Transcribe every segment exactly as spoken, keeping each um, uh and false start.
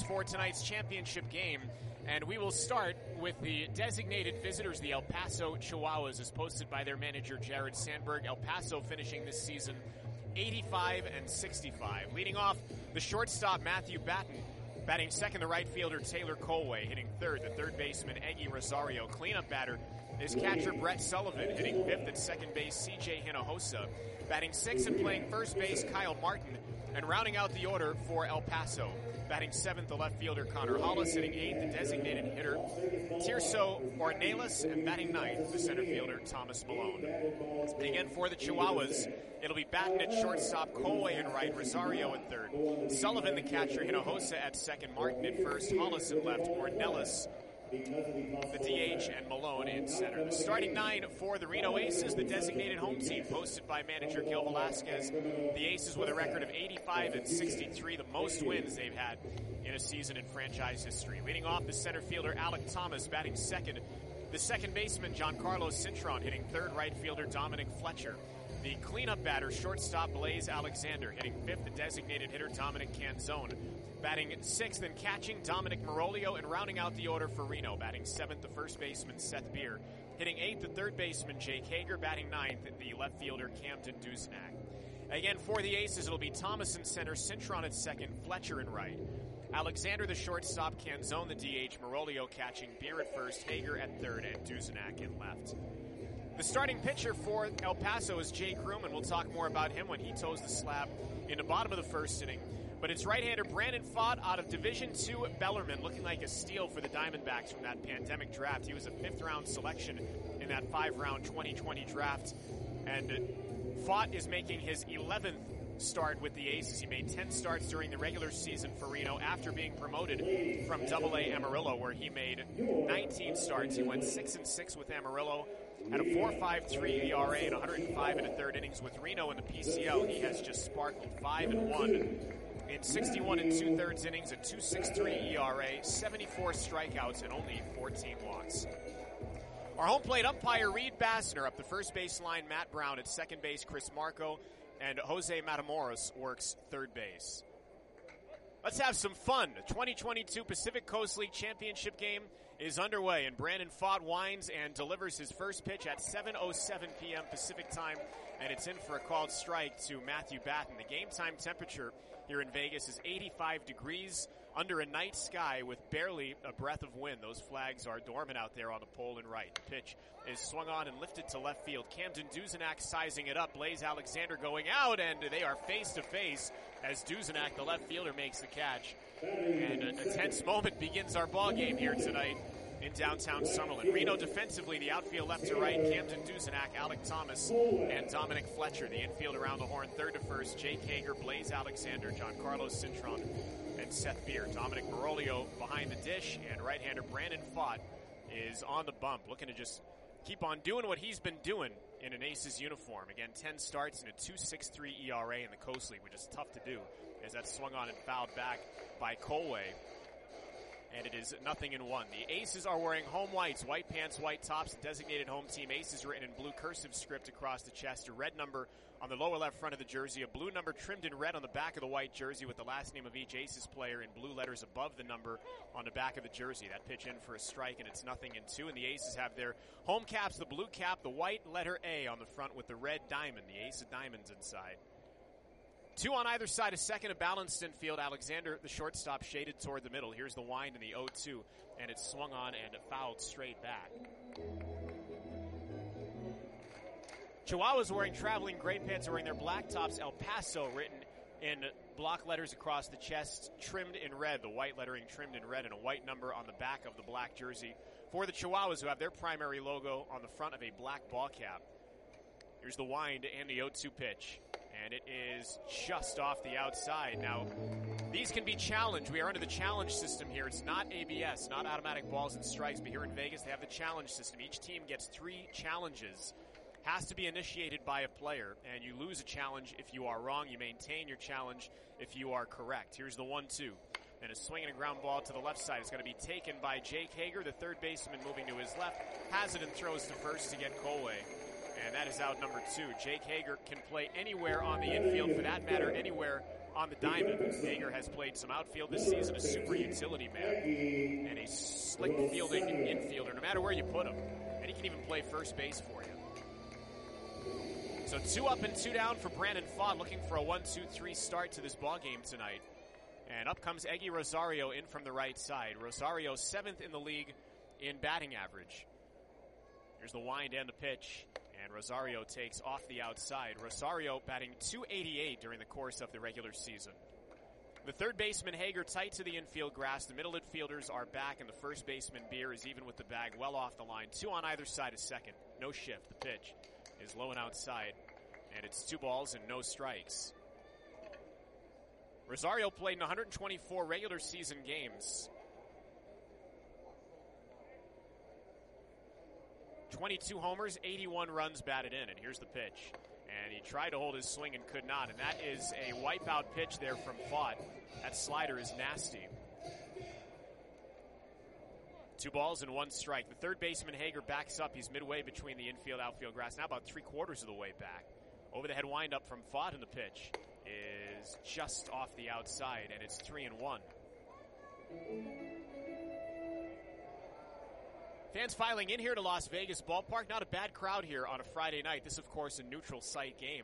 for tonight's championship game, and we will start with the designated visitors, the El Paso Chihuahuas, as posted by their manager Jared Sandberg. El Paso finishing this season eighty-five and sixty-five. Leading off, the shortstop Matthew Batten. Batting second, the right fielder Taylor Colway. Hitting third, the third baseman Eggy Rosario. Cleanup batter is catcher Brett Sullivan. Hitting fifth at second base C J Hinojosa. Batting sixth and playing first base Kyle Martin. And rounding out the order for El Paso, batting seventh, the left fielder Connor Hollis. Hitting eighth, the designated hitter Tirso Ornelas. And batting ninth, the center fielder Thomas Malone. And again for the Chihuahuas, it'll be Batten at shortstop, Colway in right, Rosario at third, Sullivan the catcher, Hinojosa at second, Martin at first, Hollis at left, Ornelas the D H, and Malone in center. The starting nine for the Reno Aces, the designated home team, posted by manager Gil Velasquez. The Aces with a record of eighty-five and sixty-three, the most wins they've had in a season in franchise history. Leading off, the center fielder Alec Thomas, batting second. The second baseman Giancarlo Cintron, hitting third, right fielder Dominic Fletcher. The cleanup batter, shortstop Blaze Alexander, hitting fifth, the designated hitter Dominic Canzone. Batting sixth and catching, Dominic Marolio, and rounding out the order for Reno, batting seventh, the first baseman Seth Beer. Hitting eighth, the third baseman Jake Hager, batting ninth, the left fielder Camden Dusnak. Again, for the Aces, it'll be Thomas in center, Cintron at second, Fletcher in right. Alexander the shortstop, Canzone the D H, Marolio catching, Beer at first, Hager at third, and Dusnak in left. The starting pitcher for El Paso is Jake Ruman. We'll talk more about him when he toes the slab in the bottom of the first inning. But it's right-hander Brandon Pfaadt out of Division two Bellarmine, looking like a steal for the Diamondbacks from that pandemic draft. He was a fifth-round selection in that five-round twenty twenty draft. And Pfaadt is making his eleventh start with the Aces. He made ten starts during the regular season for Reno after being promoted from double A Amarillo, where he made nineteen starts. He went six and six with Amarillo, had a four point five three E R A and one hundred five and a third innings with Reno in the P C L. He has just sparkled five and one in sixty-one and two-thirds innings, a two point six three E R A, seventy-four strikeouts, and only fourteen walks. Our home plate umpire, Reed Bassner. Up the first base line, Matt Brown. At second base, Chris Marco. And Jose Matamoros works third base. Let's have some fun. The twenty twenty-two Pacific Coast League Championship game is underway, and Brandon Pfaadt winds and delivers his first pitch at seven oh seven p.m. Pacific time, and it's in for a called strike to Matthew Batten. The game time temperature here in Vegas is eighty-five degrees under a night sky with barely a breath of wind. Those flags are dormant out there on the pole and right. The pitch is swung on and lifted to left field. Camden Dusnak sizing it up. Blaze Alexander going out, and they are face to face as Dusnak, the left fielder, makes the catch. And a, a tense moment begins our ball game here tonight in downtown Summerlin. Reno defensively, the outfield left to right, Camden Dusnak, Alec Thomas, and Dominic Fletcher. The infield around the horn, third to first, Jake Hager, Blaze Alexander, Giancarlo Cintron, and Seth Beer. Dominic Marolio behind the dish, and right-hander Brandon Pfaadt is on the bump, looking to just keep on doing what he's been doing in an Aces uniform. Again, ten starts and a two point six three E R A in the Coast League, which is tough to do, as that's swung on and fouled back by Colway. And it is nothing in one. The Aces are wearing home whites, white pants, white tops. The designated home team Aces written in blue cursive script across the chest. A red number on the lower left front of the jersey. A blue number trimmed in red on the back of the white jersey with the last name of each Aces player in blue letters above the number on the back of the jersey. That pitch in for a strike, and it's nothing in two. And the Aces have their home caps, the blue cap, the white letter A on the front with the red diamond, the Ace of Diamonds inside. Two on either side of second, a balanced infield. Alexander, the shortstop, shaded toward the middle. Here's the wind in the oh two, and it's swung on and fouled straight back. Chihuahuas wearing traveling gray pants, wearing their black tops. El Paso written in block letters across the chest, trimmed in red. The white lettering trimmed in red, and a white number on the back of the black jersey for the Chihuahuas, who have their primary logo on the front of a black ball cap. Here's the wind and the oh two pitch. And it is just off the outside. Now, these can be challenged. We are under the challenge system here. It's not A B S, not automatic balls and strikes, but here in Vegas they have the challenge system. Each team gets three challenges. Has to be initiated by a player, and you lose a challenge if you are wrong. You maintain your challenge if you are correct. Here's the one two. And a swing and a ground ball to the left side. It's going to be taken by Jake Hager, the third baseman moving to his left. Has it and throws to first to get Colway. And that is out number two. Jake Hager can play anywhere on the infield, for that matter, anywhere on the diamond. Hager has played some outfield this season, a super utility man, and a slick fielding infielder, no matter where you put him. And he can even play first base for you. So two up and two down for Brandon Pfaadt, looking for a one two three start to this ball game tonight. And up comes Eggy Rosario in from the right side. Rosario seventh in the league in batting average. Here's the wind and the pitch, and Rosario takes off the outside. Rosario batting two eighty-eight during the course of the regular season. The third baseman Hager tight to the infield grass. The middle infielders are back, and the first baseman Beer is even with the bag well off the line. Two on either side of second. No shift. The pitch is low and outside, and it's two balls and no strikes. Rosario played in one hundred twenty-four regular season games. twenty-two homers, eighty-one runs batted in, and here's the pitch. And he tried to hold his swing and could not, and that is a wipeout pitch there from Pfaadt. That slider is nasty. Two balls and one strike. The third baseman Hager backs up. He's midway between the infield outfield grass, now about three quarters of the way back. Over the head windup from Pfaadt, and the pitch is just off the outside, and it's three and one. Fans filing in here to Las Vegas Ballpark. Not a bad crowd here on a Friday night. This, of course, a neutral site game.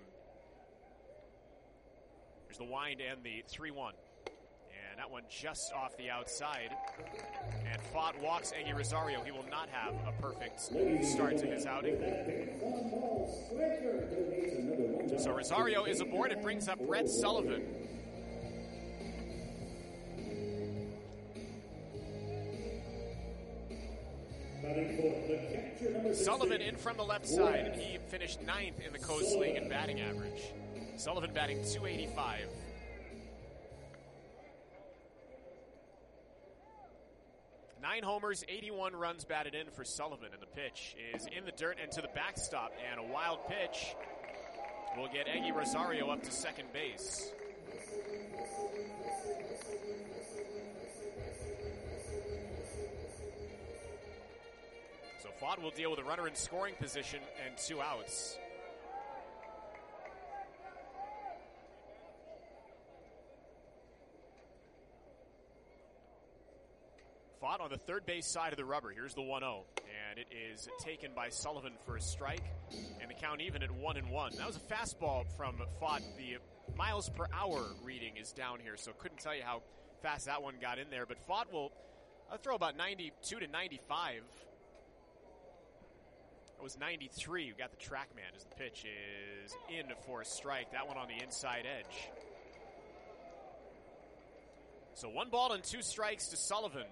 There's the wind and the three one. And that one just off the outside. And Pfaadt walks Eggy Rosario. He will not have a perfect start to his outing. So Rosario is aboard. It brings up Brett Sullivan. Sullivan in from the left side, and he finished ninth in the Coast League in batting average. Sullivan batting two eighty-five. Nine homers, eighty-one runs batted in for Sullivan, and the pitch is in the dirt and to the backstop, and a wild pitch will get Eggy Rosario up to second base. So Pfaadt will deal with a runner in scoring position and two outs. Pfaadt on the third base side of the rubber. Here's the one oh, and it is taken by Sullivan for a strike, and the count even at one and one. That was a fastball from Pfaadt. The miles per hour reading is down here, so couldn't tell you how fast that one got in there. But Pfaadt will uh, throw about ninety-two to ninety-five. It was ninety-three. You got the TrackMan as the pitch is in for a strike. That one on the inside edge. So one ball and two strikes to Sullivan.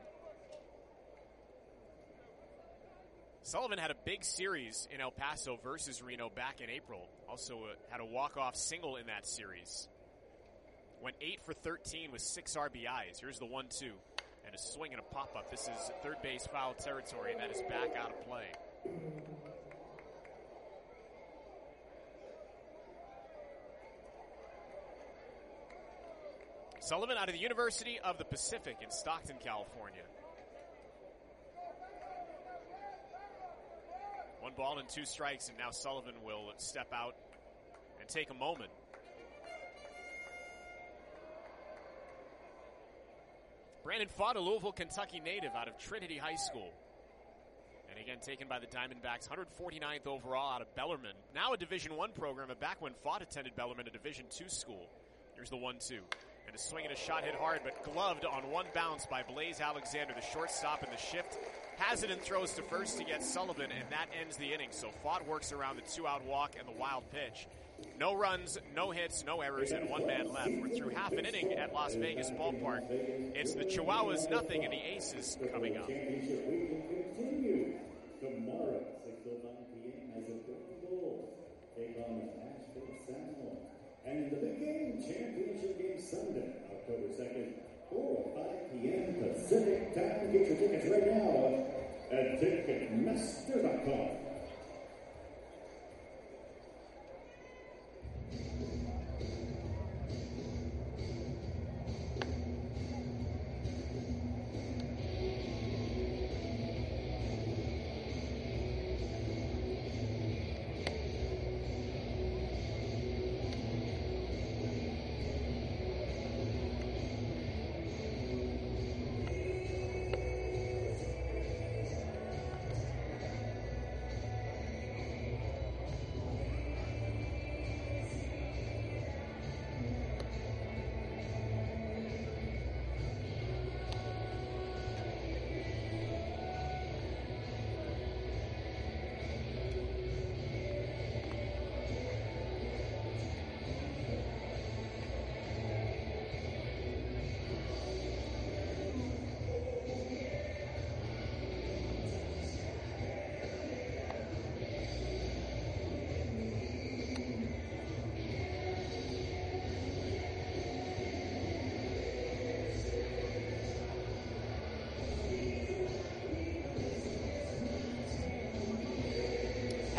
Sullivan had a big series in El Paso versus Reno back in April. Also uh, had a walk-off single in that series. Went eight for thirteen with six R B Is. Here's the one two. And a swing and a pop-up. This is third base foul territory, and that is back out of play. Sullivan out of the University of the Pacific in Stockton, California. One ball and two strikes, and now Sullivan will step out and take a moment. Brandon Pfaadt, a Louisville, Kentucky native out of Trinity High School. And again, taken by the Diamondbacks, one hundred forty-ninth overall out of Bellarmine. Now a Division One program, but back when Pfaadt attended Bellarmine, a Division Two school. Here's the one two. And a swing and a shot hit hard, but gloved on one bounce by Blaze Alexander, the shortstop in the shift. Has it and throws to first to get Sullivan, and that ends the inning. So Pfaadt works around the two-out walk and the wild pitch. No runs, no hits, no errors, and one man left. We're through half an inning at Las Vegas Ballpark. It's the Chihuahuas nothing and the Aces coming up. Tomorrow, six oh nine p.m. as the Golden Bulls take on the Nashville Sound. And in the big game, championship game Sunday, October second, four or five p.m. Pacific time. Get your tickets right now at Ticketmaster dot com.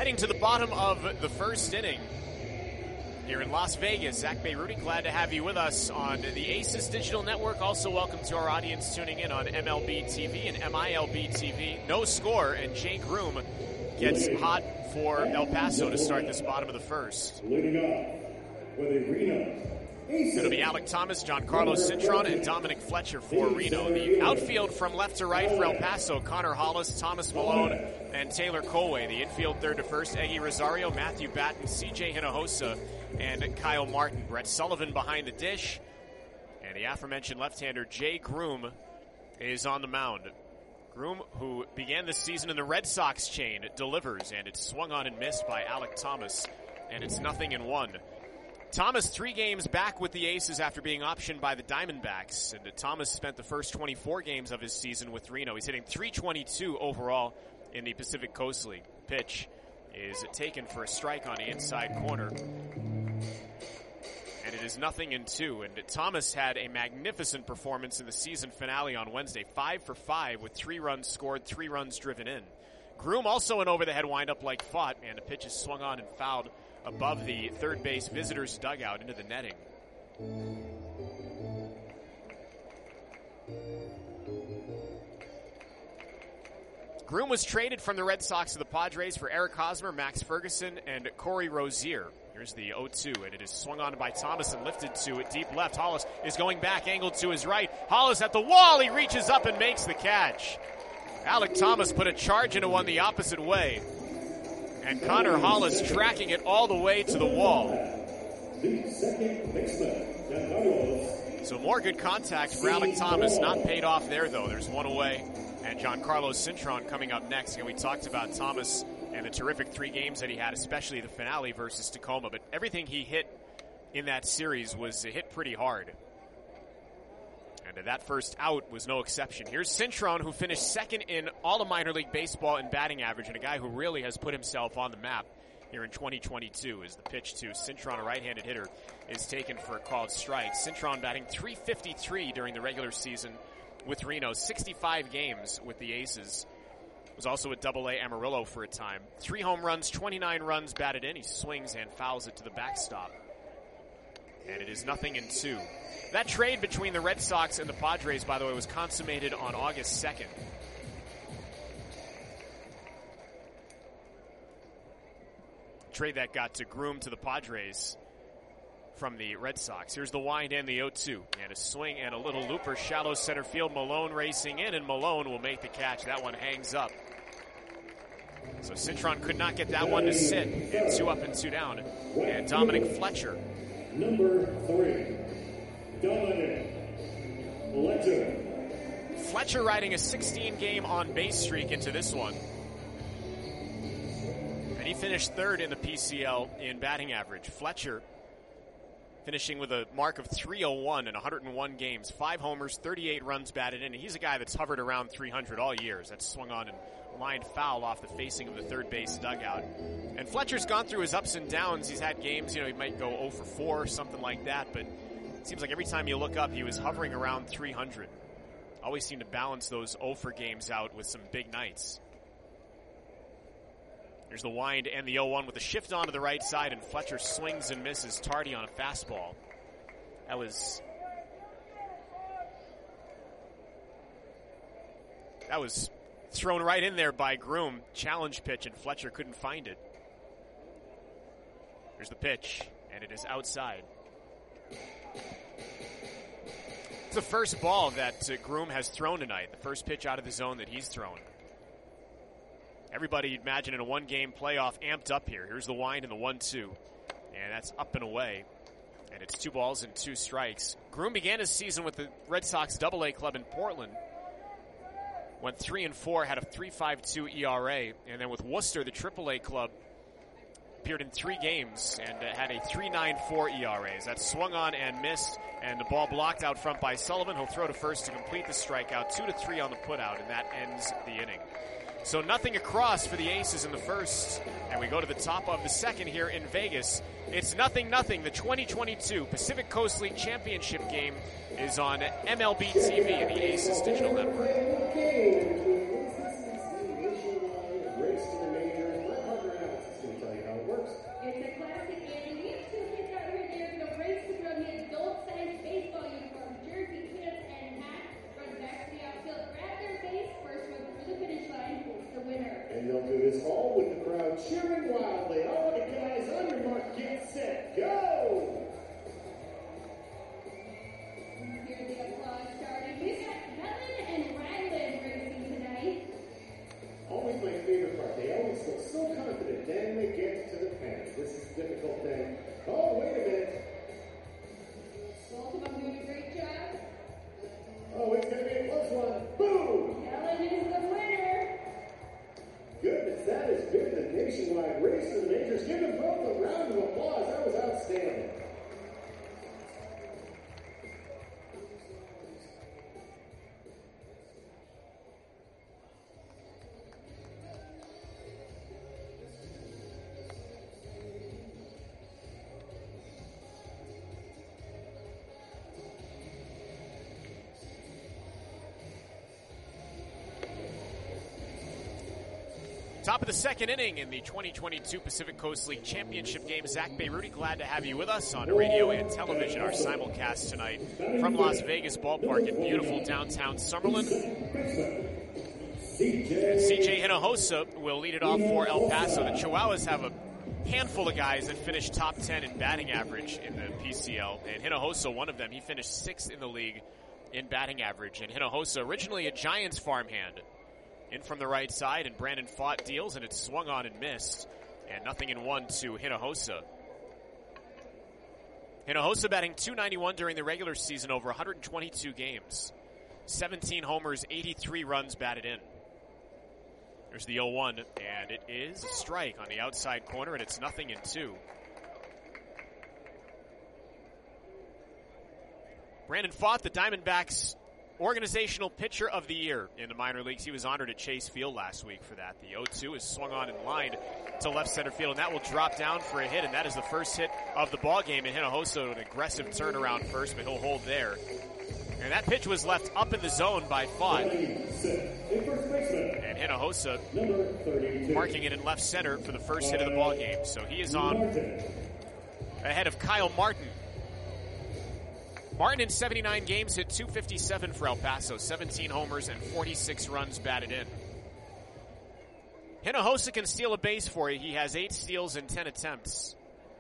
Heading to the bottom of the first inning here in Las Vegas. Zach Bayruti, glad to have you with us on the Aces Digital Network. Also, welcome to our audience tuning in on M L B T V and M I L B T V. No score, and Jay Groom gets hot for El Paso to start this bottom of the first. Leading off with a Reno. It'll be Alec Thomas, Giancarlo Cintron, and Dominic Fletcher for Reno. The outfield from left to right for El Paso, Connor Hollis, Thomas Malone, and Taylor Colway. The infield third to first, Eggy Rosario, Matthew Batten, C J Hinojosa, and Kyle Martin. Brett Sullivan behind the dish. And the aforementioned left-hander Jay Groom is on the mound. Groom, who began this season in the Red Sox chain, delivers, and it's swung on and missed by Alec Thomas, and it's nothing in one. Thomas, three games back with the Aces after being optioned by the Diamondbacks. And Thomas spent the first twenty-four games of his season with Reno. He's hitting three twenty-two overall in the Pacific Coast League. Pitch is taken for a strike on the inside corner. And it is nothing in two. And Thomas had a magnificent performance in the season finale on Wednesday. Five for five with three runs scored, three runs driven in. Groom also an over-the-head windup like fought, and the pitch is swung on and fouled above the third base visitors' dugout into the netting. Groom was traded from the Red Sox to the Padres for Eric Hosmer, Max Ferguson, and Corey Rozier. Here's the oh two, and it is swung on by Thomas and lifted to deep left. Hollis is going back, angled to his right. Hollis at the wall. He reaches up and makes the catch. Alec Thomas put a charge into one the opposite way. And Connor Hollis tracking it all the way to the wall. So more good contact for Alec Thomas. Not paid off there, though. There's one away. And Giancarlo Cintron coming up next. And we talked about Thomas and the terrific three games that he had, especially the finale versus Tacoma. But everything he hit in that series was hit pretty hard. And that first out was no exception. Here's Cintron, who finished second in all of minor league baseball in batting average, and a guy who really has put himself on the map here in twenty twenty-two. As the pitch to Cintron, a right-handed hitter, is taken for a called strike. Cintron batting three fifty-three during the regular season with Reno, sixty-five games with the Aces. Was also at Double A Amarillo for a time. Three home runs, twenty-nine runs batted in. He swings and fouls it to the backstop. And it is nothing in two. That trade between the Red Sox and the Padres, by the way, was consummated on August second. Trade that got to Groom to the Padres from the Red Sox. Here's the wind and the oh two. And a swing and a little looper, shallow center field. Malone racing in, and Malone will make the catch. That one hangs up. So Cintron could not get that one to sit. And two up and two down. And Dominic Fletcher. Number three. Dominic Fletcher. Fletcher riding a sixteen-game on-base streak into this one. And he finished third in the P C L in batting average. Fletcher finishing with a mark of three oh one in one hundred one games. Five homers, thirty-eight runs batted in. And he's a guy that's hovered around three hundred all years. That's swung on and lined foul off the facing of the third base dugout. And Fletcher's gone through his ups and downs. He's had games, you know, he might go oh for four or something like that, but it seems like every time you look up, he was hovering around three hundred. Always seemed to balance those oh for games out with some big nights. There's the wind and the oh one with a shift onto the right side, and Fletcher swings and misses Tardy on a fastball. That was... That was thrown right in there by Groom. Challenge pitch, and Fletcher couldn't find it. Here's the pitch, and it is outside. It's the first ball that uh, Groom has thrown tonight, the first pitch out of the zone that he's thrown. Everybody, you'd imagine, in a one-game playoff amped up here. Here's the wind and the one two, and that's up and away. And it's two balls and two strikes. Groom began his season with the Red Sox Double A club in Portland. Went three and four, had a three point five two E R A, and then with Worcester, the Triple A club, appeared in three games and uh, had a three point nine four E R A. That swung on and missed, and the ball blocked out front by Sullivan. He'll throw to first to complete the strikeout, two to three on the putout, and that ends the inning. So nothing across for the Aces in the first, and we go to the top of the second here in Vegas. It's nothing nothing. The twenty twenty-two Pacific Coast League Championship game is on M L B T V and the Aces Digital Network. cheering wildly. All right, guys, on your mark, get set, go! Here's the applause starting. We've got Helen and Ryland racing tonight. Always my favorite part. They always look so confident. Then they get to the pen. This is a difficult thing. Oh, wait a minute. Both of them doing a great job. Oh, it's going to be a close one. Boom! Helen is the winner. Goodness, that is good. The nationwide race for the majors. Give them both a round of applause. That was outstanding. Top of the second inning in the twenty twenty-two Pacific Coast League Championship game. Zach Bayruti, glad to have you with us on radio and television. Our simulcast tonight from Las Vegas Ballpark in beautiful downtown Summerlin. And C J Hinojosa will lead it off for El Paso. The Chihuahuas have a handful of guys that finished top ten in batting average in the P C L. And Hinojosa, one of them, he finished sixth in the league in batting average. And Hinojosa, originally a Giants farmhand. In from the right side, and Brandon Pfaadt deals, and it's swung on and missed. And nothing in one to Hinojosa. Hinojosa batting two ninety-one during the regular season over one hundred twenty-two games. seventeen homers, eighty-three runs batted in. There's the oh one, and it is a strike on the outside corner, and it's nothing in two. Brandon Pfaadt, the Diamondbacks' organizational pitcher of the year in the minor leagues. He was honored at Chase Field last week for that. The oh two is swung on and lined to left center field, and that will drop down for a hit, and that is the first hit of the ball game. And Hinojosa, an aggressive turnaround first, but he'll hold there. And that pitch was left up in the zone by Pfaadt. And Hinojosa marking it in left center for the first hit of the ball game. So he is on ahead of Kyle Martin. Martin in seventy-nine games hit two fifty-seven for El Paso, seventeen homers and forty-six runs batted in. Hinojosa can steal a base for you. He has eight steals in ten attempts.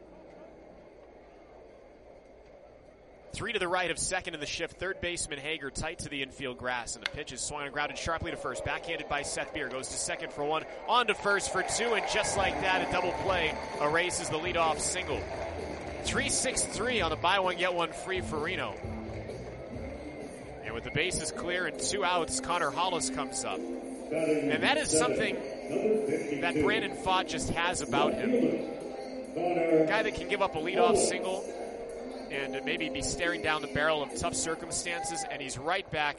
Three to the right of second in the shift. Third baseman Hager tight to the infield grass, and the pitch is swung and grounded sharply to first. Backhanded by Seth Beer. Goes to second for one. On to first for two, and just like that, a double play erases the leadoff single. three six three on the buy one, get one free for Reno. And with the bases clear and two outs, Connor Hollis comes up. And that is something that Brandon Pfaadt just has about him. A guy that can give up a leadoff single and maybe be staring down the barrel of tough circumstances, and he's right back,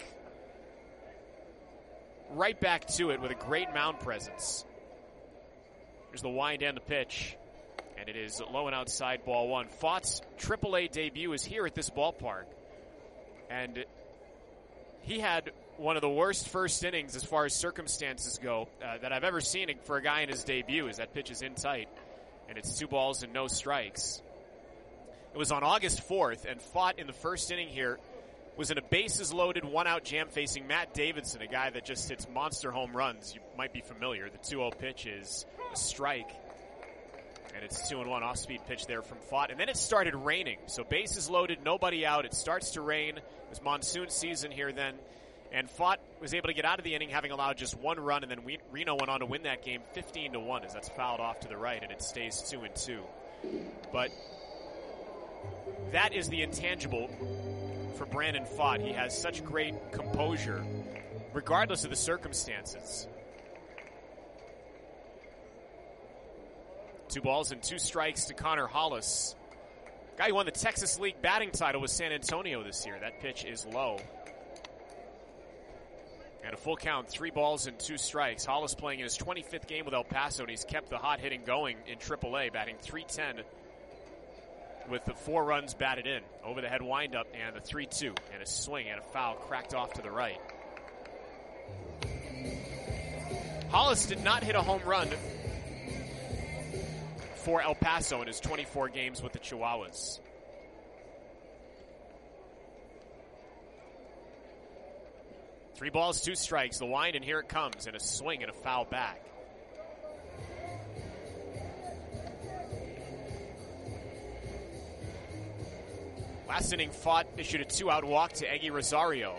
right back to it with a great mound presence. There's the wind and the pitch. And it is low and outside, ball one. Pfaadt's triple A debut is here at this ballpark. And he had one of the worst first innings as far as circumstances go uh, that I've ever seen for a guy in his debut, as that pitch is in tight. And it's two balls and no strikes. It was on August fourth, and Pfaadt in the first inning here was in a bases-loaded, one-out jam facing Matt Davidson, a guy that just hits monster home runs. You might be familiar. The two oh pitch is a strike. And it's two and one off-speed pitch there from Pfaadt. And then it started raining. So bases loaded, nobody out. It starts to rain. It was monsoon season here then. And Pfaadt was able to get out of the inning, having allowed just one run. And then Reno went on to win that game fifteen to one, as that's fouled off to the right, and it stays two and two. But that is the intangible for Brandon Pfaadt. He has such great composure, regardless of the circumstances. Two balls and two strikes to Connor Hollis. Guy who won the Texas League batting title with San Antonio this year. That pitch is low. And a full count, three balls and two strikes. Hollis playing in his twenty-fifth game with El Paso, and he's kept the hot hitting going in triple A, batting three ten with the four runs batted in. Over the head windup and the three two, and a swing and a foul cracked off to the right. Hollis did not hit a home run for El Paso in his twenty-four games with the Chihuahuas. Three balls, two strikes, the wind, and here it comes, and a swing and a foul back. Last inning, Fought issued a two-out walk to Eggy Rosario.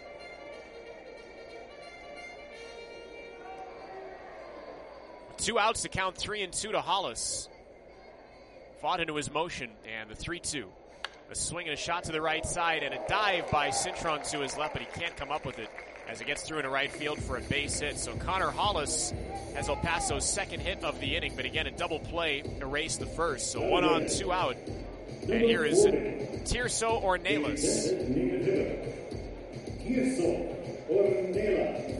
Two outs to count three and two to Hollis. Fought into his motion, and the three two. A swing and a shot to the right side, and a dive by Cintron to his left, but he can't come up with it as it gets through into right field for a base hit. So Connor Hollis has El Paso's second hit of the inning, but again, a double play erased the first. So one on, two out. And here is Tirso Ornelas. Tirso Ornelas.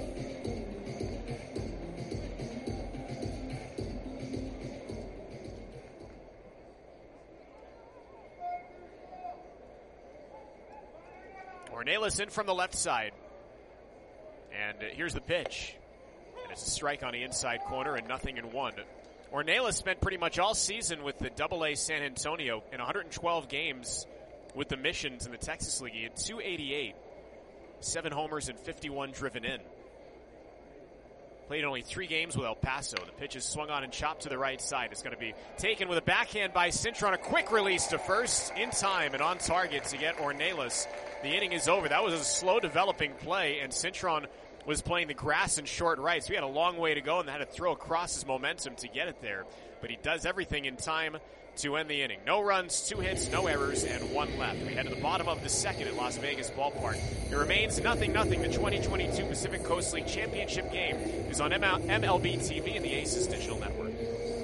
Ornelas in from the left side. And uh, here's the pitch. And it's a strike on the inside corner and nothing in one. Ornelas spent pretty much all season with the double A San Antonio in one hundred twelve games with the Missions in the Texas League. He had two eighty-eight, seven homers and fifty-one driven in. Played only three games with El Paso. The pitch is swung on and chopped to the right side. It's going to be taken with a backhand by Cintron. A quick release to first in time and on target to get Ornelas. The inning is over. That was a slow developing play, and Cintron was playing the grass in short right, so he had a long way to go and had to throw across his momentum to get it there. But he does everything in time to end the inning. No runs, two hits, no errors, and one left. We head to the bottom of the second at Las Vegas Ballpark. It remains nothing nothing. The twenty twenty-two Pacific Coast League Championship game is on M L B T V and the Aces Digital Network.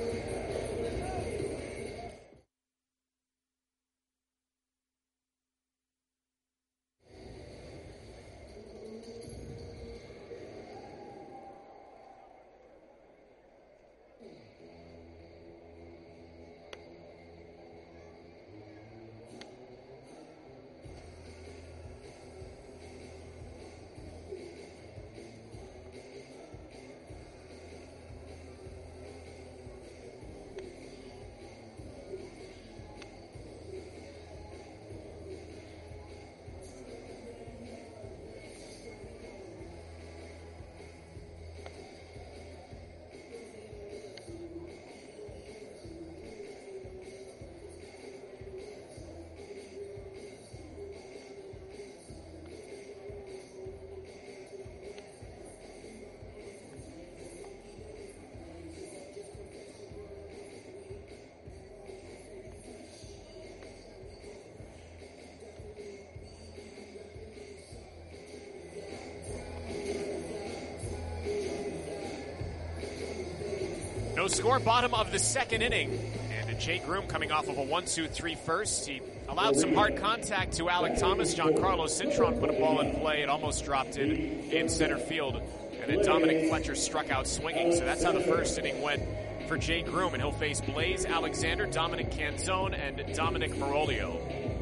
No score, bottom of the second inning. And Jay Groom coming off of a one two three first. He allowed some hard contact to Alec Thomas. Giancarlo Cintron put a ball in play. It almost dropped in in center field. And then Dominic Fletcher struck out swinging. So that's how the first inning went for Jay Groom. And he'll face Blaze Alexander, Dominic Canzone, and Dominic Marolio.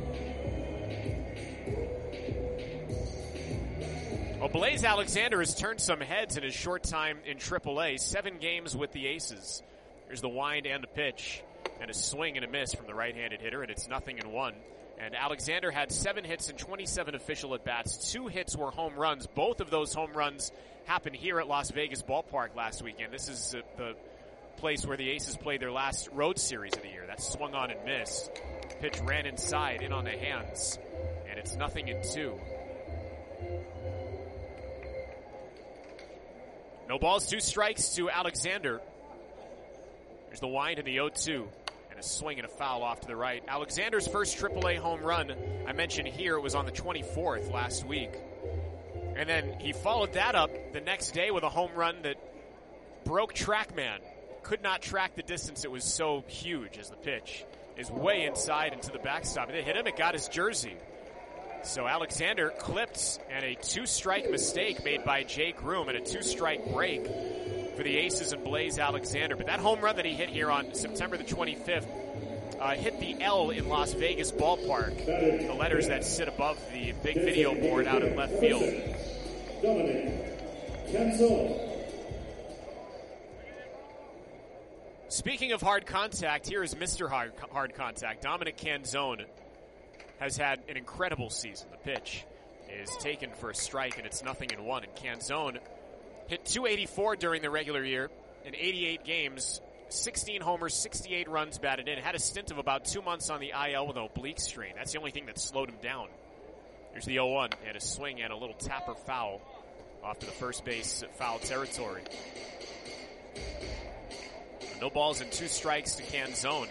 Well, Blaze Alexander has turned some heads in his short time in triple A. Seven games with the Aces. Here's the wind and the pitch. And a swing and a miss from the right-handed hitter, and it's nothing in one. And Alexander had seven hits and twenty-seven official at-bats. Two hits were home runs. Both of those home runs happened here at Las Vegas Ballpark last weekend. This is uh, the place where the Aces played their last road series of the year. That's swung on and missed. Pitch ran inside, in on the hands. And it's nothing in two. No balls, two strikes to Alexander. Here's the wind and the oh two. And a swing and a foul off to the right. Alexander's first triple A home run, I mentioned here, it was on the twenty-fourth last week. And then he followed that up the next day with a home run that broke TrackMan. Could not track the distance. It was so huge as the pitch is way inside into the backstop. And it hit him. It got his jersey. So Alexander clipped, and a two-strike mistake made by Jay Groom, and a two-strike break for the Aces and Blaze Alexander. But that home run that he hit here on September the twenty-fifth uh, hit the L in Las Vegas Ballpark, the letters that sit above the big video board out in left field. Dominic Canzone. Speaking of hard contact, here is Mister Hard, hard Contact. Dominic Canzone has had an incredible season. The pitch is taken for a strike, and it's nothing in one. And Canzone hit two eighty-four during the regular year in eighty-eight games, sixteen homers, sixty-eight runs batted in. Had a stint of about two months on the I L with an oblique strain. That's the only thing that slowed him down. Here's the oh one. He had a swing and a little tapper foul off to the first base foul territory. No balls and two strikes to Canzone.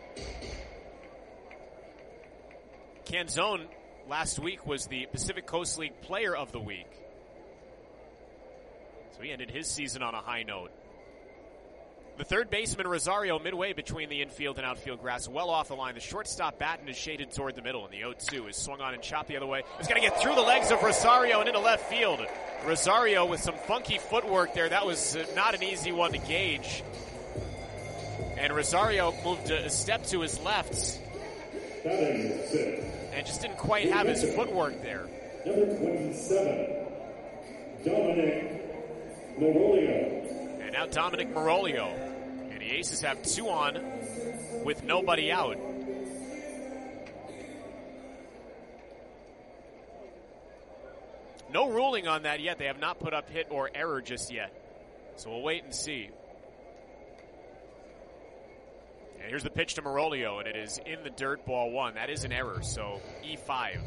Canzone last week was the Pacific Coast League Player of the Week. So he ended his season on a high note. The third baseman, Rosario, midway between the infield and outfield grass, well off the line. The shortstop Batten is shaded toward the middle, and the oh two is swung on and chopped the other way. It's going to get through the legs of Rosario and into left field. Rosario with some funky footwork there. That was uh, not an easy one to gauge. And Rosario moved a step to his left and just didn't quite have his footwork there. Number twenty-seven, Dominic Morolio. And now Dominic Morolio. And the Aces have two on with nobody out. No ruling on that yet. They have not put up hit or error just yet. So we'll wait and see. And here's the pitch to Morolio, and it is in the dirt, ball one. That is an error, so E five.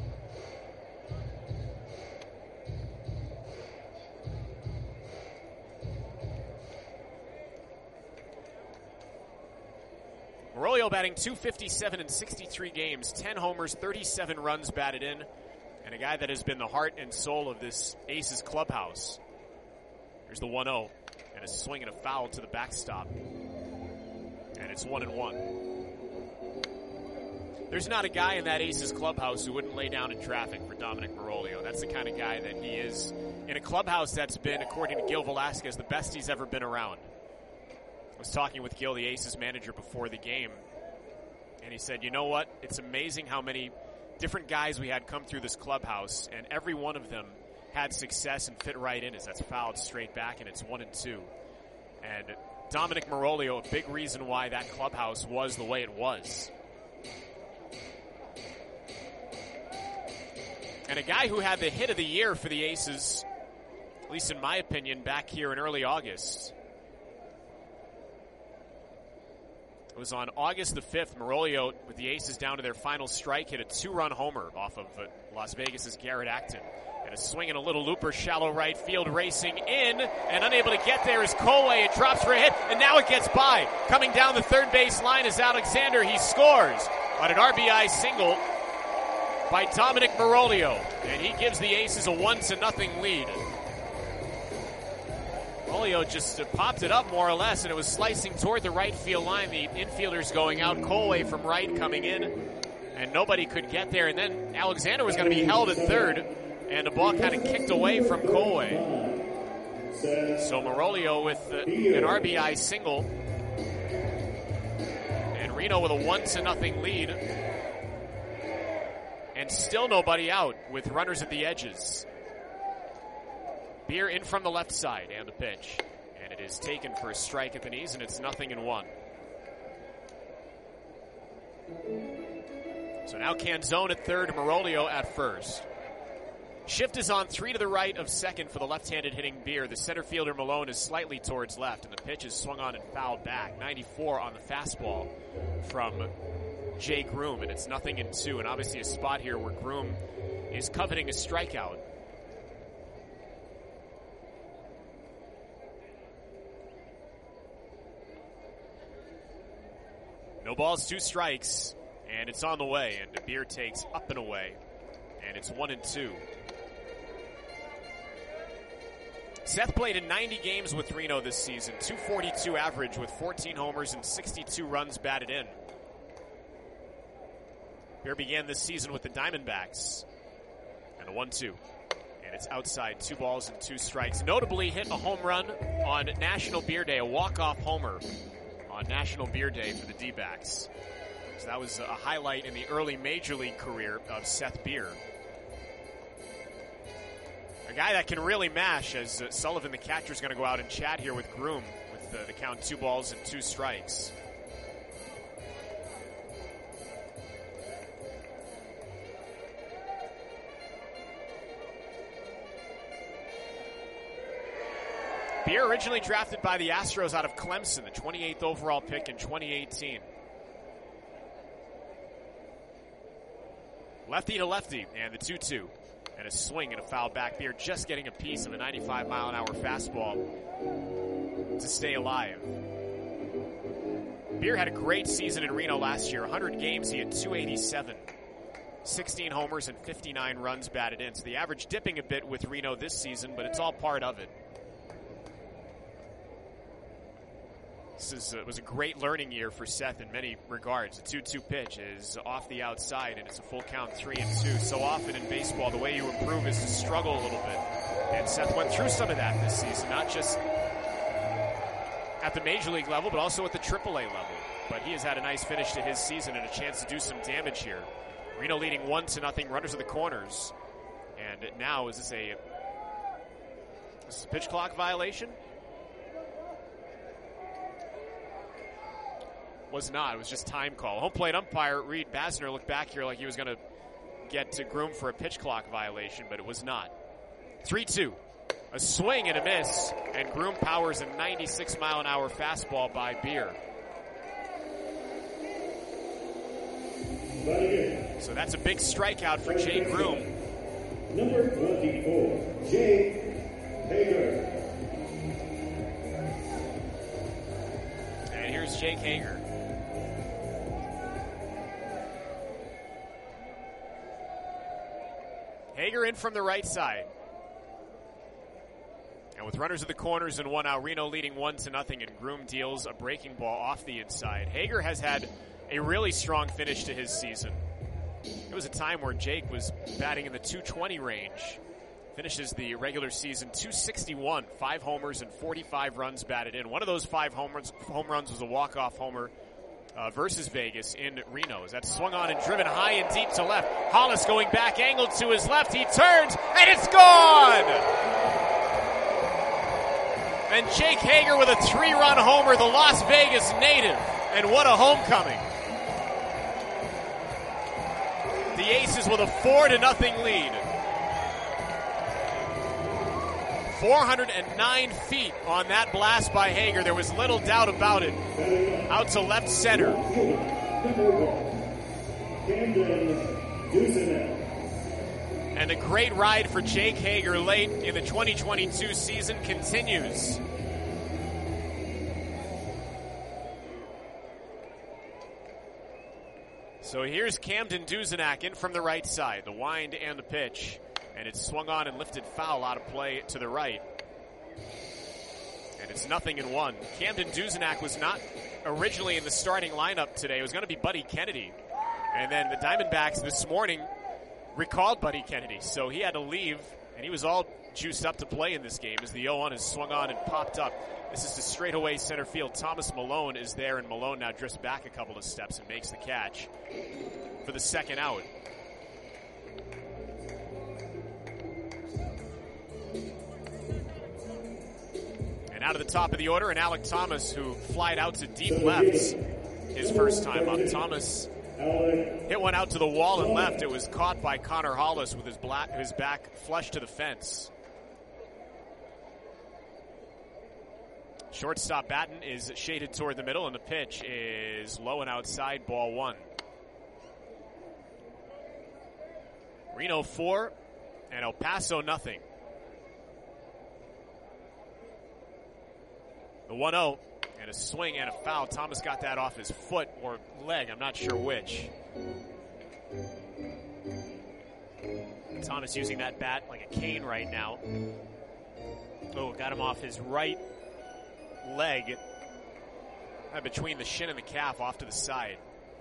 Morolio batting two fifty-seven in sixty-three games, ten homers, thirty-seven runs batted in, and a guy that has been the heart and soul of this Aces clubhouse. Here's the one oh, and a swing and a foul to the backstop. And it's one and one. There's not a guy in that Aces clubhouse who wouldn't lay down in traffic for Dominic Morolio. That's the kind of guy that he is in a clubhouse that's been, according to Gil Velasquez, the best he's ever been around. I was talking with Gil, the Aces manager, before the game, and he said, you know what? It's amazing how many different guys we had come through this clubhouse, and every one of them had success and fit right in as that's fouled straight back, and it's one and two. And Dominic Morolio, a big reason why that clubhouse was the way it was. And a guy who had the hit of the year for the Aces, at least in my opinion, back here in early August. It was on August the fifth, Morolio, with the Aces down to their final strike, hit a two-run homer off of Las Vegas's Garrett Acton. And a swing and a little looper, shallow right field, racing in, and unable to get there is Colway. It drops for a hit, and now it gets by. Coming down the third base line is Alexander. He scores on an R B I single by Dominic Morolio, and he gives the Aces a one to nothing lead. Morolio just uh, popped it up more or less, and it was slicing toward the right field line. The infielders going out, Colway from right coming in, and nobody could get there. And then Alexander was going to be held at third, and the ball kind of kicked away from Colway. So Morolio with uh, an R B I single, and Reno with a one to nothing lead, and still nobody out with runners at the edges. Beer in from the left side and the pitch, and it is taken for a strike at the knees, and it's nothing in one. So now Canzone at third, Morolio at first. Shift is on three to the right of second for the left-handed hitting Beer. The center fielder Malone is slightly towards left, and the pitch is swung on and fouled back. ninety-four on the fastball from Jay Groom, and it's nothing in two, and obviously a spot here where Groom is coveting a strikeout. No balls, two strikes, and it's on the way, and the Beer takes up and away, and it's one and two. Seth played in ninety games with Reno this season, two forty-two average with fourteen homers and sixty-two runs batted in. Beer began this season with the Diamondbacks, and a one two. And it's outside, two balls and two strikes. Notably hit a home run on National Beer Day, a walk-off homer on National Beer Day for the D-backs. So that was a highlight in the early Major League career of Seth Beer. A guy that can really mash, as uh, Sullivan, the catcher, is going to go out and chat here with Groom with uh, the count two balls and two strikes. Beer originally drafted by the Astros out of Clemson, the twenty-eighth overall pick in twenty eighteen. Lefty to lefty, and the two two. And a swing and a foul back. Beer just getting a piece of a ninety-five mile an hour fastball to stay alive. Beer had a great season in Reno last year. one hundred games, he had two eighty-seven. sixteen homers and fifty-nine runs batted in. So the average dipping a bit with Reno this season, but it's all part of it. This is, uh, was a great learning year for Seth in many regards. The two two pitch is off the outside, and it's a full count, three and two. So often in baseball, the way you improve is to struggle a little bit. And Seth went through some of that this season, not just at the major league level, but also at the triple A level. But he has had a nice finish to his season and a chance to do some damage here. Reno leading one to nothing, runners at the corners. And now, is this a, is this a pitch clock violation? Was not. It was just time call. Home plate umpire Reed Basner looked back here like he was going to get to Groom for a pitch clock violation, but it was not. three two. A swing and a miss, and Groom powers a ninety-six mile an hour fastball by Beer. So that's a big strikeout for Jake Groom. Number twenty-four, Jake Hager. And here's Jake Hager. Hager in from the right side. And with runners at the corners and one out, Reno leading one to nothing, and Groom deals a breaking ball off the inside. Hager has had a really strong finish to his season. It was a time where Jake was batting in the two twenty range. Finishes the regular season two sixty-one, five homers and forty-five runs batted in. One of those five home runs, home runs was a walk-off homer uh, versus Vegas in Reno. That's swung on and driven high and deep to left. Hollis going back, angled to his left. He turns, and it's gone! And Jake Hager with a three-run homer, the Las Vegas native. And what a homecoming. The Aces with a four to nothing lead. four hundred nine feet on that blast by Hager. There was little doubt about it. Out to left center. And a great ride for Jake Hager late in the twenty twenty-two season continues. So here's Camden Duzenak in from the right side, the wind and the pitch. And it's swung on and lifted foul out of play to the right. And it's nothing in one. Camden Duzenak was not originally in the starting lineup today. It was going to be Buddy Kennedy. And then the Diamondbacks this morning recalled Buddy Kennedy. So he had to leave, and he was all juiced up to play in this game as the oh one is swung on and popped up. This is to straightaway center field. Thomas Malone is there, and Malone now drifts back a couple of steps and makes the catch for the second out. And out of the top of the order, and Alec Thomas, who flied out to deep left his first time up. Thomas hit one out to the wall and left. It was caught by Connor Hollis with his, black, his back flush to the fence. Shortstop Batten is shaded toward the middle, and the pitch is low and outside, ball one. Reno four, and El Paso nothing. The one oh, and a swing and a foul. Thomas got that off his foot or leg, I'm not sure which. Thomas using that bat like a cane right now. Oh, got him off his right leg, uh, between the shin and the calf, off to the side.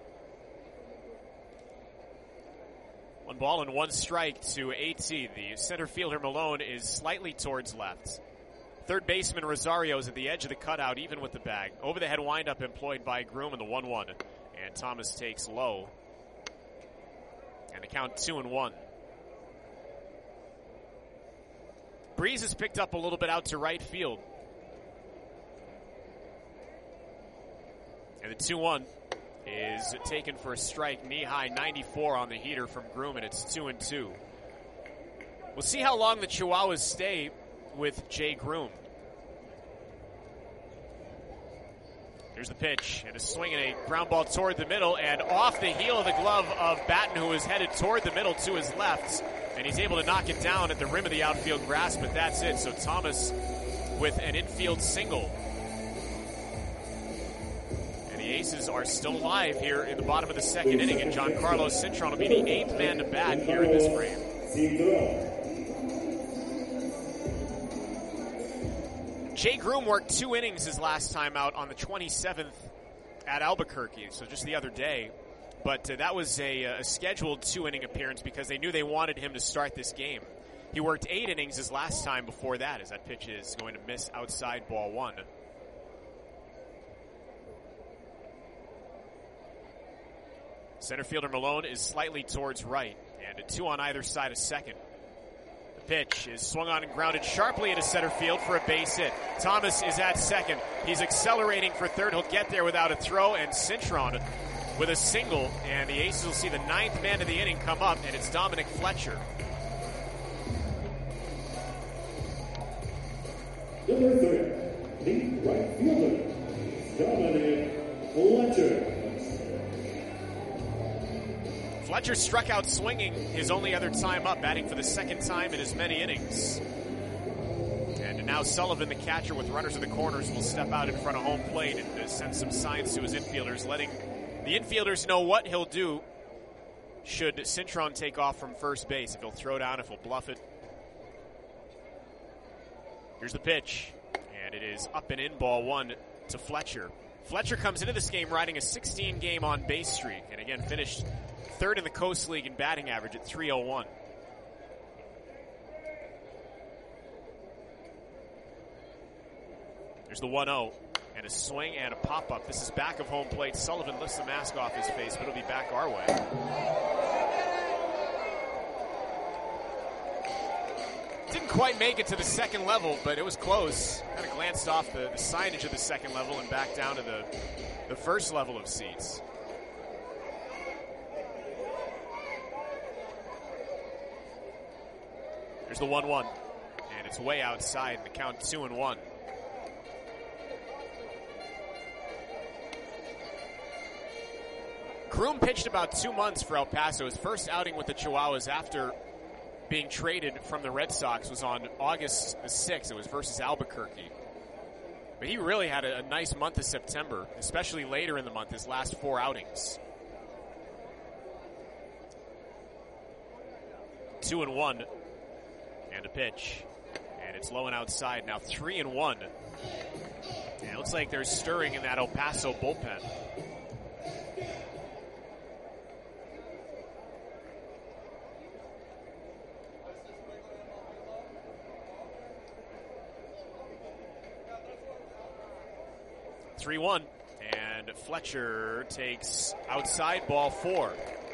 One ball and one strike to AT. The center fielder Malone is slightly towards left. Third baseman Rosario is at the edge of the cutout, even with the bag. Over the head windup employed by Groom in the one one. And Thomas takes low. And the count two and one. Breeze has picked up a little bit out to right field. And the two one is taken for a strike, knee-high ninety-four on the heater from Groom, and it's two and two. We'll see how long the Chihuahuas stay with Jay Groom. Here's the pitch, and a swing and a ground ball toward the middle, and off the heel of the glove of Batten, who is headed toward the middle to his left, and he's able to knock it down at the rim of the outfield grass, but that's it. So Thomas with an infield single. And the Aces are still alive here in the bottom of the second inning, and Giancarlo Cintron will be the eighth man to bat here in this frame. Jay Groom worked two innings his last time out on the twenty-seventh at Albuquerque, so just the other day. But uh, that was a, a scheduled two-inning appearance because they knew they wanted him to start this game. He worked eight innings his last time before that, as that pitch is going to miss outside ball one. Center fielder Malone is slightly towards right, and a two on either side of second. Pitch is swung on and grounded sharply into center field for a base hit. Thomas is at second. He's accelerating for third. He'll get there without a throw, and Cintron with a single, and the Aces will see the ninth man of the inning come up, and it's Dominic Fletcher. Number three, the right fielder, Dominic Fletcher. Fletcher struck out swinging his only other time up, batting for the second time in as many innings. And now Sullivan, the catcher with runners in the corners, will step out in front of home plate and uh, send some signs to his infielders, letting the infielders know what he'll do should Cintron take off from first base. If he'll throw down, if he'll bluff it. Here's the pitch, and it is up and in, ball one to Fletcher. Fletcher comes into this game riding a sixteen game on base streak, and again finished third in the Coast League in batting average at three oh one. There's the one oh, and a swing and a pop-up. This is back of home plate. Sullivan lifts the mask off his face, but it'll be back our way. Didn't quite make it to the second level, but it was close. Kind of glanced off the, the signage of the second level and back down to the, the first level of seats. There's the one one, and it's way outside, and the count two and one. Groom pitched about two months for El Paso. His first outing with the Chihuahuas after being traded from the Red Sox was on August the sixth. It was versus Albuquerque. But he really had a, a nice month of September, especially later in the month, his last four outings. Two and one. And a pitch. And it's low and outside. Now three and one. And it looks like there's stirring in that El Paso bullpen. three one. And Fletcher takes outside ball four.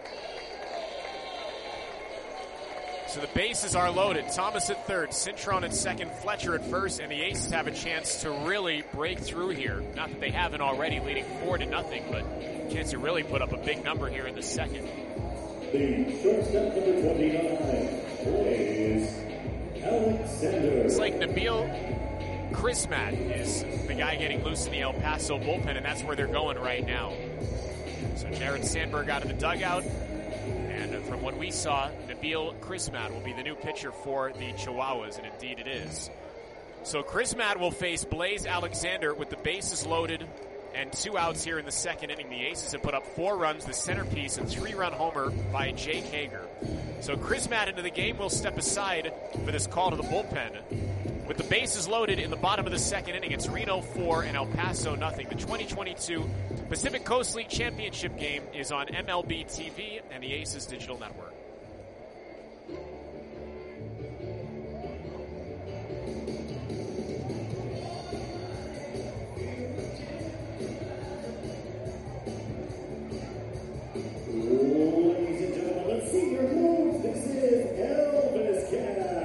So the bases are loaded. Thomas at third, Cintron at second, Fletcher at first, and the Aces have a chance to really break through here. Not that they haven't already, leading four to nothing, but a chance to really put up a big number here in the second. The shortstop number twenty-nine plays Alexander. It's like Nabil Crismat is the guy getting loose in the El Paso bullpen, and that's where they're going right now. So Jared Sandberg out of the dugout. And from what we saw, Nabil Crismat will be the new pitcher for the Chihuahuas, and indeed it is. So Crismat will face Blaze Alexander with the bases loaded and two outs here in the second inning. The Aces have put up four runs, the centerpiece, a three-run homer by Jake Hager. So Crismat into the game will step aside for this call to the bullpen. With the bases loaded in the bottom of the second inning, it's Reno four and El Paso nothing. The twenty twenty-two Pacific Coast League Championship game is on M L B T V and the Aces Digital Network. Ladies and gentlemen, let's see your move. This is Elvis Cano.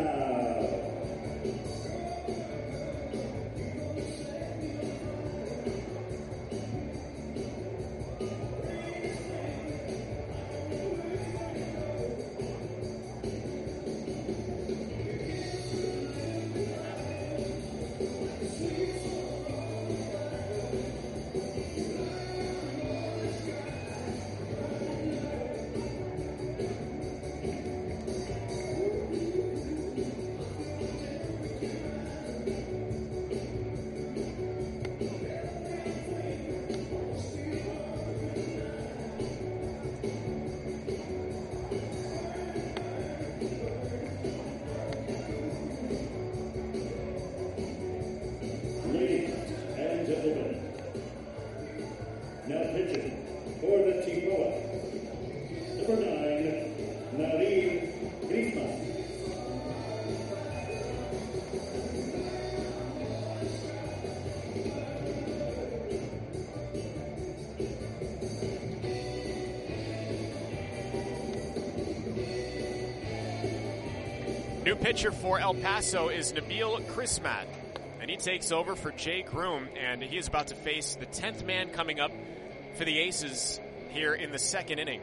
new pitcher for El Paso is Nabil Chrismat, and he takes over for Jay Groom, and he is about to face the tenth man coming up for the Aces here in the second inning.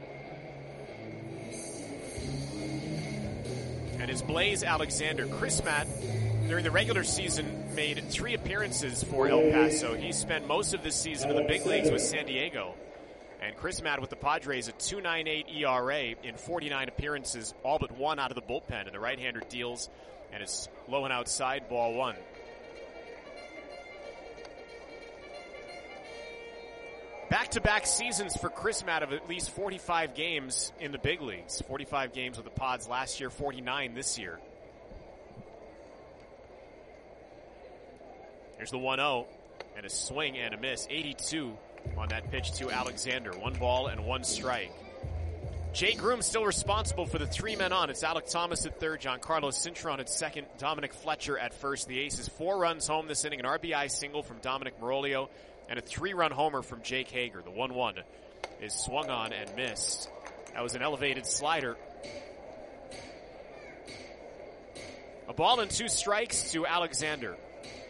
And it's Blaze Alexander. Chrismat, during the regular season, made three appearances for El Paso. He spent most of this season in the big leagues with San Diego. And Chrismat with the Padres, a two point nine eight E R A in forty-nine appearances, all but one out of the bullpen. And the right-hander deals, and it's low and outside, ball one. Back-to-back seasons for Chrismat of at least forty-five games in the big leagues. forty-five games with the Pods last year, forty-nine this year. Here's the one oh, and a swing and a miss. eighty-two on that pitch to Alexander. One ball and one strike. Jay Groom still responsible for the three men on. It's Alec Thomas at third, Giancarlo Cintron at second, Dominic Fletcher at first. The Aces four runs home this inning, an R B I single from Dominic Marolio, and a three-run homer from Jake Hager. The one one is swung on and missed. That was an elevated slider. A ball and two strikes to Alexander.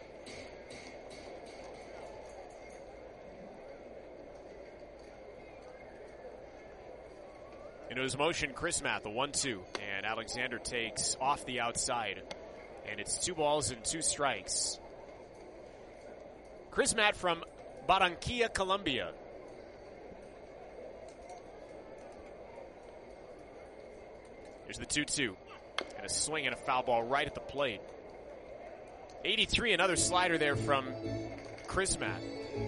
Into his motion, Chrismat, the one two, and Alexander takes off the outside, and it's two balls and two strikes. Chrismat from Barranquilla, Colombia. Here's the two two, and a swing and a foul ball right at the plate. eighty-three, another slider there from Chrismat.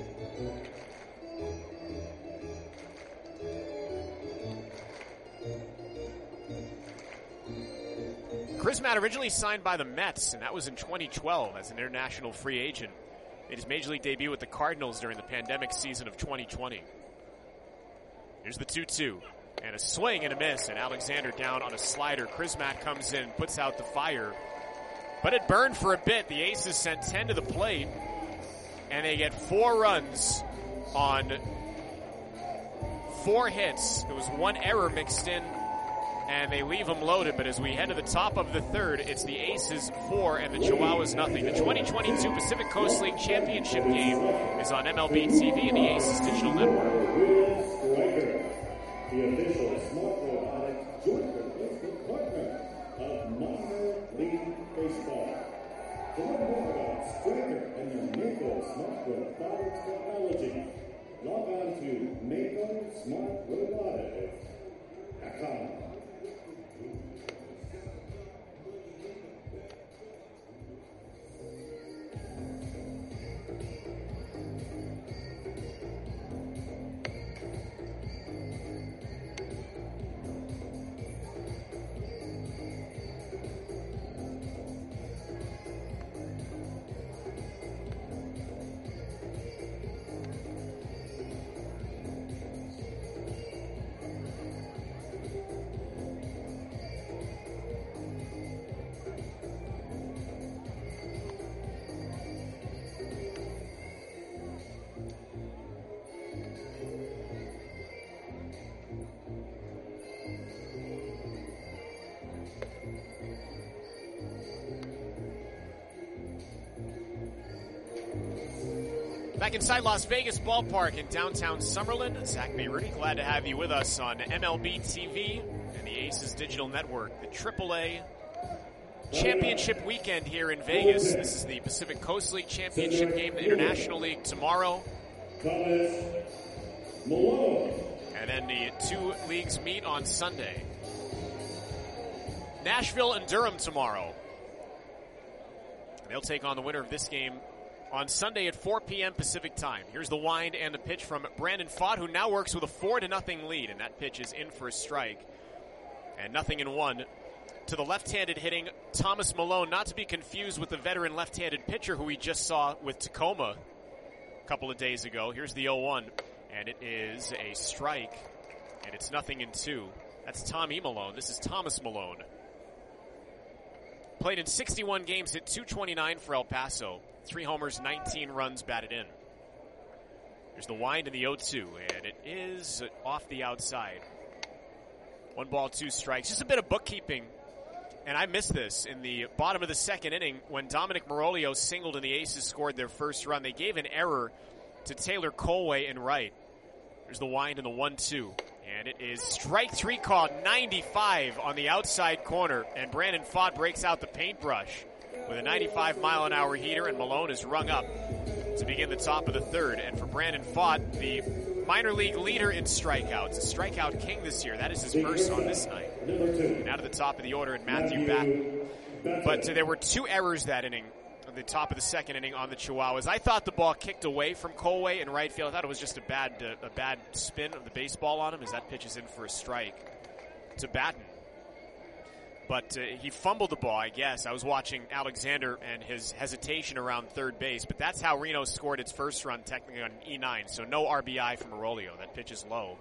Chrismat originally signed by the Mets, and that was in twenty twelve as an international free agent. Made his major league debut with the Cardinals during the pandemic season of twenty twenty. Here's the two two, and a swing and a miss, and Alexander down on a slider. Chrismat comes in, puts out the fire, but it burned for a bit. The Aces sent ten to the plate, and they get four runs on four hits. There was one error mixed in, and they leave them loaded. But as we head to the top of the third, it's the Aces four and the Chihuahuas nothing. The twenty twenty-two Pacific Coast League Championship game is on M L B T V and the Aces Digital Network. Striker, the official Smart Robotics joint replacement partner of minor league baseball. To learn more about Striker and their Mako Smart Robotics technology, log on to Mako Smart Robotics dot com. Back inside Las Vegas Ballpark in downtown Summerlin, Zach Mayrudy, glad to have you with us on M L B T V and the Aces Digital Network. The triple A Championship weekend here in Vegas. This is the Pacific Coast League Championship game, the International League tomorrow. Thomas Malone. And then the two leagues meet on Sunday. Nashville and Durham tomorrow. They'll take on the winner of this game on Sunday at four p.m. Pacific time. Here's the wind and the pitch from Brandon Pfaadt, who now works with a four to nothing lead, and that pitch is in for a strike. And nothing in one to the left-handed hitting Thomas Malone, not to be confused with the veteran left-handed pitcher who we just saw with Tacoma a couple of days ago. Here's the oh one, and it is a strike, and it's nothing in two. That's Tommy Malone. This is Thomas Malone. Played in sixty-one games, hit two twenty-nine for El Paso. Three homers, nineteen runs batted in. There's the wind in the oh two, and it is off the outside. One ball, two strikes. Just a bit of bookkeeping and I missed this, in the bottom of the second inning, when Dominic Marolio singled and the Aces scored their first run, they gave an error to Taylor Colway in right. There's the wind and the one two. And it is strike three called, ninety-five on the outside corner. And Brandon Pfaadt breaks out the paintbrush with a ninety-five mile an hour heater, and Malone is rung up to begin the top of the third. And for Brandon Pfaadt, the minor league leader in strikeouts, a strikeout king this year. That is his first on this night. And out of the top of the order, and Matthew Batten. But uh, there were two errors that inning, at the top of the second inning on the Chihuahuas. I thought the ball kicked away from Colway in right field. I thought it was just a bad uh, a bad spin of the baseball on him as that pitch is in for a strike to Batten. But uh, he fumbled the ball, I guess. I was watching Alexander and his hesitation around third base, but that's how Reno scored its first run, technically on E nine, so no R B I from Marolio. That pitch is low.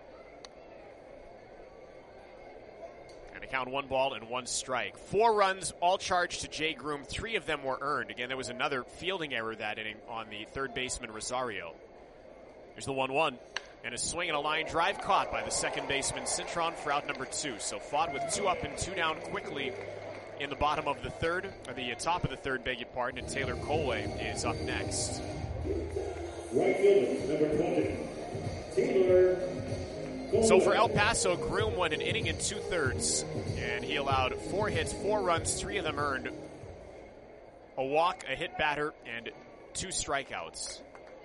And a count one ball and one strike. Four runs, all charged to Jay Groom. Three of them were earned. Again, there was another fielding error that inning on the third baseman, Rosario. Here's the one one. And a swing and a line drive caught by the second baseman, Cintron, for out number two. So Pfaadt with two up and two down quickly in the bottom of the third, or the top of the third, beg your pardon, and Taylor Colway is up next. Right fielder, number twenty, Taylor Colway. So for El Paso, Groom went an inning and two-thirds, and he allowed four hits, four runs, three of them earned, a walk, a hit batter, and two strikeouts.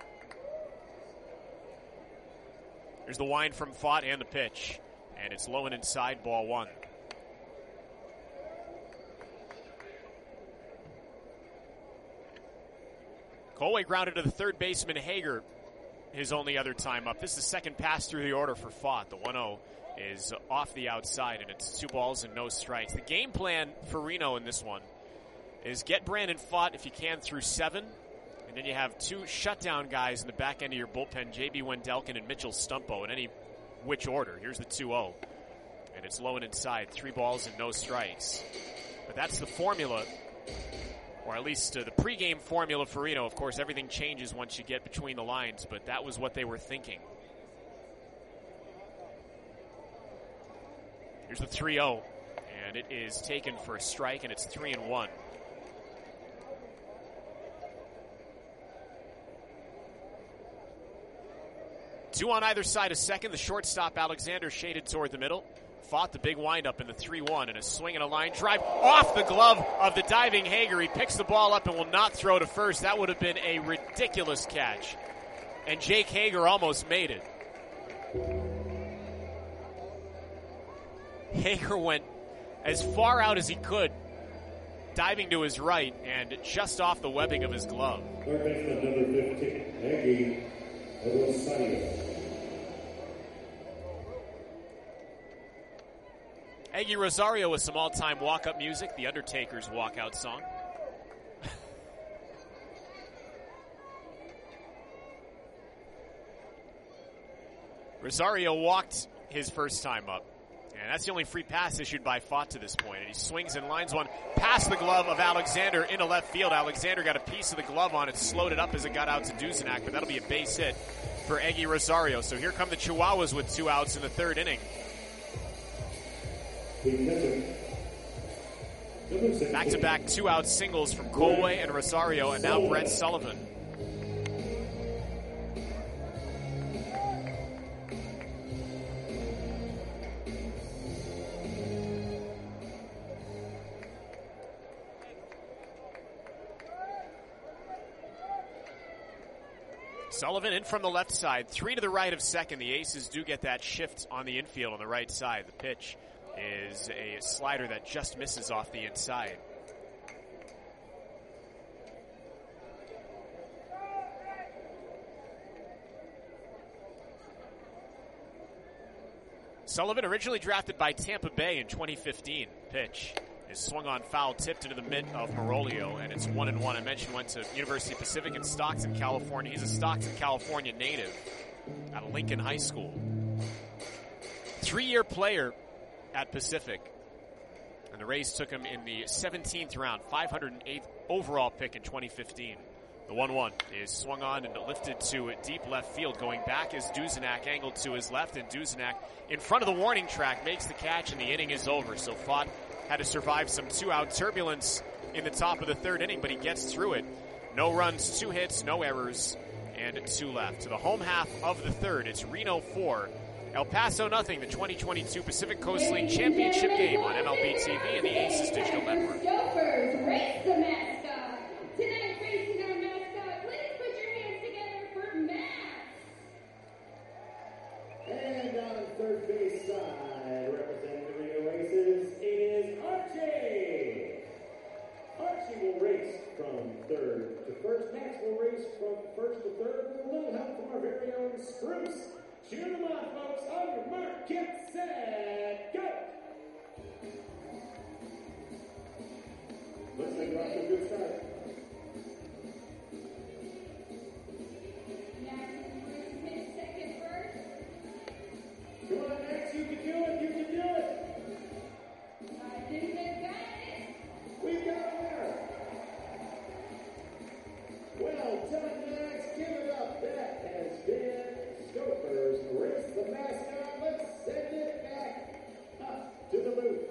There's the wind from Pfaadt and the pitch, and it's low and inside, ball one. Colway grounded to the third baseman, Hager, his only other time up. This is the second pass through the order for Pfaadt. The one oh is off the outside, and it's two balls and no strikes. The game plan for Reno in this one is get Brandon Pfaadt, if you can, through seven. And then you have two shutdown guys in the back end of your bullpen, J B Wendelken and Mitchell Stumpo, in any which order. Here's the two oh. And it's low and inside, three balls and no strikes. But that's the formula, or at least uh, the pregame formula for Reno. Of course, everything changes once you get between the lines, but that was what they were thinking. Here's the three oh, and it is taken for a strike, and it's three and one. Two on either side of second. The shortstop, Alexander, shaded toward the middle. Fought the big windup in the three one, and a swing and a line drive off the glove of the diving Hager. He picks the ball up and will not throw to first. That would have been a ridiculous catch. And Jake Hager almost made it. Hager went as far out as he could, diving to his right and just off the webbing of his glove. Third baseman, number fifteen, Eggy Rosario. Eggy Rosario with some all-time walk-up music, the Undertaker's walkout song. Rosario walked his first time up, and that's the only free pass issued by Pfaadt to this point. And he swings and lines one past the glove of Alexander into left field. Alexander got a piece of the glove on it, slowed it up as it got out to Duzenak, but that'll be a base hit for Eggy Rosario. So here come the Chihuahuas with two outs in the third inning. Back-to-back two-out singles from Colway and Rosario, and now Brett Sullivan. Sullivan in from the left side, three to the right of second. The Aces do get that shift on the infield on the right side. The pitch is a slider that just misses off the inside. Sullivan, originally drafted by Tampa Bay in twenty fifteen. Pitch is swung on foul, tipped into the mitt of Marolio, and it's one and one. I mentioned went to University of Pacific in Stockton, California. He's a Stockton, California native out of Lincoln High School. Three-year player at Pacific, and the Rays took him in the seventeenth round, five hundred eighth overall pick in twenty fifteen. The one one is swung on and lifted to deep left field. Going back is Duzenak, angled to his left, and Duzenak in front of the warning track makes the catch, and the inning is over. So Pfaadt had to survive some two-out turbulence in the top of the third inning, but he gets through it. No runs, two hits, no errors, and two left. To the home half of the third, it's Reno four, El Paso nothing, the twenty twenty-two Pacific Coast League Championship game on M L B T V and the Aces Digital Network. Gophers, race the mascot. Tonight, racing our mascot. Please put your hands together for Max. And on third base side, representing the Reno Aces, it is Archie. Archie will race from third to first. Max will race from first to third with a little help from our very own Spruce. Cheer them on, folks. On your mark, get set, go! Looks like we're off to a good start. Max is his second first. Come on, Max, you can do it, you can do it! I think they've got it. We've got a winner! Well done, Max. Give it up. That has been Gophers Race the Mascot. Let's send it back up to the booth.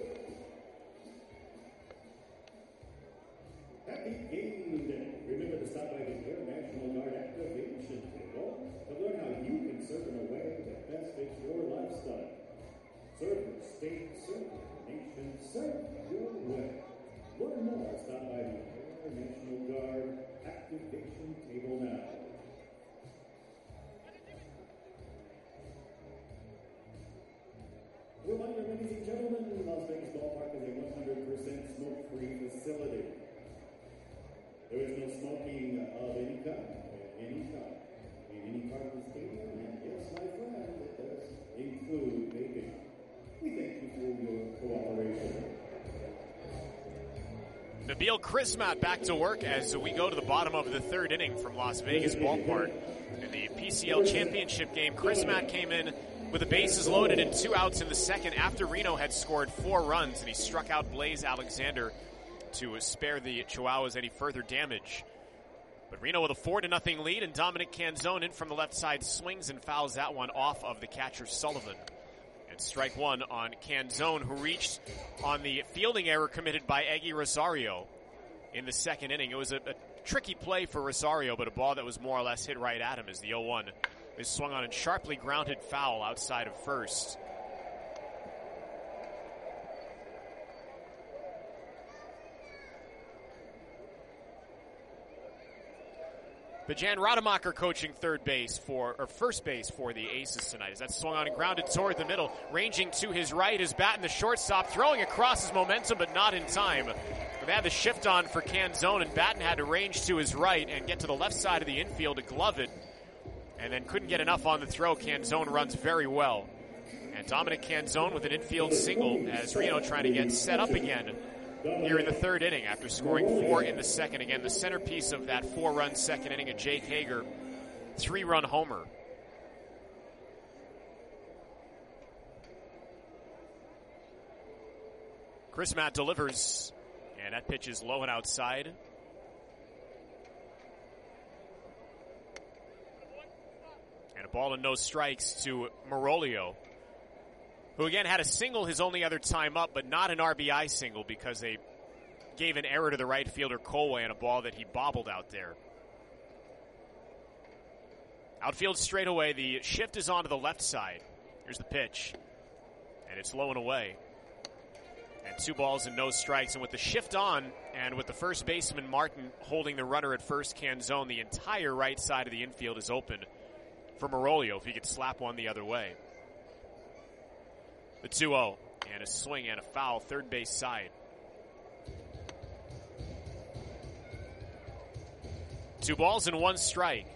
Happy game day. Remember to stop by the Air National Guard activation table to learn how you can serve in a way that best fits your lifestyle. Serve your state, serve your nation, serve your way. Learn more. Stop by the Air National Guard activation table now. Reminder, ladies and gentlemen, Las Vegas Ballpark is a one hundred percent smoke-free facility. There is no smoking of any kind, at any time, in any part of the stadium, and yes, my friend, it does include vaping. We thank you for your cooperation. Nabil Crismat back to work as we go to the bottom of the third inning from Las Vegas Ballpark. In the P C L Championship game, Crismat came in with the bases loaded and two outs in the second after Reno had scored four runs, and he struck out Blaze Alexander to spare the Chihuahuas any further damage. But Reno with a four to nothing lead, and Dominic Canzone in from the left side swings and fouls that one off of the catcher Sullivan. And strike one on Canzone, who reached on the fielding error committed by Eggy Rosario in the second inning. It was a, a tricky play for Rosario, but a ball that was more or less hit right at him as the oh one is swung on and sharply grounded foul outside of first. But Jan Rademacher coaching third base for, or first base for the Aces tonight. As that's swung on and grounded toward the middle, ranging to his right is batting the shortstop, throwing across his momentum, but not in time. They had the shift on for Canzone, and Batten had to range to his right and get to the left side of the infield to glove it, and then couldn't get enough on the throw. Canzone runs very well. And Dominic Canzone with an infield single as Reno trying to get set up again here in the third inning after scoring four in the second. Again, the centerpiece of that four-run second inning, a Jake Hager three-run homer. Crismat delivers, and that pitch is low and outside. And a ball and no strikes to Marolio, who again had a single his only other time up, but not an R B I single because they gave an error to the right fielder Colway on a ball that he bobbled out there. Outfield straight away. The shift is onto the left side. Here's the pitch, and it's low and away. And two balls and no strikes. And with the shift on, and with the first baseman Martin holding the runner at first, Canzone, the entire right side of the infield is open for Marolio if he could slap one the other way. The two oh, and a swing and a foul, third base side. Two balls and one strike.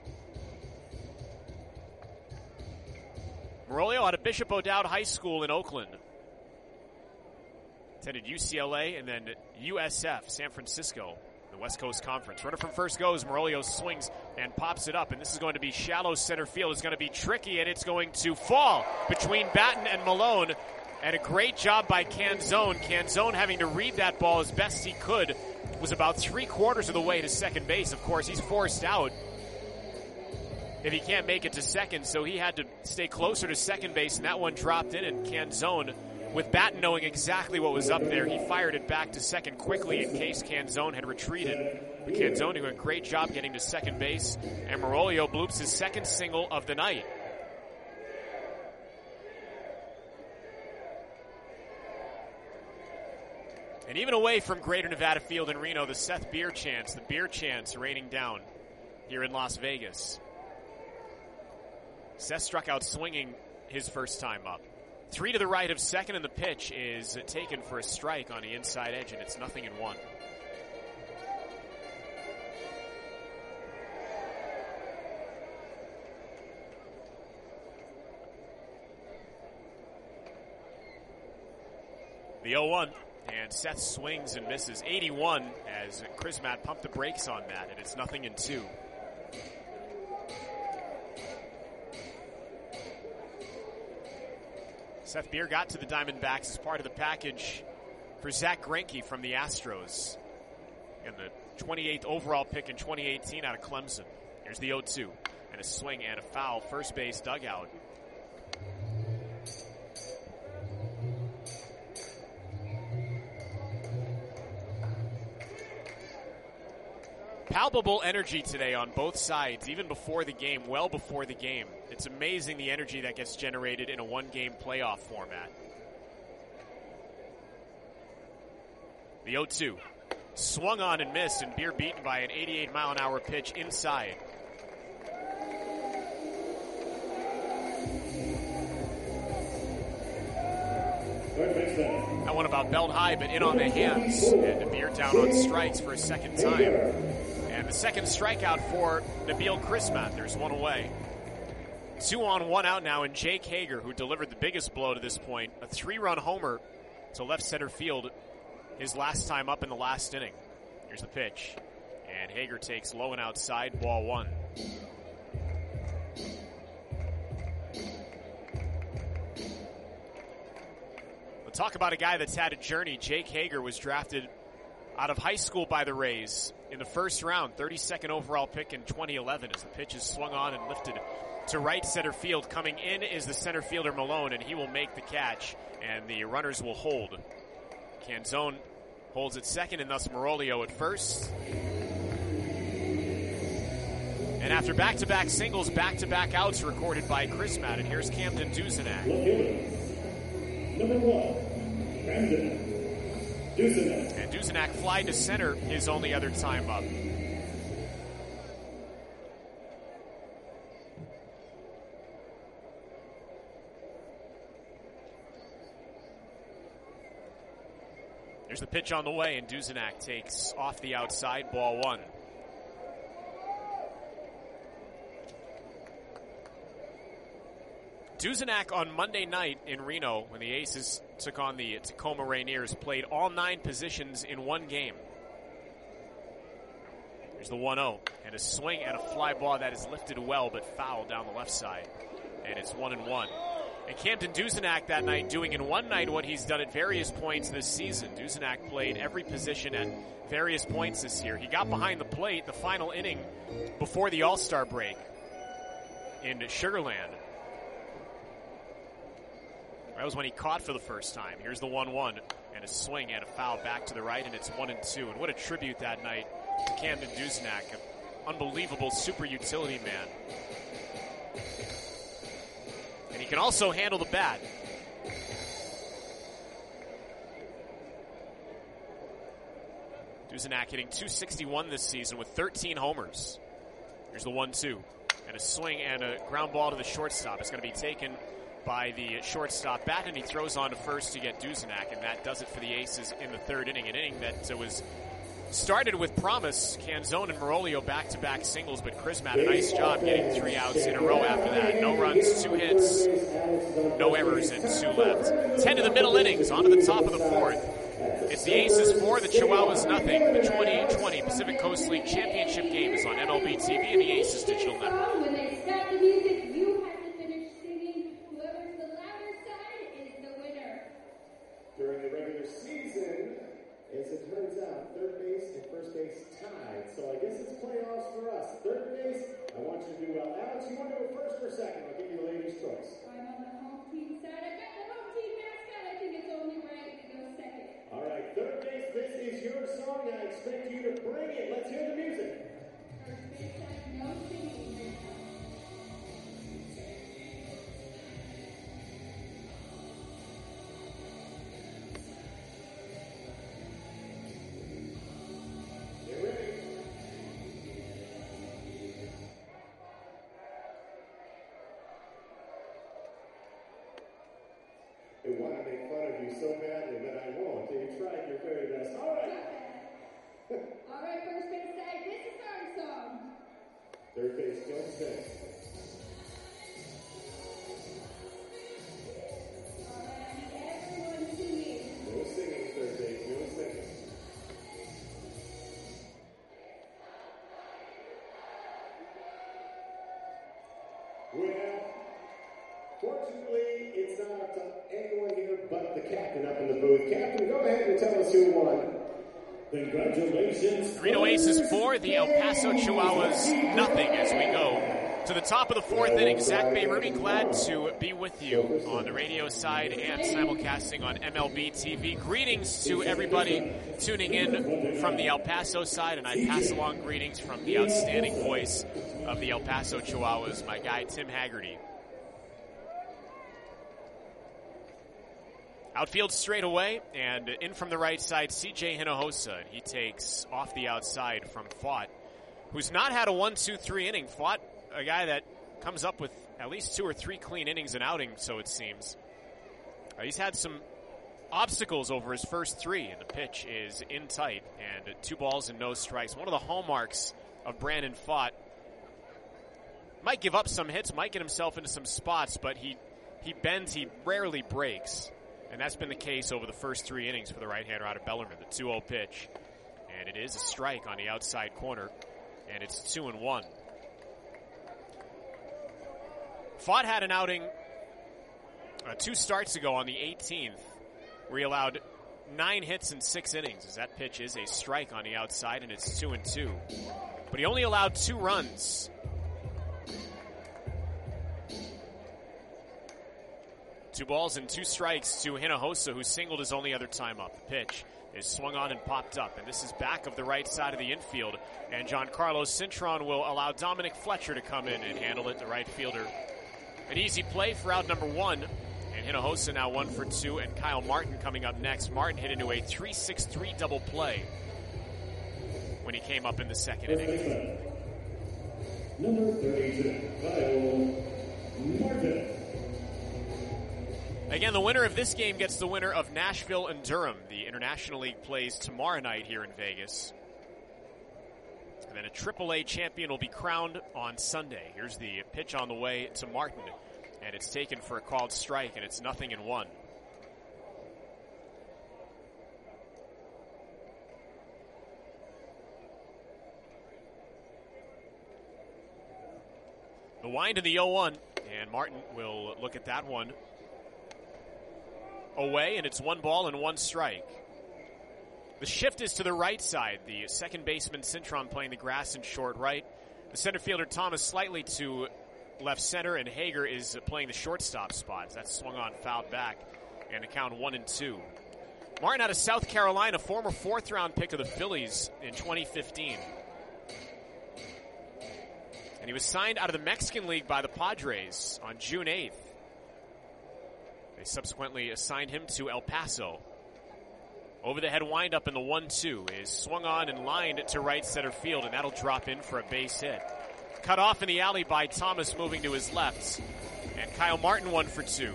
Marolio out of Bishop O'Dowd High School in Oakland. Attended U C L A and then U S F, San Francisco, the West Coast Conference. Runner from first goes, Marolio swings and pops it up, and this is going to be shallow center field. It's going to be tricky, and it's going to fall between Batten and Malone, and a great job by Canzone. Canzone having to read that ball as best he could, was about three quarters of the way to second base. Of course, he's forced out if he can't make it to second, so he had to stay closer to second base, and that one dropped in, and Canzone with Batten knowing exactly what was up there, he fired it back to second quickly in case Canzone had retreated. But Canzone doing a great job getting to second base, and Meroglio bloops his second single of the night. And even away from Greater Nevada Field in Reno, the Seth Beer chants, the Beer chants raining down here in Las Vegas. Seth struck out swinging his first time up. Three to the right of second, and the pitch is taken for a strike on the inside edge, and it's nothing in one. The oh one, and Seth swings and misses. eighty-one as Chrismat pumped the brakes on that, and it's nothing in two. Seth Beer got to the Diamondbacks as part of the package for Zach Greinke from the Astros. And the twenty-eighth overall pick in twenty eighteen out of Clemson. Here's the oh two. And a swing and a foul. First base dugout. Palpable energy today on both sides, even before the game, well before the game. It's amazing the energy that gets generated in a one-game playoff format. The oh two. Swung on and missed, and Beer beaten by an eighty-eight mile an hour pitch inside. That one about belt high, but in on the hands. And Beer down on strikes for a second time. And the second strikeout for Nabil Chrismat. There's one away. Two on, one out now, and Jake Hager, who delivered the biggest blow to this point, a three-run homer to left center field his last time up in the last inning. Here's the pitch. And Hager takes low and outside, ball one. We'll talk about a guy that's had a journey. Jake Hager was drafted out of high school by the Rays in the first round, thirty-second overall pick in twenty eleven, as the pitch is swung on and lifted to right center field. Coming in is the center fielder Malone, and he will make the catch, and the runners will hold. Canzone holds at second, and thus Meroglio at first. And after back-to-back singles, back-to-back outs recorded by Chrismat, and here's Camden Duzenak. Number one, Camden Duzenak. And Duzenak fly to center his only other time up. There's the pitch on the way, and Duzenak takes off the outside, ball one. Duzenak on Monday night in Reno, when the Aces took on the Tacoma Rainiers, played all nine positions in one game. Here's the one oh, and a swing and a fly ball that is lifted well but foul down the left side. And it's one and one. And Camden Duzenak that night doing in one night what he's done at various points this season. Duzenak played every position at various points this year. He got behind the plate the final inning before the All-Star break in Sugar Land. That was when he caught for the first time. Here's the one one, and a swing and a foul back to the right, and it's one and two. And what a tribute that night to Camden Duzenak, an unbelievable super utility man. And he can also handle the bat. Duzenak hitting two sixty-one this season with thirteen homers. Here's the one two, and a swing and a ground ball to the shortstop. It's going to be taken by the shortstop bat, and he throws on to first to get Duzenak, and that does it for the Aces in the third inning. An inning that uh, was started with promise. Canzone and Meroglio back-to-back singles, but Chrismat a nice job getting three outs in a row after that. No runs, two hits, no errors, and two left. Ten to the middle innings, on to the top of the fourth. It's the Aces four, the Chihuahuas nothing. The twenty twenty Pacific Coast League Championship game is on M L B T V and the Aces Digital Network. When they stop the music, you have to finish singing. Whoever's the louder side is the winner. During the regular season, as it turns out, third base and first base tied. So I guess it's playoffs for us. Third base, I want you to do well. Alex, you want to go first or second? I'll give you the lady's choice. I'm on the home team side. I've got the home team mascot. I think it's this is your song. I expect you to bring it. Let's hear the music. First base side, no singing. Get ready. I want to make fun of you so badly, but I won't. You tried your very best. All right. All right, first base side, this is our song. Third base, don't sing. All right, I need everyone singing. No singing, third base, no singing. Well, fortunately, it's not up to anyone here but the captain up in the booth. Captain, go ahead and tell us who won. Congratulations. Reno Aces four, the El Paso Chihuahuas nothing as we go to the top of the fourth inning. Zach Bayruti, glad to be with you on the radio side and simulcasting on M L B T V. Greetings to everybody tuning in from the El Paso side, and I pass along greetings from the outstanding voice of the El Paso Chihuahuas, my guy Tim Haggerty. Outfield straight away, and in from the right side, C J Hinojosa. He takes off the outside from Fott, who's not had a one two three inning. Fott, a guy that comes up with at least two or three clean innings and outing, so it seems. Uh, he's had some obstacles over his first three, and the pitch is in tight, and two balls and no strikes. One of the hallmarks of Brandon Fott. Might give up some hits, might get himself into some spots, but he, he bends, he rarely breaks. And that's been the case over the first three innings for the right-hander out of Bellarmine. The two oh pitch. And it is a strike on the outside corner. And it's two and one. Fott had an outing uh, two starts ago on the eighteenth, where he allowed nine hits in six innings, as that pitch is a strike on the outside, and it's two and two. But he only allowed two runs. Two balls and two strikes to Hinojosa, who singled his only other time up. The pitch is swung on and popped up, and this is back of the right side of the infield. And Giancarlo Cintron will allow Dominic Fletcher to come in and handle it, the right fielder. An easy play for out number one, and Hinojosa now one for two, and Kyle Martin coming up next. Martin hit into a three six three double play when he came up in the second inning. Number thirty-two, Kyle Martin. Again, the winner of this game gets the winner of Nashville and Durham. The International League plays tomorrow night here in Vegas. And then a triple A champion will be crowned on Sunday. Here's the pitch on the way to Martin. And it's taken for a called strike, and it's nothing in one. The wind in the oh one, and Martin will look at that one. Away, and it's one ball and one strike. The shift is to the right side. The second baseman, Cintron, playing the grass in short right. The center fielder, Thomas, slightly to left center, and Hager is playing the shortstop spot. That's swung on, fouled back, and a count one and two. Martin out of South Carolina, former fourth-round pick of the Phillies in twenty fifteen. And he was signed out of the Mexican League by the Padres on June eighth. They subsequently assigned him to El Paso. Over the head windup in the one two is swung on and lined to right center field, and that'll drop in for a base hit. Cut off in the alley by Thomas, moving to his left. And Kyle Martin one for two.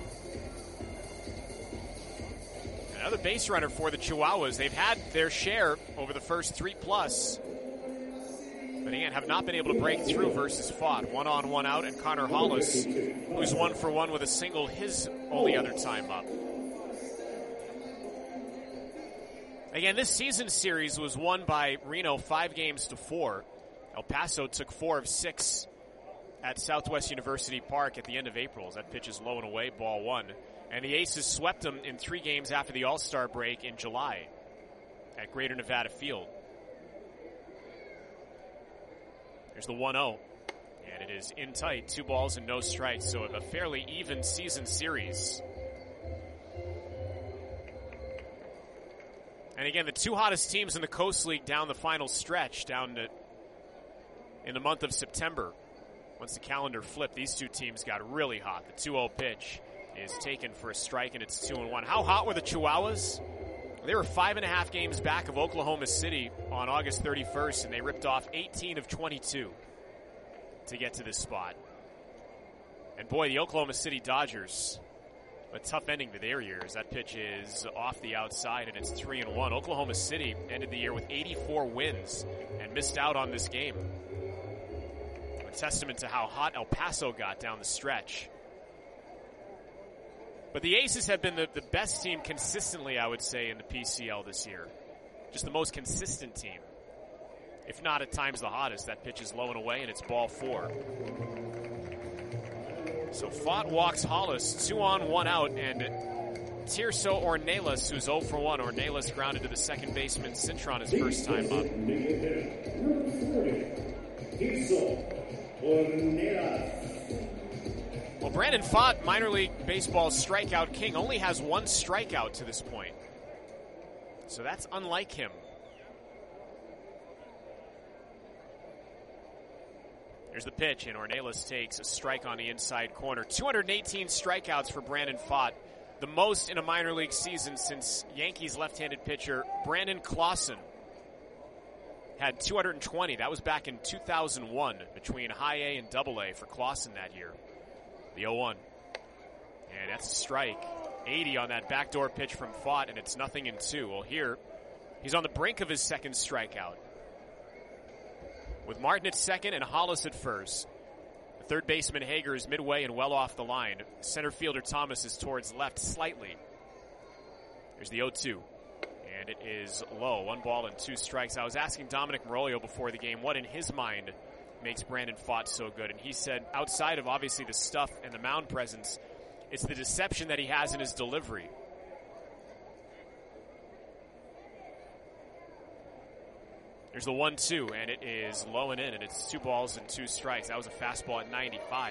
Another base runner for the Chihuahuas. They've had their share over the first three plus. But again, have not been able to break through versus Fott. One on, one out, and Connor Hollis, who's one for one with a single his only other time up. Again, this season series was won by Reno five games to four. El Paso took four of six at Southwest University Park at the end of April. As that pitch is low and away, ball one. And the Aces swept them in three games after the All-Star break in July at Greater Nevada Field. There's the one oh, and it is in tight, two balls and no strikes, so a fairly even season series. And And again, the two hottest teams in the Coast League down the final stretch, down to, in the month of September. Once the calendar flipped, these two teams got really hot. The two oh pitch is taken for a strike, and it's two and one. How hot were the Chihuahuas? They were five and a half games back of Oklahoma City on August thirty-first, and they ripped off eighteen of twenty-two to get to this spot. And boy, the Oklahoma City Dodgers, a tough ending to their year as that pitch is off the outside, and it's three and one. Oklahoma City ended the year with eighty-four wins and missed out on this game. A testament to how hot El Paso got down the stretch. But the Aces have been the, the best team consistently, I would say, in the P C L this year. Just the most consistent team. If not at times the hottest. That pitch is low and away, and it's ball four. So Fott walks Hollis, two on, one out, and Tirso Ornelas, who's oh for one. Ornelas grounded to the second baseman, Cintron, his first time up. Well, Brandon Fott, minor league baseball strikeout king, only has one strikeout to this point. So that's unlike him. Here's the pitch, and Ornelas takes a strike on the inside corner. two hundred eighteen strikeouts for Brandon Fott, the most in a minor league season since Yankees left-handed pitcher Brandon Clausen had two hundred twenty. That was back in two thousand one between high A and double A for Clausen that year. The oh one. And that's a strike. eighty on that backdoor pitch from Fott, and it's nothing in two. Well, here, he's on the brink of his second strikeout, with Martin at second and Hollis at first. The third baseman Hager is midway and well off the line. Center fielder Thomas is towards left slightly. Here's the oh two. And it is low. One ball and two strikes. I was asking Dominic Meroglio before the game what in his mind makes Brandon Fott so good. And he said outside of obviously the stuff and the mound presence, it's the deception that he has in his delivery. There's the one two, and it is low and in, and it's two balls and two strikes. That was a fastball at ninety-five.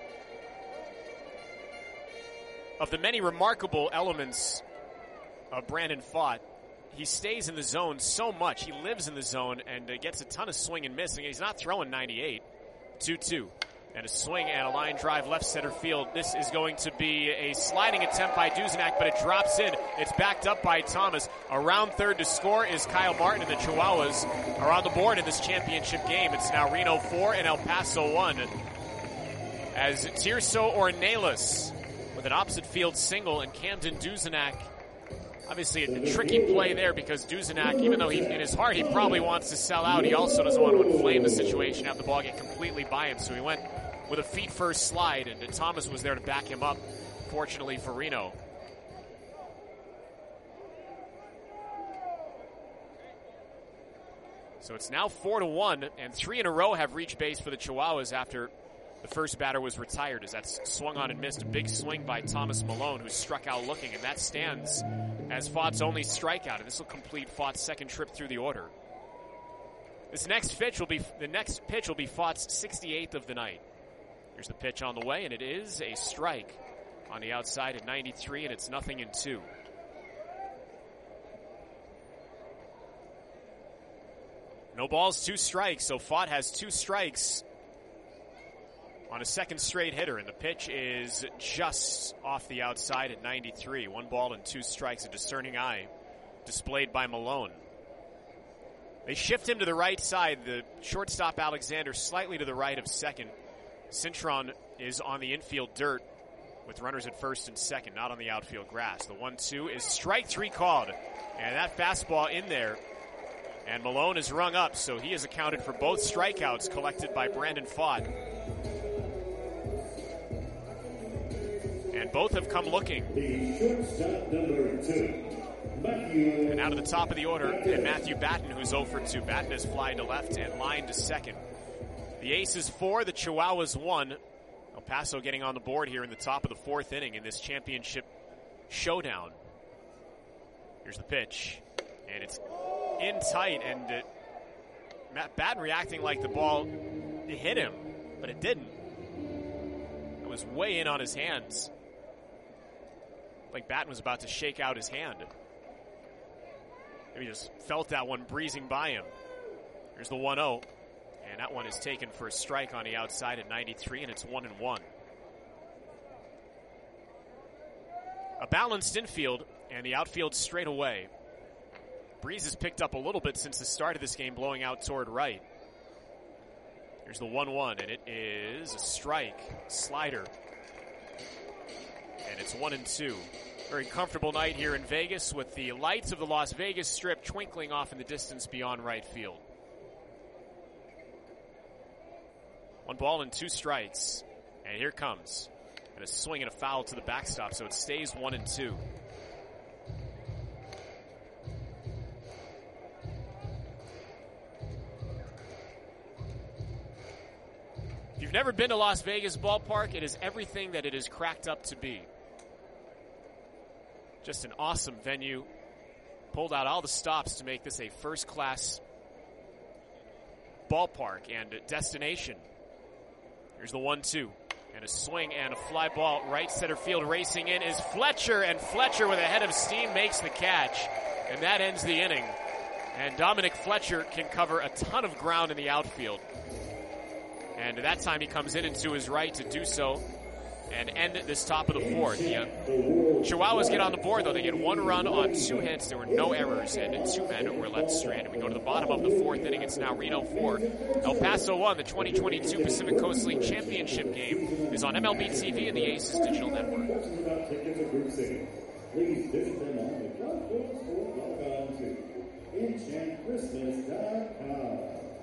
Of the many remarkable elements of Brandon Fott, he stays in the zone so much. He lives in the zone and uh, gets a ton of swing and miss. And he's not throwing ninety-eight. two two. And a swing and a line drive left center field. This is going to be a sliding attempt by Duzenak, but it drops in. It's backed up by Thomas. Around third to score is Kyle Martin, and the Chihuahuas are on the board in this championship game. It's now Reno four and El Paso one. As Tirso Ornelas with an opposite field single, and Camden Duzenak, obviously a, a tricky play there because Duzenak, even though he, in his heart he probably wants to sell out, he also doesn't want to inflame the situation, have the ball get completely by him. So he went with a feet-first slide, and Thomas was there to back him up, fortunately for Reno. So it's now four to one, and three in a row have reached base for the Chihuahuas after the first batter was retired, as that's swung on and missed. A big swing by Thomas Malone, who struck out looking, and that stands as Fott's only strikeout, and this will complete Fott's second trip through the order. This next pitch will be the next pitch will be Fott's sixty-eighth of the night. Here's the pitch on the way, and it is a strike on the outside at ninety-three, and it's nothing in two. No balls, two strikes, so Fott has two strikes on a second straight hitter, and the pitch is just off the outside at ninety-three. One ball and two strikes, a discerning eye displayed by Malone. They shift him to the right side. The shortstop Alexander slightly to the right of second. Cintron is on the infield dirt with runners at first and second, not on the outfield grass. The one two is strike three called, and that fastball in there. And Malone is rung up, so he has accounted for both strikeouts collected by Brandon Fott. And both have come looking. The shortstop number two, Matthew. And out of the top of the order, and Matthew Batten, who's oh for two. Batten has flied to left and lined to second. The Aces four, the Chihuahuas one. El Paso getting on the board here in the top of the fourth inning in this championship showdown. Here's the pitch, and it's in tight, and uh, Matt Batten reacting like the ball hit him, but it didn't. It was way in on his hands. Like Batten was about to shake out his hand. Maybe just felt that one breezing by him. Here's the one oh. And that one is taken for a strike on the outside at ninety-three, and it's one and one. A balanced infield, and the outfield straight away. Breeze has picked up a little bit since the start of this game, blowing out toward right. Here's the one one, and it is a strike. Slider. And it's one and two. Very comfortable night here in Vegas with the lights of the Las Vegas Strip twinkling off in the distance beyond right field. One ball and two strikes. And here comes. And a swing and a foul to the backstop, so it stays one and two. If you've never been to Las Vegas Ballpark, it is everything that it is cracked up to be. Just an awesome venue. Pulled out all the stops to make this a first-class ballpark and destination. Here's the one two. And a swing and a fly ball. Right center field racing in is Fletcher. And Fletcher with a head of steam makes the catch. And that ends the inning. And Dominic Fletcher can cover a ton of ground in the outfield. And that time he comes in and to his right to do so and end this top of the fourth. Yeah. Chihuahuas get on the board, though. They get one run on two hits. There were no errors, and two men were left stranded. We go to the bottom of the fourth inning. It's now Reno four, El Paso one. The twenty twenty-two Pacific Coast League Championship game is on M L B T V and the Aces Digital Network. Please visit them on the golf course or log on to enchant christmas dot com.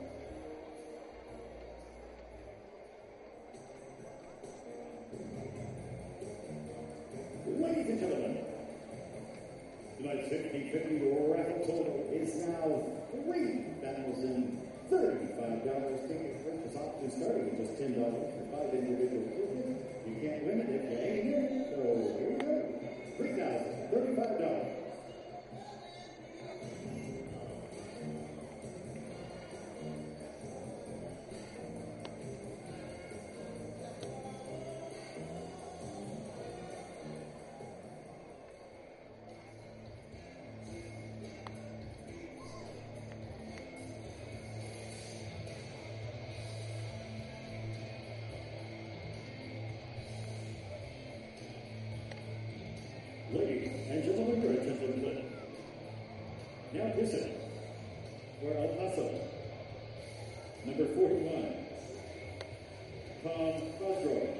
Ladies and gentlemen, tonight's fifty fifty raffle total is now three thousand thirty-five dollars. Ticket purchase option starting at just ten dollars for five individual tickets. You can't win it if you ain't here, so here we go. three thousand thirty-five dollars. Ladies and gentlemen, your attention please. Now pitching for El Paso, number forty-one, Tom Cosgrove.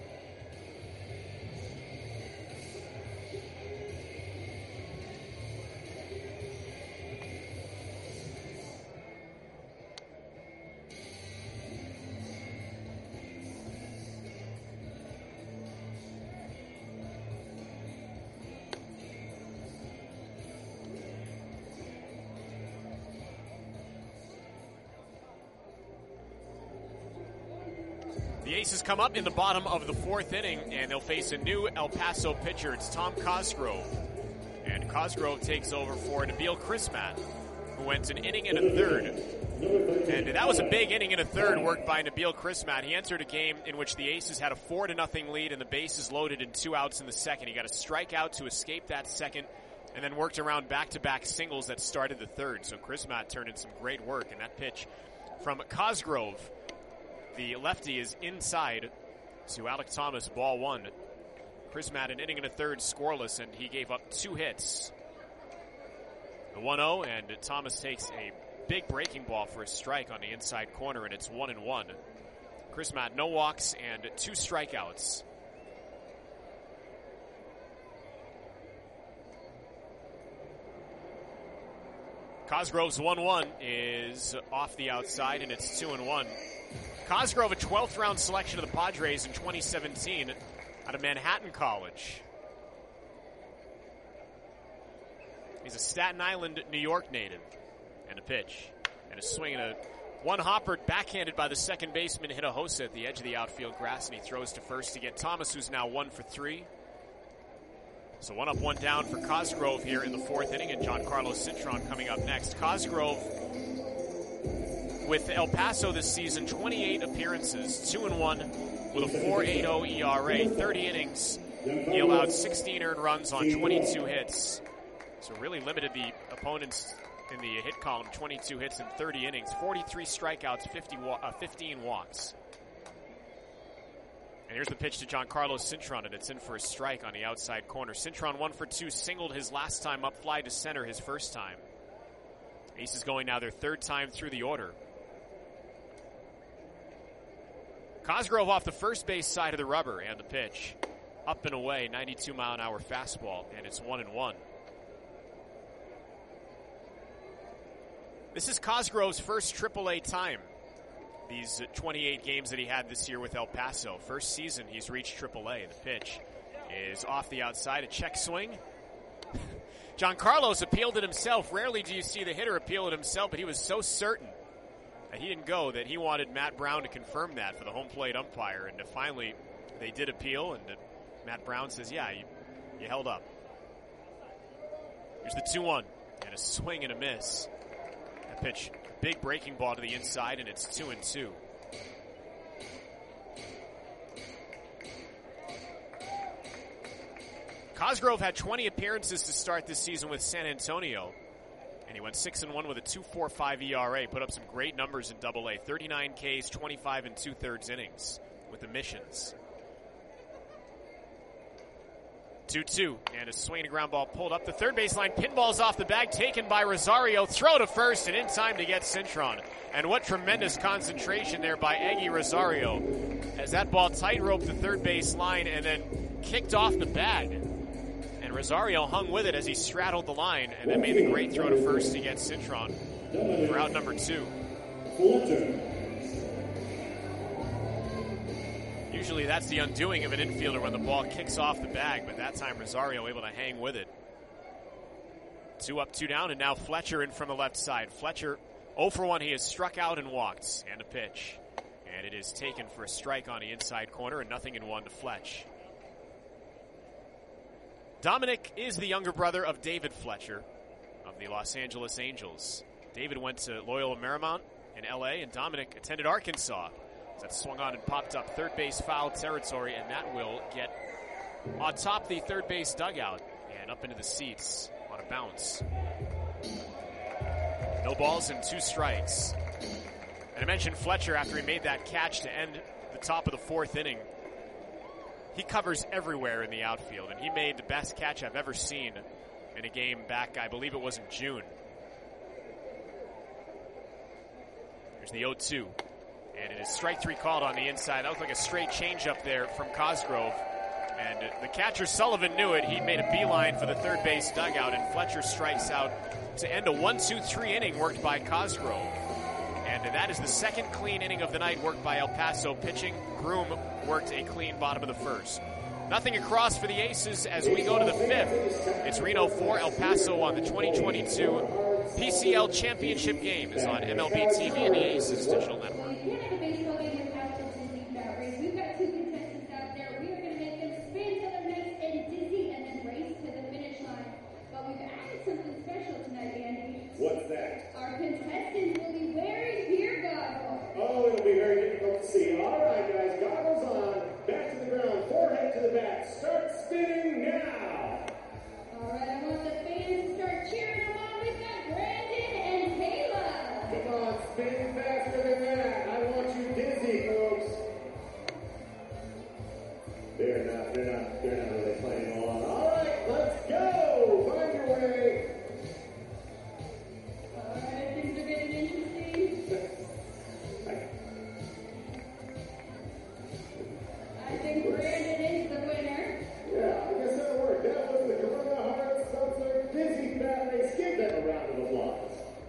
The Aces come up in the bottom of the fourth inning, and they'll face a new El Paso pitcher. It's Tom Cosgrove. And Cosgrove takes over for Nabil Chrismat, who went an inning and a third. And that was a big inning and a third worked by Nabil Chrismat. He entered a game in which the Aces had a four to nothing lead and the bases loaded and two outs in the second. He got a strikeout to escape that second and then worked around back-to-back singles that started the third. So Chrismat turned in some great work, and that pitch from Cosgrove, the lefty, is inside to Alec Thomas, ball one. Chrismat an inning and a third scoreless, and he gave up two hits. The one oh, and Thomas takes a big breaking ball for a strike on the inside corner, and it's one and one. Chrismat, no walks and two strikeouts. Cosgrove's one one is off the outside, and it's two and one. Cosgrove, a twelfth round selection of the Padres in twenty seventeen out of Manhattan College. He's a Staten Island, New York native. And a pitch. And a swing and a one hopper backhanded by the second baseman Hinojosa at the edge of the outfield grass, and he throws to first to get Thomas, who's now one for three. So one up, one down for Cosgrove here in the fourth inning, and Giancarlo Cintron coming up next. Cosgrove with El Paso this season, twenty-eight appearances, two and one with a four point eight oh E R A, thirty innings. He allowed sixteen earned runs on twenty-two hits. So really limited the opponents in the hit column, twenty-two hits in thirty innings, forty-three strikeouts, fifty wa- uh, fifteen walks. And here's the pitch to Giancarlo Cintron, and it's in for a strike on the outside corner. Cintron one for two, singled his last time up, fly to center his first time. Aces going now their third time through the order. Cosgrove off the first base side of the rubber, and the pitch. Up and away, ninety-two mile an hour fastball, and it's one and one. This is Cosgrove's first triple A time. These twenty-eight games that he had this year with El Paso. First season he's reached triple A. The pitch is off the outside, a check swing. Giancarlo's appealed it himself. Rarely do you see the hitter appeal it himself, but he was so certain that he didn't go that he wanted Matt Brown to confirm that for the home plate umpire. And finally, they did appeal, and Matt Brown says, yeah, you, you held up. Here's the two one, and a swing and a miss. That pitch, big breaking ball to the inside, and it's two and two. Cosgrove had twenty appearances to start this season with San Antonio, and he went six and one with a two point four five E R A. Put up some great numbers in Double A: thirty-nine Ks, twenty-five and two-thirds innings with the missions. two two, and a swing and a ground ball pulled up the third baseline. Pinball's off the bag, taken by Rosario. Throw to first, and in time to get Cintron. And what tremendous concentration there by Eggy Rosario, as that ball tightrope the third base line and then kicked off the bag. And Rosario hung with it as he straddled the line and then made the great throw to first to get Cintron for out number two. Usually that's the undoing of an infielder when the ball kicks off the bag, but that time Rosario able to hang with it. Two up, two down, and now Fletcher in from the left side. Fletcher oh for one, he has struck out and walked, and a pitch. And it is taken for a strike on the inside corner, and nothing in one to Fletch. Dominic is the younger brother of David Fletcher of the Los Angeles Angels. David went to Loyola Marymount in L A, and Dominic attended Arkansas. That swung on and popped up third base foul territory, and that will get on top the third base dugout and up into the seats on a bounce. No balls and two strikes. And I mentioned Fletcher after he made that catch to end the top of the fourth inning. He covers everywhere in the outfield, and he made the best catch I've ever seen in a game back, I believe it was in June. There's the oh two. And it is strike three called on the inside. That looked like a straight changeup there from Cosgrove. And the catcher Sullivan knew it. He made a beeline for the third base dugout, and Fletcher strikes out to end a one two three inning worked by Cosgrove. And that is the second clean inning of the night worked by El Paso pitching. Groom worked a clean bottom of the first. Nothing across for the Aces as we go to the fifth. It's Reno four, El Paso on the twenty twenty-two P C L Championship game is on M L B T V and the Aces Digital Network. What's that? Our contestants will be wearing beer goggles. Oh, it'll be very difficult to see. All right, guys, goggles on. Back to the ground, forehead to the back. Start spinning now. All right, I want the fans to start cheering along. We've got Brandon and Kayla. Come on, spin faster than that. I want you dizzy, folks. They're not, they're not, they're not really playing along. All right, let's go. Find your way. All right, things are getting interesting. I think Brandon is the winner. Yeah, I guess that'll work. That was the Corona Hard Seltzer Dizzy Fat Race. Give them a round of applause.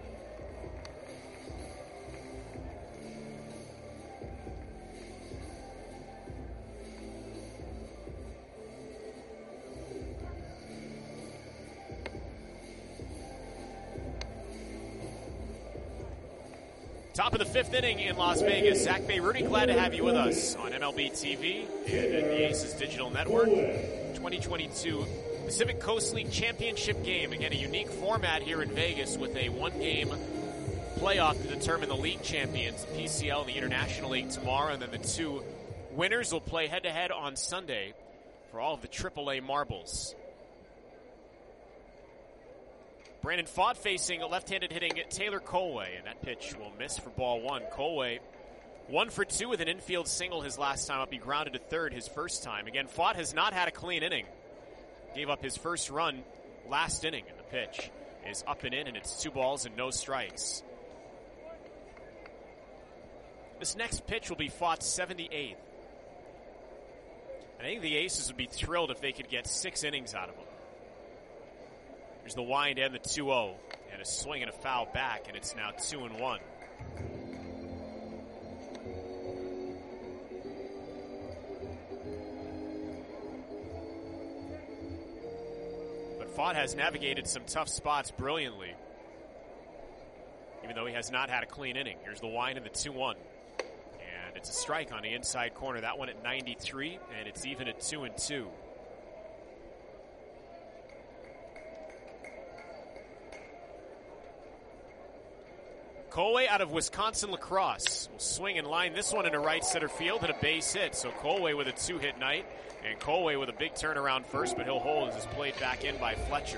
Top of the fifth inning in Las Vegas. Zach Bayrooney, glad to have you with us on M L B T V and the Aces Digital Network. twenty twenty-two Pacific Coast League Championship game. Again, a unique format here in Vegas with a one-game playoff to determine the league champions, the P C L and the International League tomorrow, and then the two winners will play head-to-head on Sunday for all of the triple A marbles. Brandon Pfaadt facing a left-handed hitting Taylor Colway, and that pitch will miss for ball one. Colway, one for two with an infield single his last time up. He grounded to third his first time. Again, Pfaadt has not had a clean inning. Gave up his first run last inning, and the pitch is up and in, and it's two balls and no strikes. This next pitch will be Pfaadt's seventy-eighth. I think the Aces would be thrilled if they could get six innings out of him. There's the wind and the two oh, and a swing and a foul back, and it's now two and one. But Pfaadt has navigated some tough spots brilliantly, even though he has not had a clean inning. Here's the wind and the two one. And it's a strike on the inside corner. That one at ninety-three, and it's even at two and two. Colway out of Wisconsin La Crosse will swing and line this one into right center field and a base hit. So Colway with a two-hit night, and Colway with a big turnaround first, but he'll hold as it's played back in by Fletcher.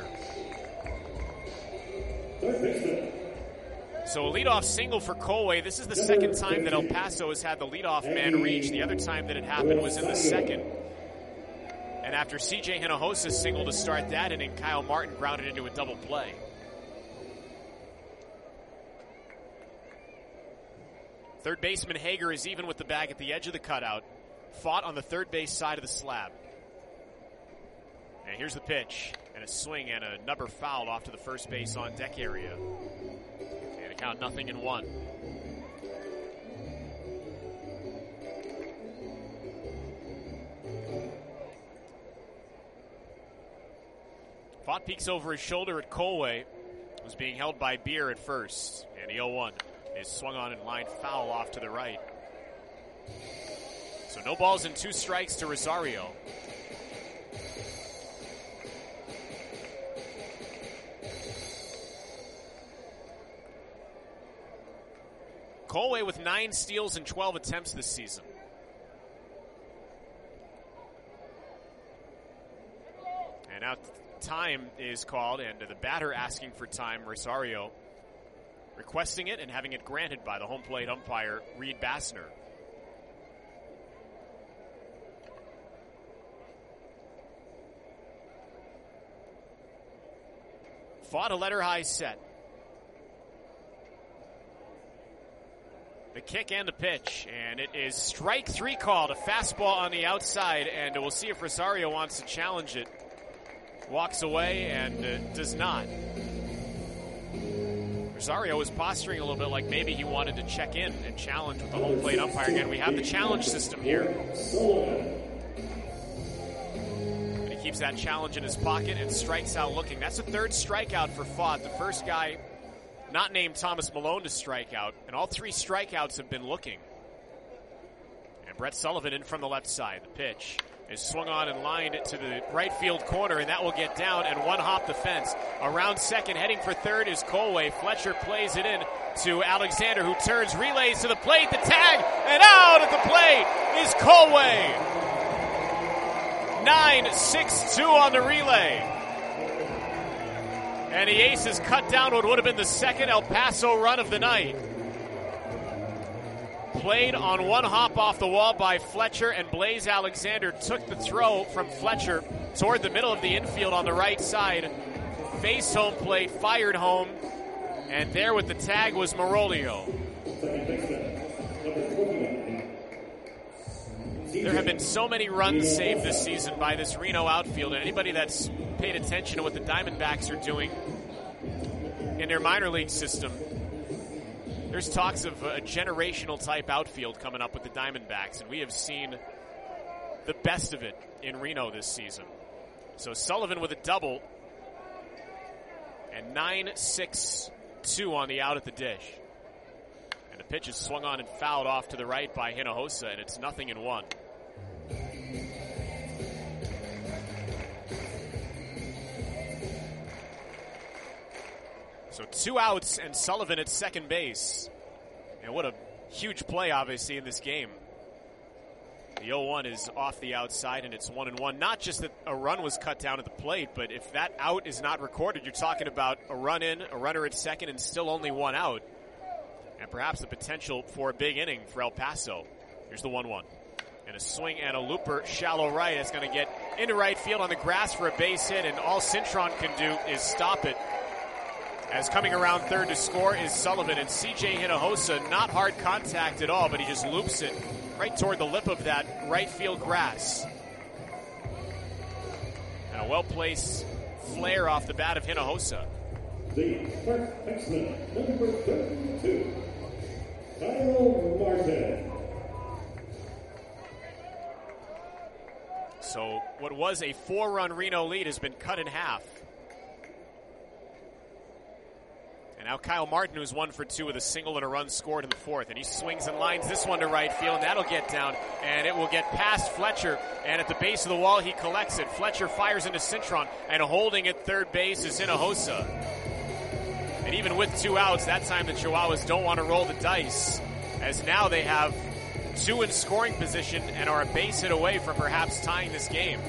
So a leadoff single for Colway. This is the second time that El Paso has had the leadoff man reach. The other time that it happened was in the second. And after C J Hinojosa singled to start that inning, Kyle Martin grounded into a double play. Third baseman Hager is even with the bag at the edge of the cutout. Pfaadt on the third base side of the slab. And here's the pitch. And a swing and a number fouled off to the first base on deck area. And a count nothing and one. Pfaadt peeks over his shoulder at Colway, who's being held by Beer at first. And the oh one is swung on and lined foul off to the right. So no balls and two strikes to Rosario. Colway with nine steals and twelve attempts this season. And now time is called, and the batter asking for time, Rosario requesting it and having it granted by the home plate umpire, Reed Bassner. Pfaadt a letter high set. The kick and the pitch, and it is strike three called, a fastball on the outside, and we'll see if Rosario wants to challenge it. Walks away and uh, does not. Rosario was posturing a little bit like maybe he wanted to check in and challenge with the home plate umpire. Again, we have the challenge system here. And he keeps that challenge in his pocket and strikes out looking. That's the third strikeout for Pfaadt. The first guy not named Thomas Malone to strike out, and all three strikeouts have been looking. And Brett Sullivan in from the left side. The pitch is swung on and lined to the right field corner, and that will get down and one hop the fence. Around second, heading for third is Colway. Fletcher plays it in to Alexander, who turns, relays to the plate, the tag, and out at the plate is Colway. nine six two on the relay. And the Aces cut down what would have been the second El Paso run of the night. Played on one hop off the wall by Fletcher, and Blaze Alexander took the throw from Fletcher toward the middle of the infield on the right side. Faced home plate, fired home, and there with the tag was Marolio. There have been so many runs saved this season by this Reno outfield, and anybody that's paid attention to what the Diamondbacks are doing in their minor league system, there's talks of a generational type outfield coming up with the Diamondbacks, and we have seen the best of it in Reno this season. So Sullivan with a double, and nine six two on the out at the dish. And the pitch is swung on and fouled off to the right by Hinojosa, and it's nothing in one. So two outs and Sullivan at second base. And what a huge play, obviously, in this game. The oh one is off the outside, and it's one and one. Not just that a run was cut down at the plate, but if that out is not recorded, you're talking about a run in, a runner at second, and still only one out. And perhaps the potential for a big inning for El Paso. Here's the one one. And a swing and a looper, shallow right. It's going to get into right field on the grass for a base hit, and all Cintron can do is stop it. As coming around third to score is Sullivan, and C J Hinojosa, not hard contact at all, but he just loops it right toward the lip of that right field grass. And a well-placed flare off the bat of Hinojosa. The first baseman, number thirty-two, Kyle Martin. So what was a four-run Reno lead has been cut in half. And now Kyle Martin, who's one for two with a single and a run scored in the fourth. And he swings and lines this one to right field, and that'll get down. And it will get past Fletcher. And at the base of the wall, he collects it. Fletcher fires into Cintron, and holding at third base is Hinojosa. And even with two outs, that time the Chihuahuas don't want to roll the dice, as now they have two in scoring position and are a base hit away from perhaps tying this game.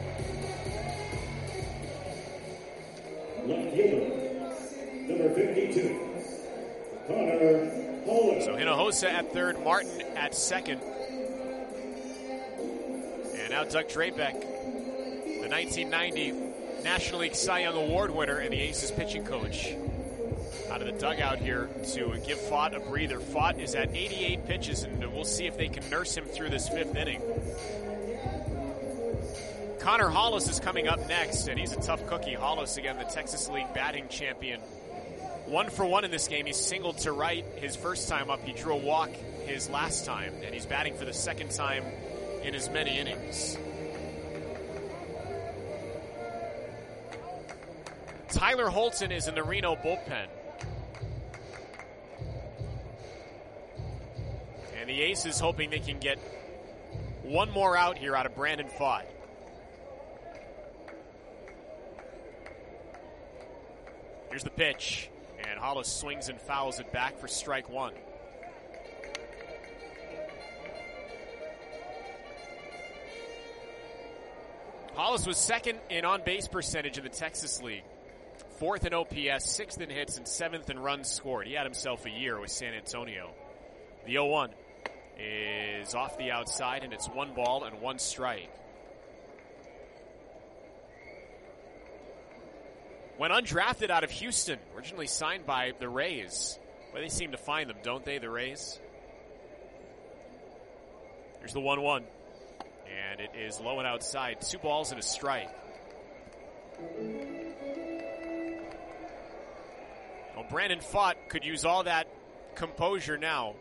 Left fielder, number fifty-two, Connor Hollis. So Hinojosa at third, Martin at second. And now Doug Drabeck, the nineteen ninety National League Cy Young Award winner and the Aces pitching coach, out of the dugout here to give Fott a breather. Fott is at eighty-eight pitches, and we'll see if they can nurse him through this fifth inning. Connor Hollis is coming up next, and he's a tough cookie. Hollis, again, the Texas League batting champion. One for one in this game. He's singled to right his first time up. He drew a walk his last time, and he's batting for the second time in as many innings. Tyler Holton is in the Reno bullpen. And the Aces hoping they can get one more out here out of Brandon Fott. Here's the pitch, and Hollis swings and fouls it back for strike one. Hollis was second in on-base percentage in the Texas League. Fourth in O P S, sixth in hits, and seventh in runs scored. He had himself a year with San Antonio. The oh one is off the outside, and it's one ball and one strike. Went undrafted out of Houston, originally signed by the Rays. Well, they seem to find them, don't they, the Rays? Here's the one one. And it is low and outside. Two balls and a strike. Well, Brandon Fott could use all that composure now.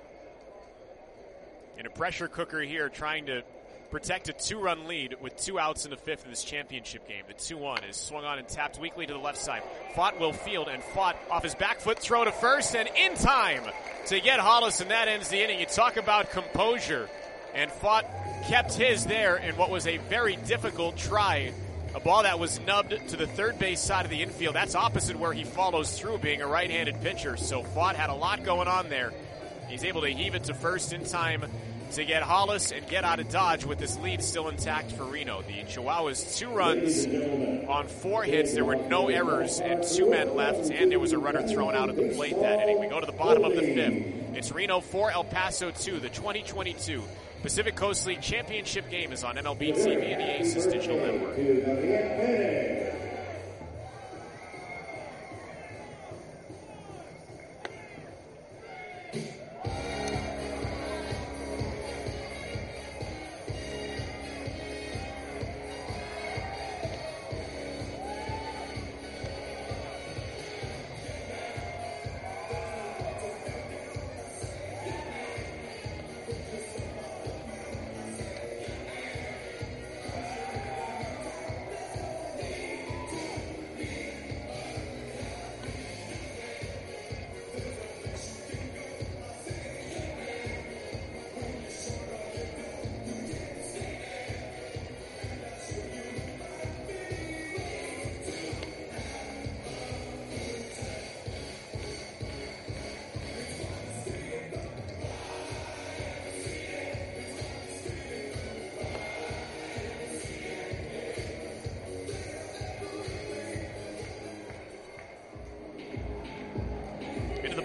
In a pressure cooker here, trying to protect a two-run lead with two outs in the fifth of this championship game. The two one is swung on and tapped weakly to the left side. Fott will field, and Fott off his back foot throw to first, and in time to get Hollis, and that ends the inning. You talk about composure, and Fott kept his there in what was a very difficult try. A ball that was nubbed to the third base side of the infield. That's opposite where he follows through, being a right-handed pitcher. So Fott had a lot going on there. He's able to heave it to first in time to get Hollis and get out of Dodge with this lead still intact for Reno. The Chihuahuas two runs on four hits. There were no errors and two men left, and there was a runner thrown out at the plate that inning. We go to the bottom of the fifth. It's Reno four, El Paso two. The twenty twenty-two Pacific Coast League Championship game is on M L B T V and the Aces Digital Network.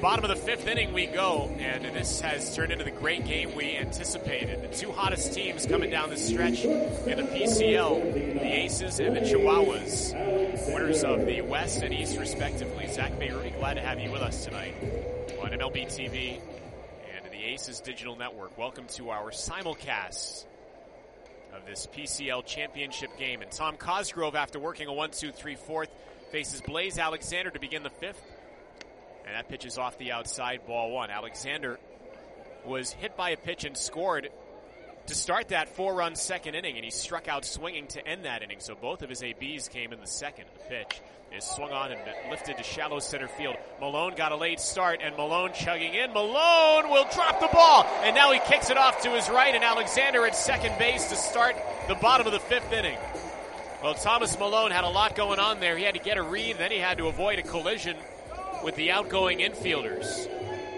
bottom of the fifth inning we go, and this has turned into the great game we anticipated. The two hottest teams coming down the stretch in the P C L, the Aces and the Chihuahuas, winners of the West and East respectively. Zach Baker, glad to have you with us tonight on M L B T V and the Aces Digital Network. Welcome to our simulcast of this P C L championship game. And Tom Cosgrove, after working a one two three fourth, faces Blaze Alexander to begin the fifth. And that pitch is off the outside, ball one. Alexander was hit by a pitch and scored to start that four-run second inning, and he struck out swinging to end that inning. So both of his A Bs came in the second. The pitch is swung on and lifted to shallow center field. Malone got a late start, and Malone chugging in. Malone will drop the ball, and now he kicks it off to his right, and Alexander at second base to start the bottom of the fifth inning. Well, Thomas Malone had a lot going on there. He had to get a read, then he had to avoid a collision with the outgoing infielders.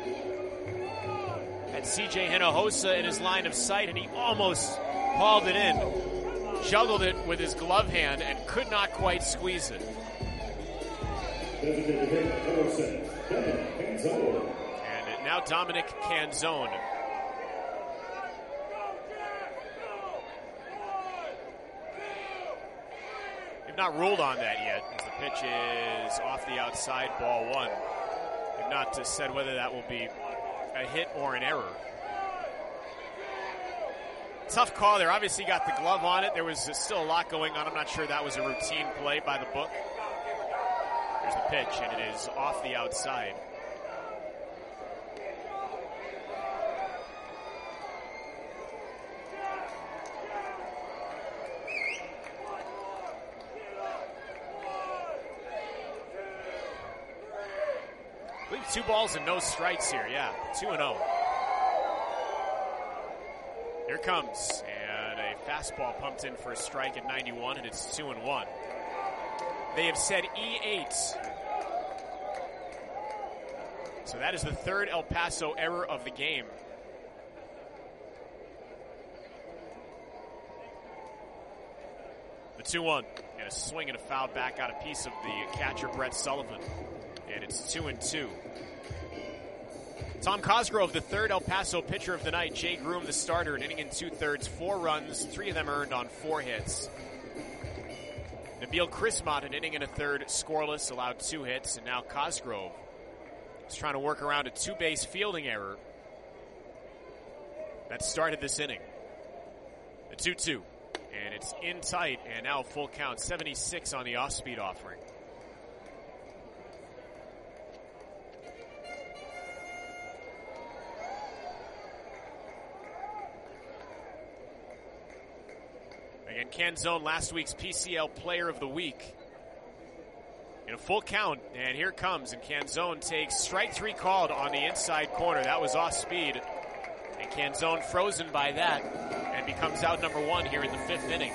Had C J Hinojosa in his line of sight, and he almost hauled it in. Juggled it with his glove hand and could not quite squeeze it. And now Dominic Canzone. They've not ruled on that yet, as the pitch is off the outside, ball one. They've not said whether that will be a hit or an error. Tough call there. Obviously got the glove on it. There was still a lot going on. I'm not sure that was a routine play by the book. There's the pitch, and it is off the outside. I believe two balls and no strikes here. Yeah, two and oh. Here comes, and a fastball pumped in for a strike at ninety-one, and it's two and one. They have said E eight. So that is the third El Paso error of the game. The two one, and a swing and a foul back out a piece of the catcher Brett Sullivan. And it's two and two. Tom Cosgrove, the third El Paso pitcher of the night. Jay Groom, the starter, an inning and two-thirds, four runs, three of them earned on four hits. Nabil Chrismont, an inning and a third, scoreless, allowed two hits. And now Cosgrove is trying to work around a two-base fielding error that started this inning. The two two, and it's in tight, and now full count, seventy-six on the off-speed offering. Again, Canzone, last week's P C L Player of the Week. In a full count, and here comes, and Canzone takes strike three called on the inside corner. That was off speed, and Canzone frozen by that, and becomes out number one here in the fifth inning.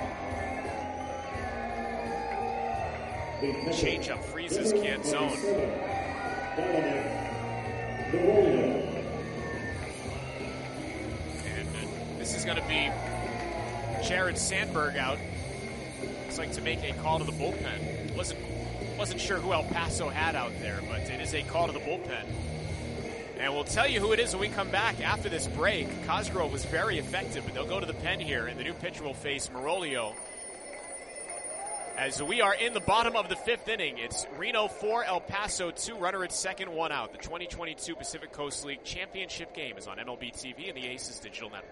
Changeup freezes Canzone. And uh, this is going to be Jared Sandberg out. Looks like to make a call to the bullpen. Wasn't wasn't sure who El Paso had out there, but it is a call to the bullpen. And we'll tell you who it is when we come back after this break. Cosgrove was very effective, but they'll go to the pen here, and the new pitcher will face Marolio. As we are in the bottom of the fifth inning, it's Reno four, El Paso two, runner at second, one out. The twenty twenty-two Pacific Coast League championship game is on M L B T V and the Aces Digital Network.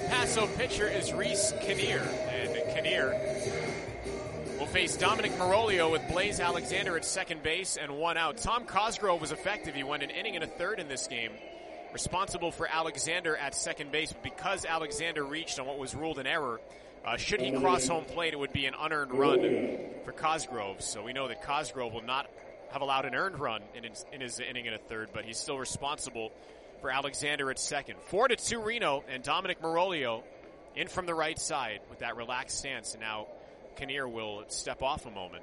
Paso pitcher is Reese Kinnear, and Kinnear will face Dominic Marolio with Blaze Alexander at second base and one out. Tom Cosgrove was effective. He went an inning and a third in this game, responsible for Alexander at second base. But because Alexander reached on what was ruled an error, uh, should he cross home plate, it would be an unearned run for Cosgrove. So we know that Cosgrove will not have allowed an earned run in his, in his inning and a third, but he's still responsible for Alexander at second. Four to two Reno, and Dominic Marolio in from the right side with that relaxed stance. And now Kinnear will step off a moment.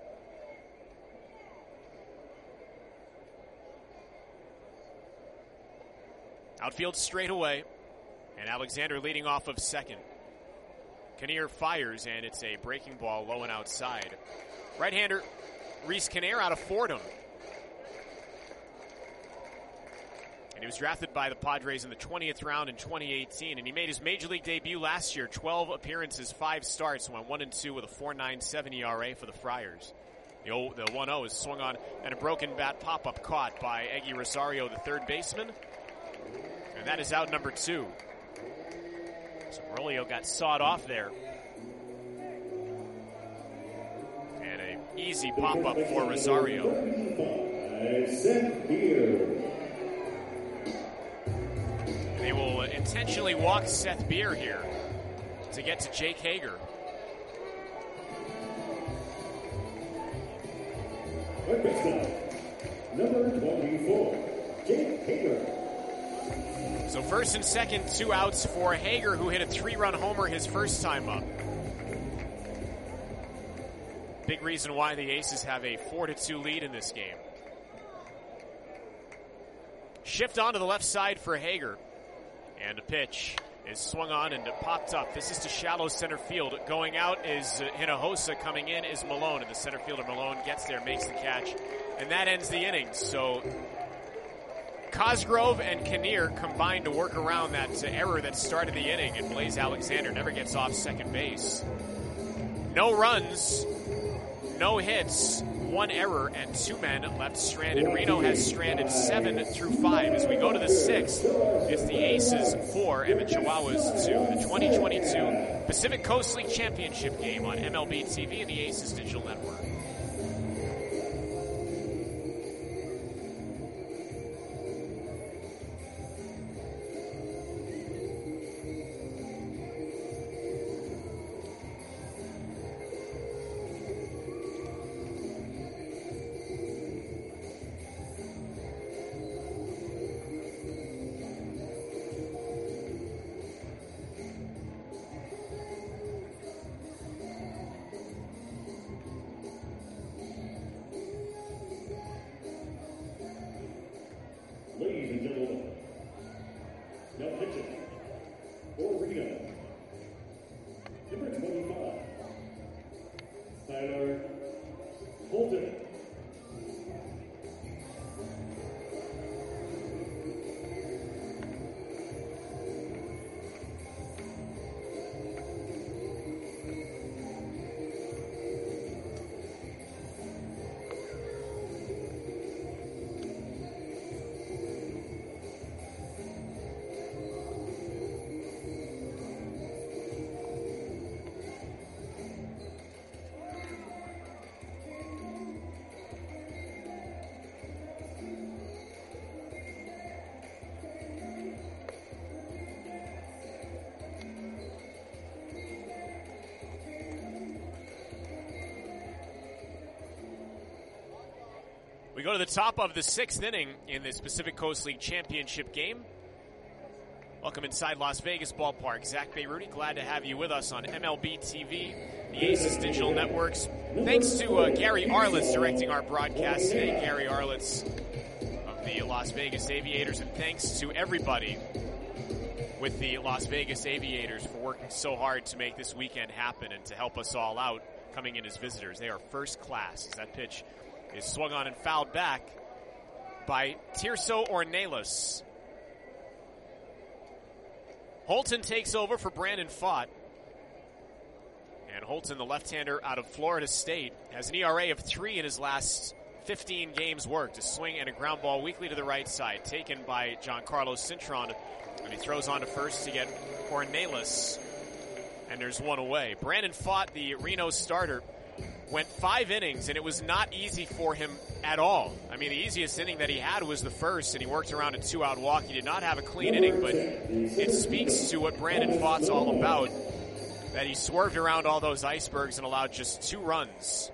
Outfield straight away, and Alexander leading off of second. Kinnear fires, and it's a breaking ball low and outside. Right-hander Reese Kinnear out of Fordham. And he was drafted by the Padres in the twentieth round in twenty eighteen, and he made his major league debut last year. twelve appearances, five starts, went one and two with a four point nine seven E R A for the Friars. The, old, the one oh is swung on, and a broken bat pop-up caught by Eggy Rosario, the third baseman. And that is out number two. So Marolio got sawed off there. And an easy pop-up for Rosario. They will intentionally walk Seth Beer here to get to Jake Hager. Number twenty-four, Jake Hager. So first and second, two outs for Hager, who hit a three-run homer his first time up. Big reason why the Aces have a four to two lead in this game. Shift onto the left side for Hager. And a pitch is swung on and popped up. This is to shallow center field. Going out is Hinojosa. Coming in is Malone. And the center fielder Malone gets there, makes the catch. And that ends the inning. So Cosgrove and Kinnear combined to work around that error that started the inning. And Blaze Alexander never gets off second base. No runs, no hits, one error, and two men left stranded. Reno has stranded seven through five. As we go to the sixth, it's the Aces four and the Chihuahuas two. The twenty twenty-two Pacific Coast League Championship game on M L B T V and the Aces Digital Network. Ladies and gentlemen, now pitching for Reno, number twenty-five, Tyler Holton. We go to the top of the sixth inning in this Pacific Coast League Championship game. Welcome inside Las Vegas Ballpark. Zach Bayruti, glad to have you with us on M L B T V, the Aces Digital Networks. Thanks to uh, Gary Arlitz directing our broadcast today. Gary Arlitz of the Las Vegas Aviators, and thanks to everybody with the Las Vegas Aviators for working so hard to make this weekend happen and to help us all out coming in as visitors. They are first class as that pitch is swung on and fouled back by Tirso Ornelas. Holton takes over for Brandon Pfaadt. And Holton, the left-hander out of Florida State, has an E R A of three in his last fifteen games worked. A swing and a ground ball weakly to the right side, taken by Giancarlo Cintron. And he throws on to first to get Cornelis. And there's one away. Brandon Pfaadt, the Reno starter, went five innings, and it was not easy for him at all. I mean, the easiest inning that he had was the first, and he worked around a two-out walk. He did not have a clean inning, but it speaks to what Brandon Pfaadt's all about, that he swerved around all those icebergs and allowed just two runs.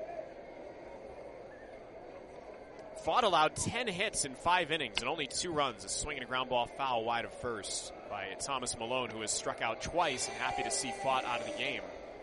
Pfaadt allowed ten hits in five innings and only two runs, a swing and a ground ball foul wide of first by Thomas Malone, who has struck out twice, and happy to see Pfaadt out of the game.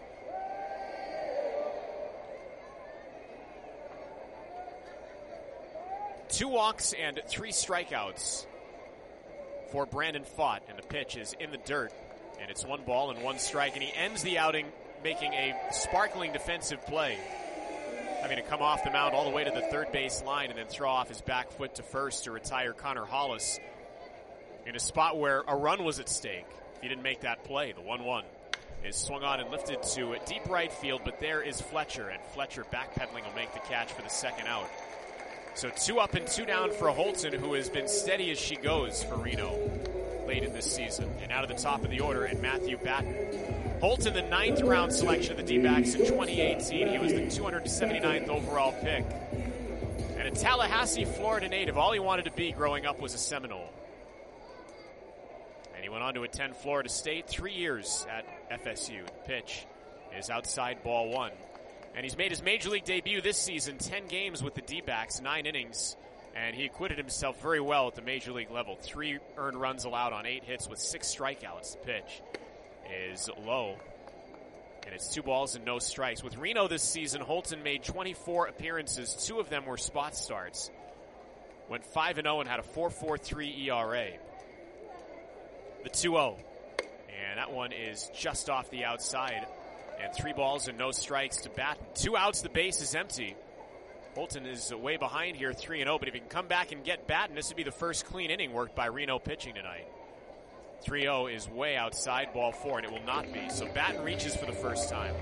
Two walks and three strikeouts for Brandon Pfaadt, and the pitch is in the dirt, and it's one ball and one strike, and he ends the outing making a sparkling defensive play, having to come off the mound all the way to the third base line and then throw off his back foot to first to retire Connor Hollis in a spot where a run was at stake. If he didn't make that play, the one one is swung on and lifted to deep right field, but there is Fletcher, and Fletcher backpedaling will make the catch for the second out. So two up and two down for Holton, who has been steady as she goes for Reno late in this season. And out of the top of the order, and Matthew Batten. Holton, the ninth round selection of the D-backs in twenty eighteen. He was the two hundred seventy-ninth overall pick. And a Tallahassee, Florida native. All he wanted to be growing up was a Seminole. And he went on to attend Florida State, three years at F S U. The pitch is outside, ball one. And he's made his major league debut this season, ten games with the D-backs, nine innings, and he acquitted himself very well at the major league level. Three earned runs allowed on eight hits with six strikeouts. The pitch is low, and it's two balls and no strikes. With Reno this season, Holton made twenty-four appearances. Two of them were spot starts. Went five and oh and had a four point four three E R A. The two oh, and that one is just off the outside. And three balls and no strikes to Batten. Two outs, the base is empty. Holton is way behind here, three and oh, but if he can come back and get Batten, this would be the first clean inning worked by Reno pitching tonight. three oh is way outside, ball four, and it will not be. So Batten reaches for the first time.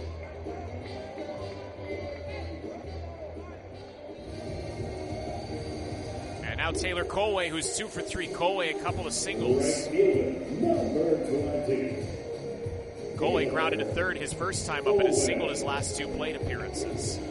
And now Taylor Colway, who's two for three. Colway, a couple of singles. Colway grounded to third his first time up, and has singled his last two plate appearances.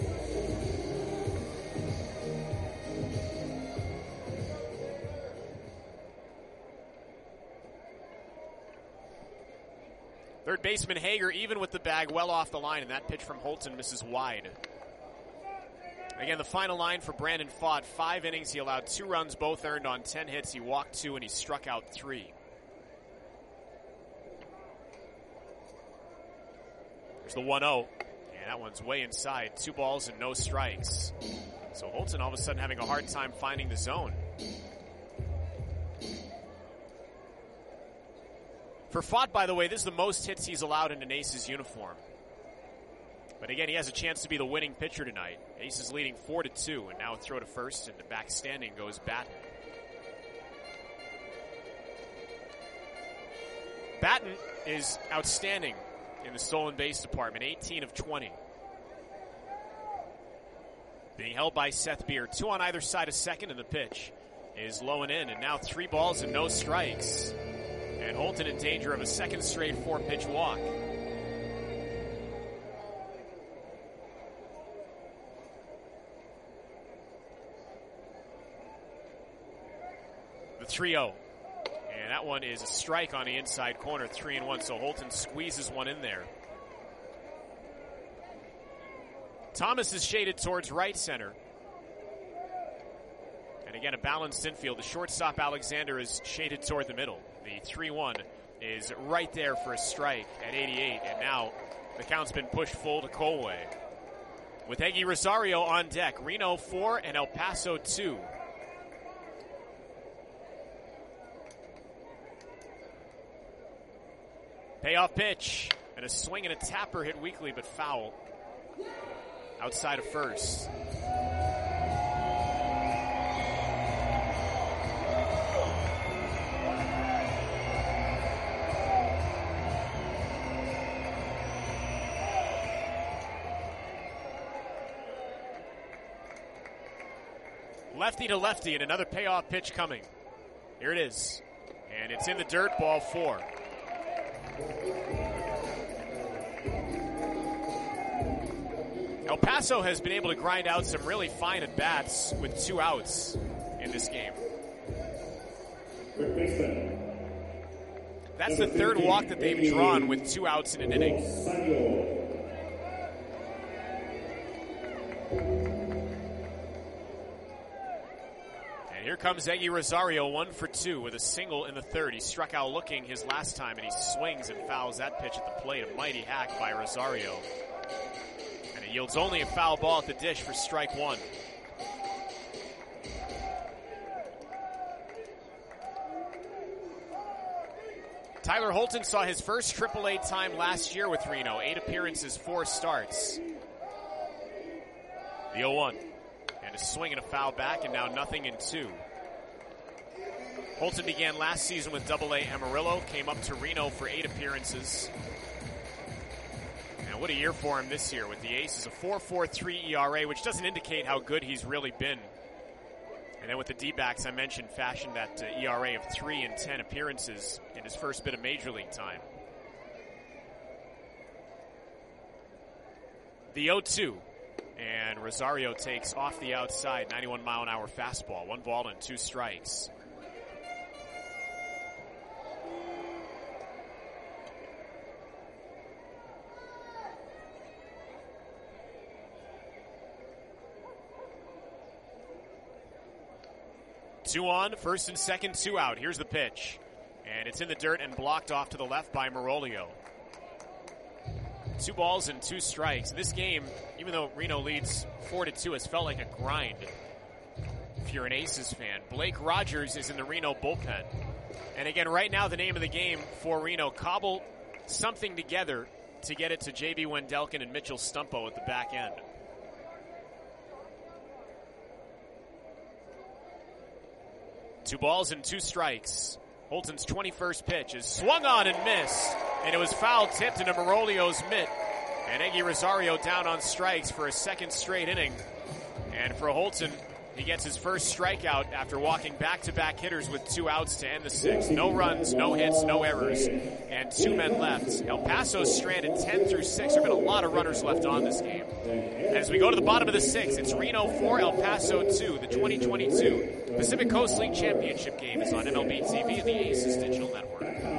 Third baseman Hager, even with the bag, well off the line, and that pitch from Holton misses wide. Again, the final line for Brandon Pfaadt. Five innings, he allowed two runs, both earned on ten hits. He walked two, and he struck out three. There's the one oh, and that one's way inside. Two balls and no strikes. So Holton all of a sudden having a hard time finding the zone. For Pfaadt, by the way, this is the most hits he's allowed in an Aces uniform. But again, he has a chance to be the winning pitcher tonight. Aces leading four to two, and now a throw to first, and the back standing goes Batten. Batten is outstanding in the stolen base department, eighteen of twenty. Being held by Seth Beer. Two on either side of second, and the pitch is low and in, and now three balls and no strikes. And Holton in danger of a second straight four-pitch walk. The three oh. And that one is a strike on the inside corner, three and one. So Holton squeezes one in there. Thomas is shaded towards right center. And again, a balanced infield. The shortstop, Alexander, is shaded toward the middle. The three one is right there for a strike at eighty-eight. And now the count's been pushed full to Colway. With Eggy Rosario on deck, Reno four and El Paso two. Payoff pitch, and a swing and a tapper hit weakly, but foul outside of first. Lefty to lefty, and another payoff pitch coming. Here it is, and it's in the dirt, ball four. El Paso has been able to grind out some really fine at-bats with two outs in this game. That's the third walk that they've drawn with two outs in an inning. And here comes Eggy Rosario, one for two with a single in the third. He struck out looking his last time, and he swings and fouls that pitch at the plate. A mighty hack by Rosario. And it yields only a foul ball at the dish for strike one. Tyler Holton saw his first triple A time last year with Reno. Eight appearances, four starts. The oh one. And a swing and a foul back, and now nothing in two. Holton began last season with double A Amarillo, came up to Reno for eight appearances. And what a year for him this year with the Aces. A four point four three E R A, which doesn't indicate how good he's really been. And then with the D-backs, I mentioned, fashioned that uh, E R A of three in ten appearances in his first bit of Major League time. The oh two. And Rosario takes off the outside, ninety-one mile an hour fastball. One ball and two strikes. Two on, first and second, two out. Here's the pitch. And it's in the dirt and blocked off to the left by Marolio. Two balls and two strikes. This game, even though Reno leads four to two, has felt like a grind if you're an Aces fan. Blake Rogers is in the Reno bullpen. And again, right now, the name of the game for Reno, cobble something together to get it to J B Wendelken and Mitchell Stumpo at the back end. Two balls and two strikes. Holton's twenty-first pitch is swung on and missed, and it was foul tipped into Marolio's mitt. And Eggy Rosario down on strikes for a second straight inning. And for Holton, he gets his first strikeout after walking back-to-back hitters with two outs to end the sixth. No runs, no hits, no errors, and two men left. El Paso's stranded ten through six. There have been a lot of runners left on this game. And as we go to the bottom of the sixth, it's Reno four, El Paso two. The twenty twenty-two Pacific Coast League Championship game is on M L B T V and the Aces Digital Network.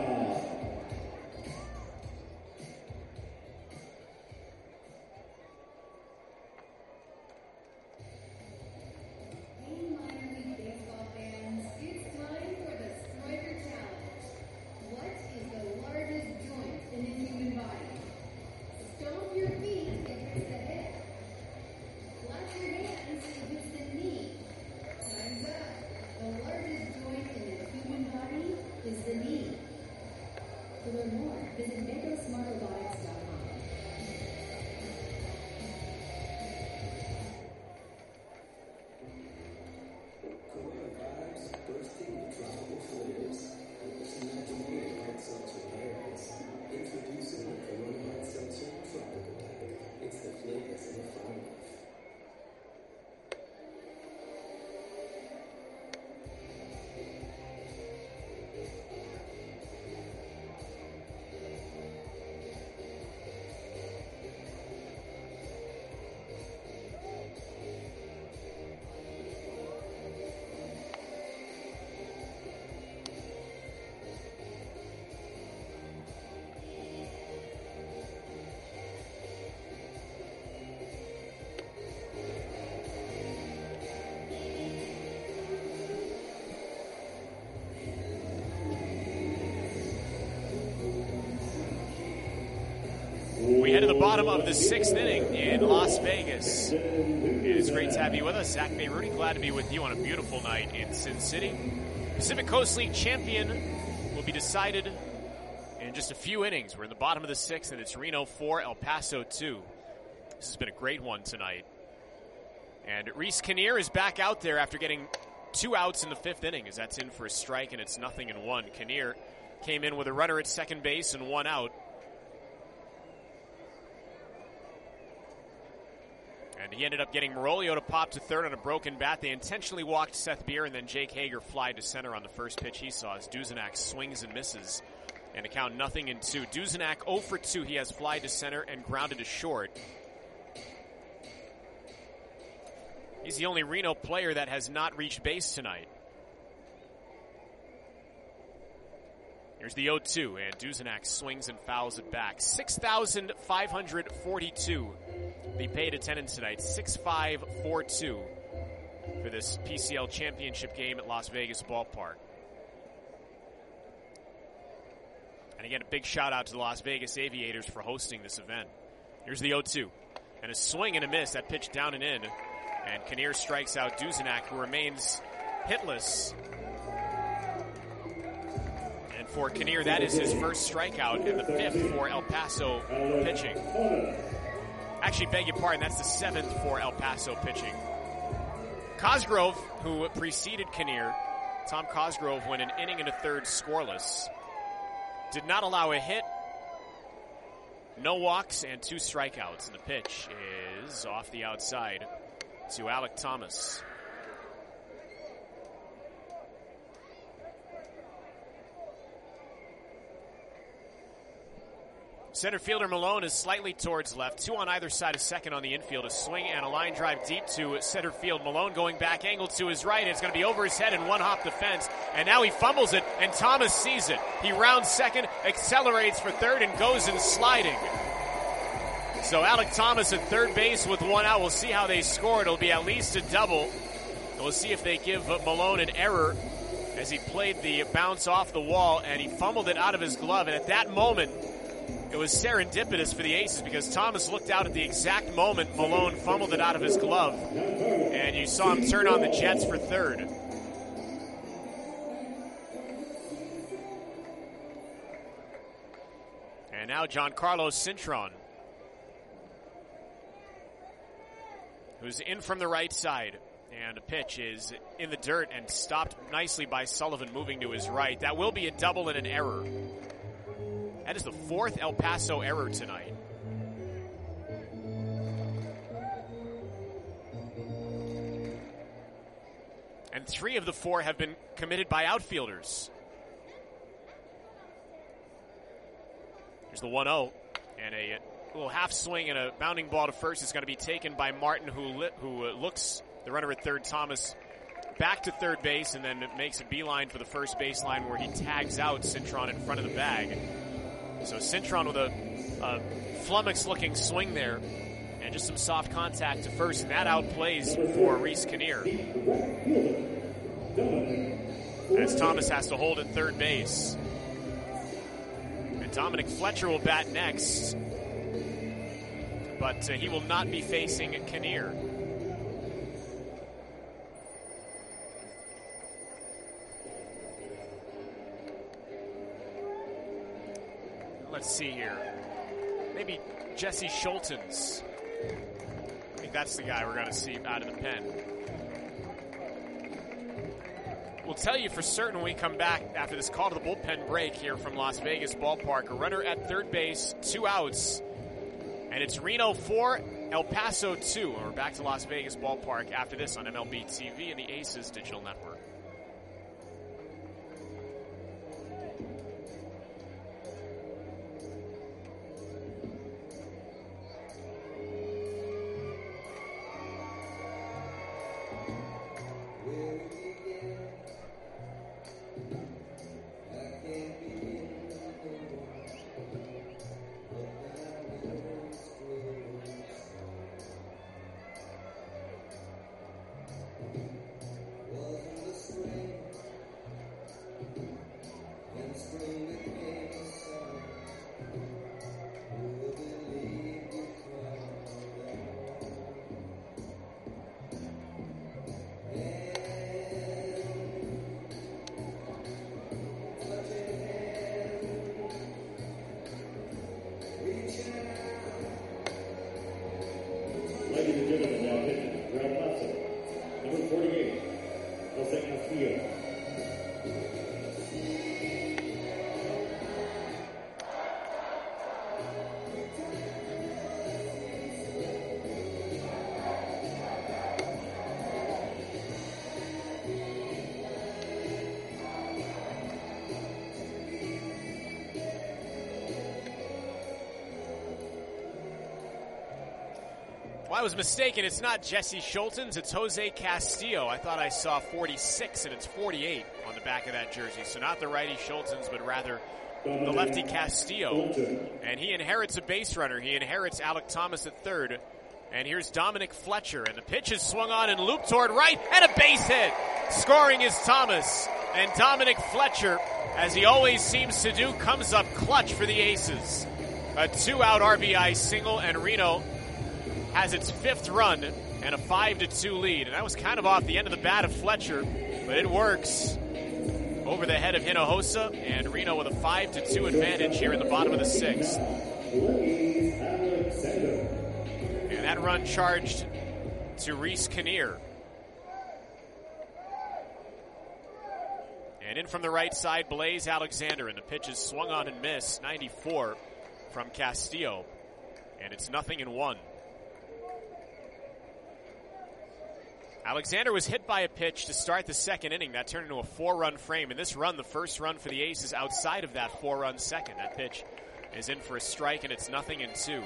We head to the bottom of the sixth inning in Las Vegas. It is great to have you with us. Zach Bayruti, glad to be with you on a beautiful night in Sin City. Pacific Coast League champion will be decided in just a few innings. We're in the bottom of the sixth, and it's Reno four, El Paso two. This has been a great one tonight. And Reese Kinnear is back out there after getting two outs in the fifth inning, as that's in for a strike, and it's nothing in one. Kinnear came in with a runner at second base and one out. And he ended up getting Marolio to pop to third on a broken bat. They intentionally walked Seth Beer, and then Jake Hager flied to center on the first pitch he saw as Duzenak swings and misses And to count nothing in two. Duzenak oh for two. He has fly to center and grounded to short. He's the only Reno player that has not reached base tonight. Here's the oh two, and Duzenak swings and fouls it back. six thousand five hundred forty-two, the paid attendance tonight. six five four two for this P C L championship game at Las Vegas Ballpark. And again, a big shout out to the Las Vegas Aviators for hosting this event. Here's the oh two, and a swing and a miss. That pitch down and in, and Kinnear strikes out Duzenak, who remains hitless. For Kinnear, that is his first strikeout and the fifth for El Paso pitching. Actually, beg your pardon, that's the seventh for El Paso pitching. Cosgrove, who preceded Kinnear, Tom Cosgrove went an inning and a third scoreless. Did not allow a hit, no walks, and two strikeouts. And the pitch is off the outside to Alek Thomas. Center fielder Malone is slightly towards left. Two on either side of second on the infield. A swing and a line drive deep to center field. Malone going back, angled to his right. It's going to be over his head and one hop the fence. And now he fumbles it, and Thomas sees it. He rounds second, accelerates for third, and goes in sliding. So Alek Thomas at third base with one out. We'll see how they score. It'll be at least a double. And we'll see if they give Malone an error as he played the bounce off the wall, and he fumbled it out of his glove. And at that moment, it was serendipitous for the Aces because Thomas looked out at the exact moment Malone fumbled it out of his glove. And you saw him turn on the jets for third. And now Giancarlo Cintron, who's in from the right side. And a pitch is in the dirt and stopped nicely by Sullivan moving to his right. That will be a double and an error. That is the fourth El Paso error tonight. And three of the four have been committed by outfielders. Here's the one oh, and a little half swing and a bounding ball to first is going to be taken by Martin, who li- who uh, looks the runner at third, Thomas, back to third base, and then makes a beeline for the first baseline where he tags out Cintron in front of the bag. So Cintron with a, a flummox-looking swing there, and just some soft contact to first, and that outplays for Rhys Kinnear, as Thomas has to hold at third base. And Dominic Fletcher will bat next, but uh, he will not be facing Kinnear. Let's see here. Maybe Jesse Schultens. I think that's the guy we're going to see out of the pen. We'll tell you for certain when we come back after this call to the bullpen break here from Las Vegas Ballpark. A runner at third base, two outs. And it's Reno four, El Paso two. And we're back to Las Vegas Ballpark after this on M L B T V and the Aces Digital Network. Ladies and gentlemen, now pitching, Brad Russell, number forty-eight. Well, I was mistaken. It's not Jesse Schultens. It's Jose Castillo. I thought I saw forty-six, and it's forty-eight on the back of that jersey. So not the righty Schultens, but rather the lefty Castillo. And he inherits a base runner. He inherits Alec Thomas at third. And here's Dominic Fletcher. And the pitch is swung on and looped toward right. And a base hit. Scoring is Thomas. And Dominic Fletcher, as he always seems to do, comes up clutch for the Aces. A two-out R B I single, and Reno has its fifth run and a five to two lead. And that was kind of off the end of the bat of Fletcher, but it works over the head of Hinojosa, and Reno with a five to two advantage here in the bottom of the sixth. And that run charged to Reese Kinnear. And in from the right side, Blaze Alexander, and the pitch is swung on and missed, ninety-four from Castillo, and it's nothing in one. Alexander was hit by a pitch to start the second inning. That turned into a four-run frame. And this run, the first run for the Aces outside of that four-run second. That pitch is in for a strike, and it's nothing in two.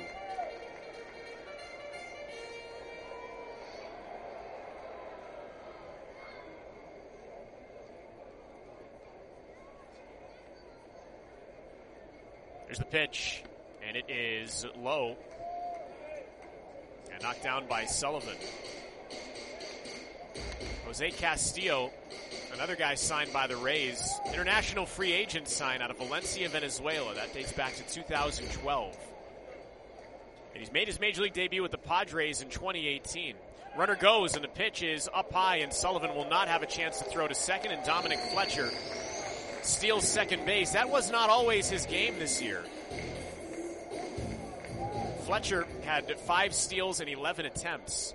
Here's the pitch, and it is low and knocked down by Sullivan. Jose Castillo, another guy signed by the Rays, international free agent sign out of Valencia, Venezuela. That dates back to two thousand twelve. And he's made his major league debut with the Padres in twenty eighteen. Runner goes, and the pitch is up high, and Sullivan will not have a chance to throw to second, and Dominic Fletcher steals second base. That was not always his game this year. Fletcher had five steals and eleven attempts.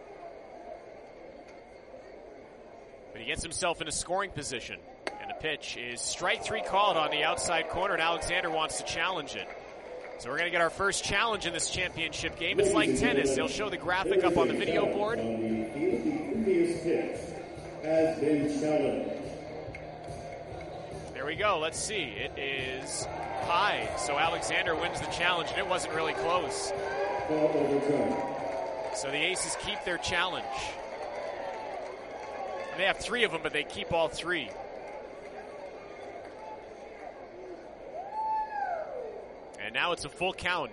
But he gets himself in a scoring position. And the pitch is strike three called on the outside corner, and Alexander wants to challenge it. So we're going to get our first challenge in this championship game. It's like tennis. They'll show the graphic up on the video board. The previous pitch has been challenged. There we go. Let's see. It is high. So Alexander wins the challenge, and it wasn't really close. So the Aces keep their challenge. They have three of them, but they keep all three. And now it's a full count.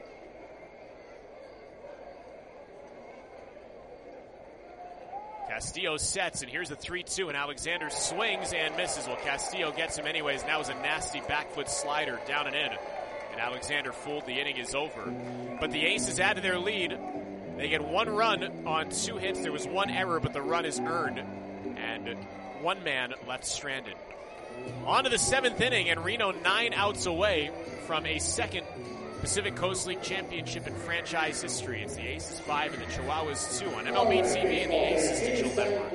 Castillo sets, and here's the three two, and Alexander swings and misses. Well, Castillo gets him anyways, and that was a nasty back foot slider down and in. And Alexander fooled. The inning is over. But the Aces add to their lead. They get one run on two hits. There was one error, but the run is earned. And one man left stranded. On to the seventh inning, and Reno nine outs away from a second Pacific Coast League championship in franchise history. It's the Aces five and the Chihuahuas two on M L B T V and the Aces Digital Network.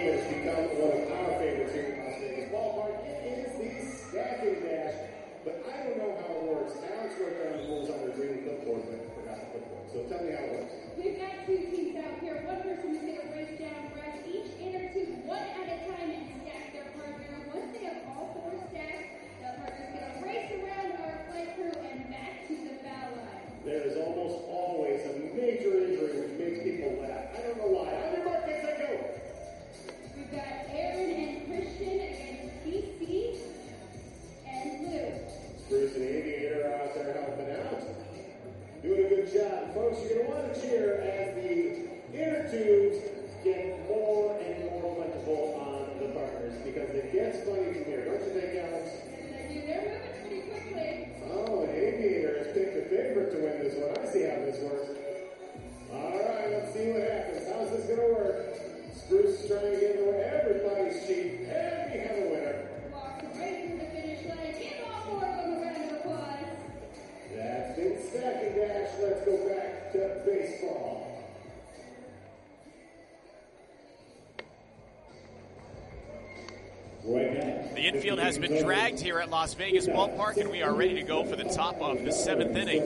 But I don't know how it works. Alex wrote down the rules on the green clipboard, but I forgot the clipboard. So tell me how it works. We've got two teams out here. One person is going to race down, brush each inner two one at a time and stack their partner. Once they have all four stacked, the partner's going to race around our flight crew and back to the foul line. There is almost always a major injury which makes people laugh. I don't know why. On your mark, get set, go. We've got Aaron and Christian against P C and Lou. Bruce and the Aviator are out there helping out. Doing a good job. Folks, you're going to want to cheer as the inner tubes get more and more plentiful on the partners because it gets funny from here. Don't you think, Alex? They're moving pretty quickly. Oh, the Aviator has picked a favorite to win this one. I see how this works. All right, let's see what happens. How's this going to work? Spruce is trying to get into everybody's sheet, and we have a winner. Walks right through the finish line. Give all four of them a round of applause. That's been Stack and Dash. Let's go back to baseball. Right now, the infield has been dragged here at Las Vegas Ballpark, and we are ready to go for the top of the seventh inning.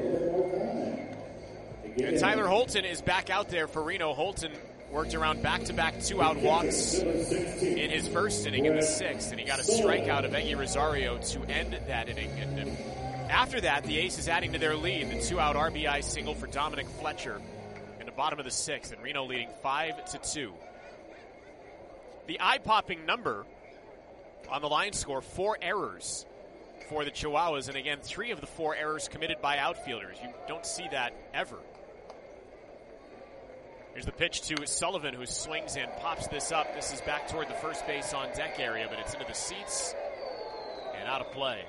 And Tyler Holton is back out there for Reno. Holton worked around back-to-back two-out walks in his first inning in the sixth, and he got a strikeout of Eggy Rosario to end that inning. And after that, the Aces adding to their lead, the two-out R B I single for Dominic Fletcher. And the bottom of the sixth, and Reno leading five to two. The eye-popping number on the line score, four errors for the Chihuahuas, and again, three of the four errors committed by outfielders. You don't see that ever. Here's the pitch to Sullivan, who swings and pops this up. This is back toward the first base on deck area, but it's into the seats and out of play.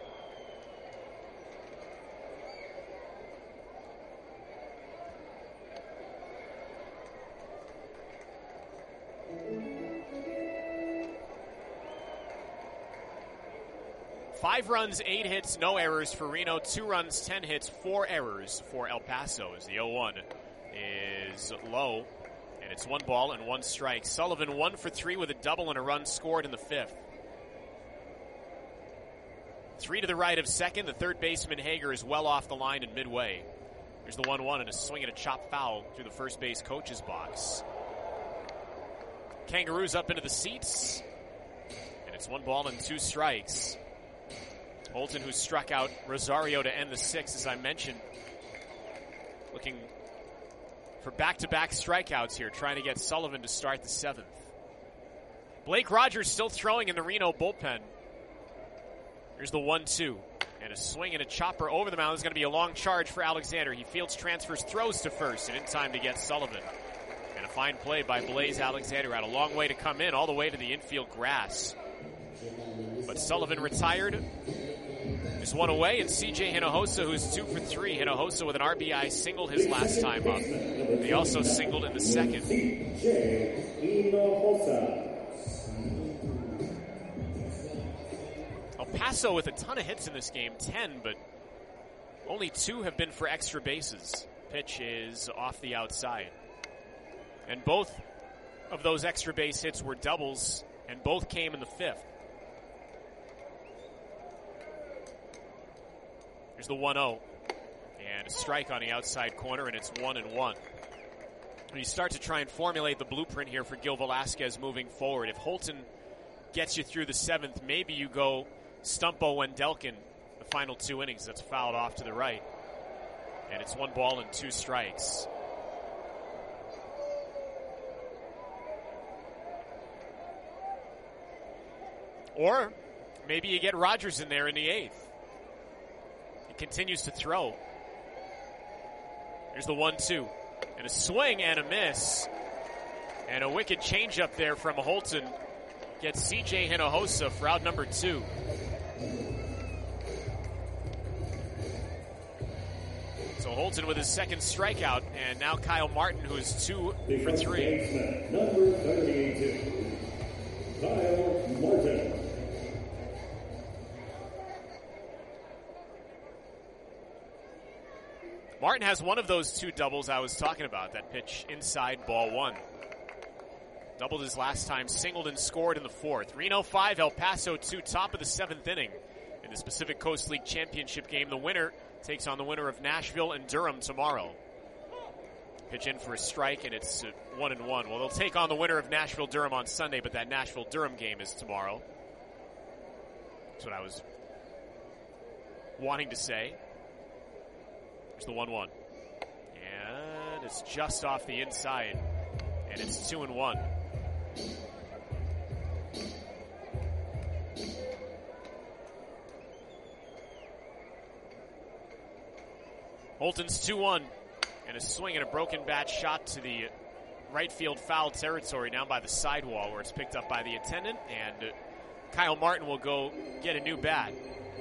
Five runs, eight hits, no errors for Reno. Two runs, ten hits, four errors for El Paso as the oh one is low, and it's one ball and one strike. Sullivan one for three with a double and a run scored in the fifth. Three to the right of second. The third baseman Hager is well off the line in midway. Here's the one one and a swing and a chop foul through the first base coach's box. Kangaroos up into the seats, and it's one ball and two strikes. Holton, who struck out Rosario to end the sixth, as I mentioned, looking for back-to-back strikeouts here, trying to get Sullivan to start the seventh. Blake Rogers still throwing in the Reno bullpen. Here's the one two, and a swing and a chopper over the mound. Is going to be a long charge for Alexander. He fields, transfers, throws to first, and in time to get Sullivan. And a fine play by Blaze Alexander. Had a long way to come in, all the way to the infield grass. But Sullivan retired. Is one away, and C J Hinojosa, who's two for three. Hinojosa with an R B I singled his last time up. He also singled in the second. C J Hinojosa. El Paso with a ton of hits in this game, ten, but only two have been for extra bases. Pitch is off the outside. And both of those extra base hits were doubles, and both came in the fifth. Here's the one oh, and a strike on the outside corner, and it's one and one. When you start to try and formulate the blueprint here for Gil Velasquez moving forward, if Holton gets you through the seventh, maybe you go Stumpo Wendelken the final two innings. That's fouled off to the right, and it's one ball and two strikes. Or maybe you get Rogers in there in the eighth. Continues to throw. Here's the one two. And a swing and a miss. And a wicked changeup there from Holton. Gets C J Hinojosa for out number two. So Holton with his second strikeout. And now Kyle Martin, who is two for three. Number thirty-two, Kyle Martin. Martin has one of those two doubles I was talking about, that pitch inside, ball one. Doubled his last time, singled and scored in the fourth. Reno five, El Paso two, top of the seventh inning. In the Pacific Coast League Championship game, the winner takes on the winner of Nashville and Durham tomorrow. Pitch in for a strike, and it's one and one. Well, they'll take on the winner of Nashville-Durham on Sunday, but that Nashville-Durham game is tomorrow. That's what I was wanting to say. Here's the one one. And it's just off the inside. And it's two and one. Holton's two one. And a swing and a broken bat shot to the right field foul territory down by the sidewall, where it's picked up by the attendant. And Kyle Martin will go get a new bat.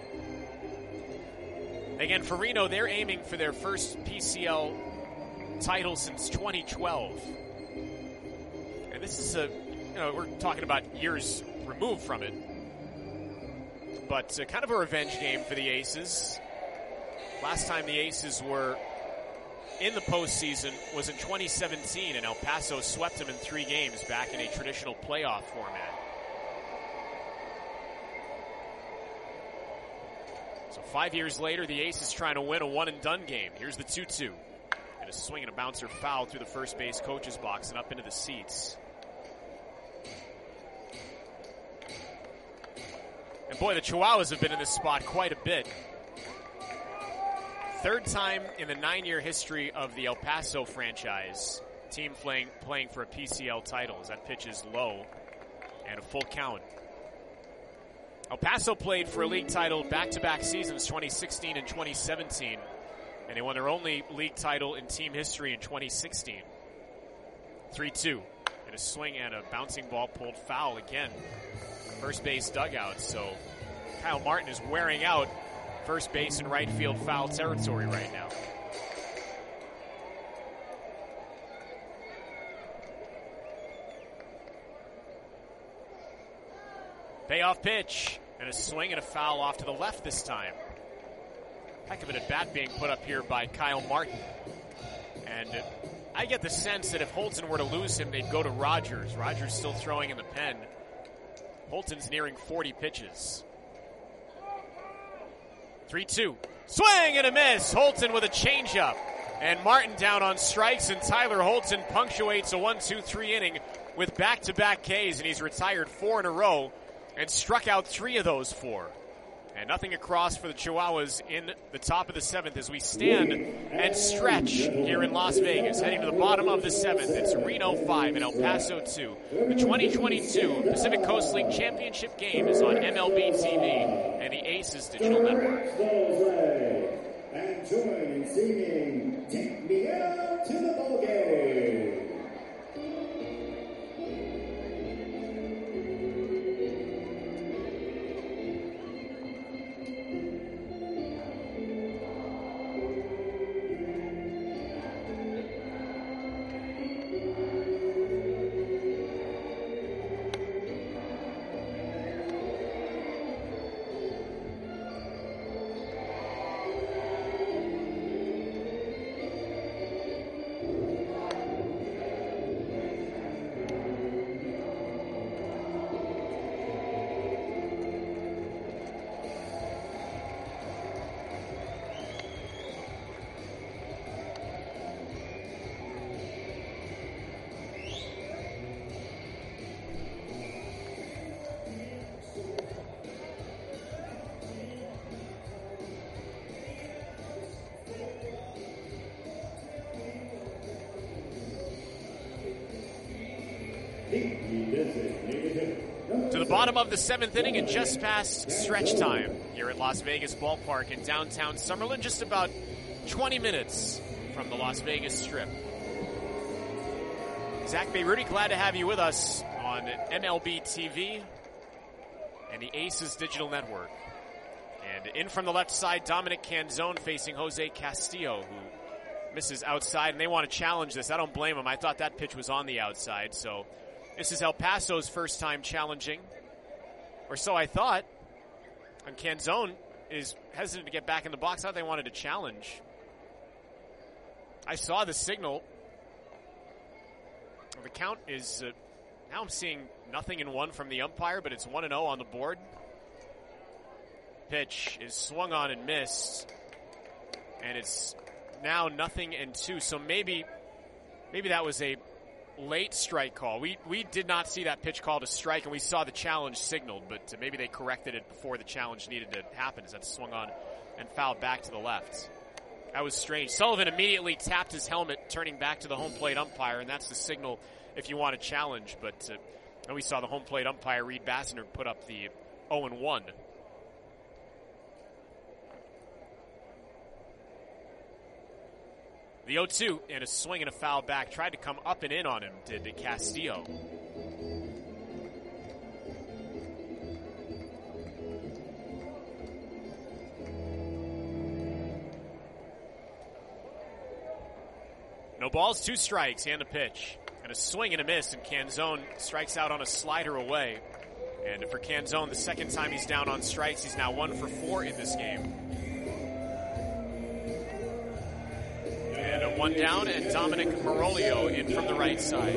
Again, for Reno, they're aiming for their first P C L title since twenty twelve. And this is a, you know, we're talking about years removed from it. But uh, kind of a revenge game for the Aces. Last time the Aces were in the postseason was in twenty seventeen, and El Paso swept them in three games back in a traditional playoff format. So five years later, the Aces trying to win a one-and-done game. Here's the two two. And a swing and a bouncer foul through the first base coach's box and up into the seats. And boy, the Chihuahuas have been in this spot quite a bit. Third time in the nine-year history of the El Paso franchise team playing, playing for a P C L title as that pitch is low and a full count. El Paso played for a league title back-to-back seasons, twenty sixteen and twenty seventeen, and they won their only league title in team history in twenty sixteen. three two, and a swing and a bouncing ball pulled foul again. First base dugout, so Kyle Martin is wearing out first base and right field foul territory right now. Payoff pitch, and a swing and a foul off to the left this time. Heck of an at-bat being put up here by Kyle Martin. And I get the sense that if Holton were to lose him, they'd go to Rogers. Rogers still throwing in the pen. Holton's nearing forty pitches. three two. Swing and a miss. Holton with a changeup. And Martin down on strikes, and Tyler Holton punctuates a one two three inning with back-to-back Ks, and he's retired four in a row and struck out three of those four. And nothing across for the Chihuahuas in the top of the seventh as we stand and stretch here in Las Vegas. Heading to the bottom of the seventh, it's Reno five and El Paso two. The twenty twenty-two Pacific Coast League Championship game is on M L B T V and the Aces Digital Network. And join in singing, "Take Me Out to the Ball Game." To the bottom of the seventh inning and just past stretch time here at Las Vegas Ballpark in downtown Summerlin, just about twenty minutes from the Las Vegas Strip. Zach Bayruti, glad to have you with us on M L B T V and the Aces Digital Network. And in from the left side, Dominic Canzone facing Jose Castillo, who misses outside, and they want to challenge this. I don't blame him. I thought that pitch was on the outside, so this is El Paso's first time challenging, or so I thought. And Canzone is hesitant to get back in the box. I thought they wanted to challenge. I saw the signal. The count is, uh, now I'm seeing nothing in one from the umpire, but it's one and oh on the board. Pitch is swung on and missed, and it's now nothing and two. So maybe, maybe that was a late strike call. We we did not see that pitch called a strike, and we saw the challenge signaled, but maybe they corrected it before the challenge needed to happen, as that swung on and fouled back to the left. That was strange. Sullivan immediately tapped his helmet, turning back to the home plate umpire, and that's the signal if you want to challenge. But uh, and we saw the home plate umpire, Reed Bassender, put up the oh and one. The oh two and a swing and a foul back. Tried to come up and in on him, did Castillo. No balls, two strikes, and a pitch. And a swing and a miss, and Canzone strikes out on a slider away. And for Canzone, the second time he's down on strikes, he's now one for four in this game. And a one down, and Dominic Marolio in from the right side.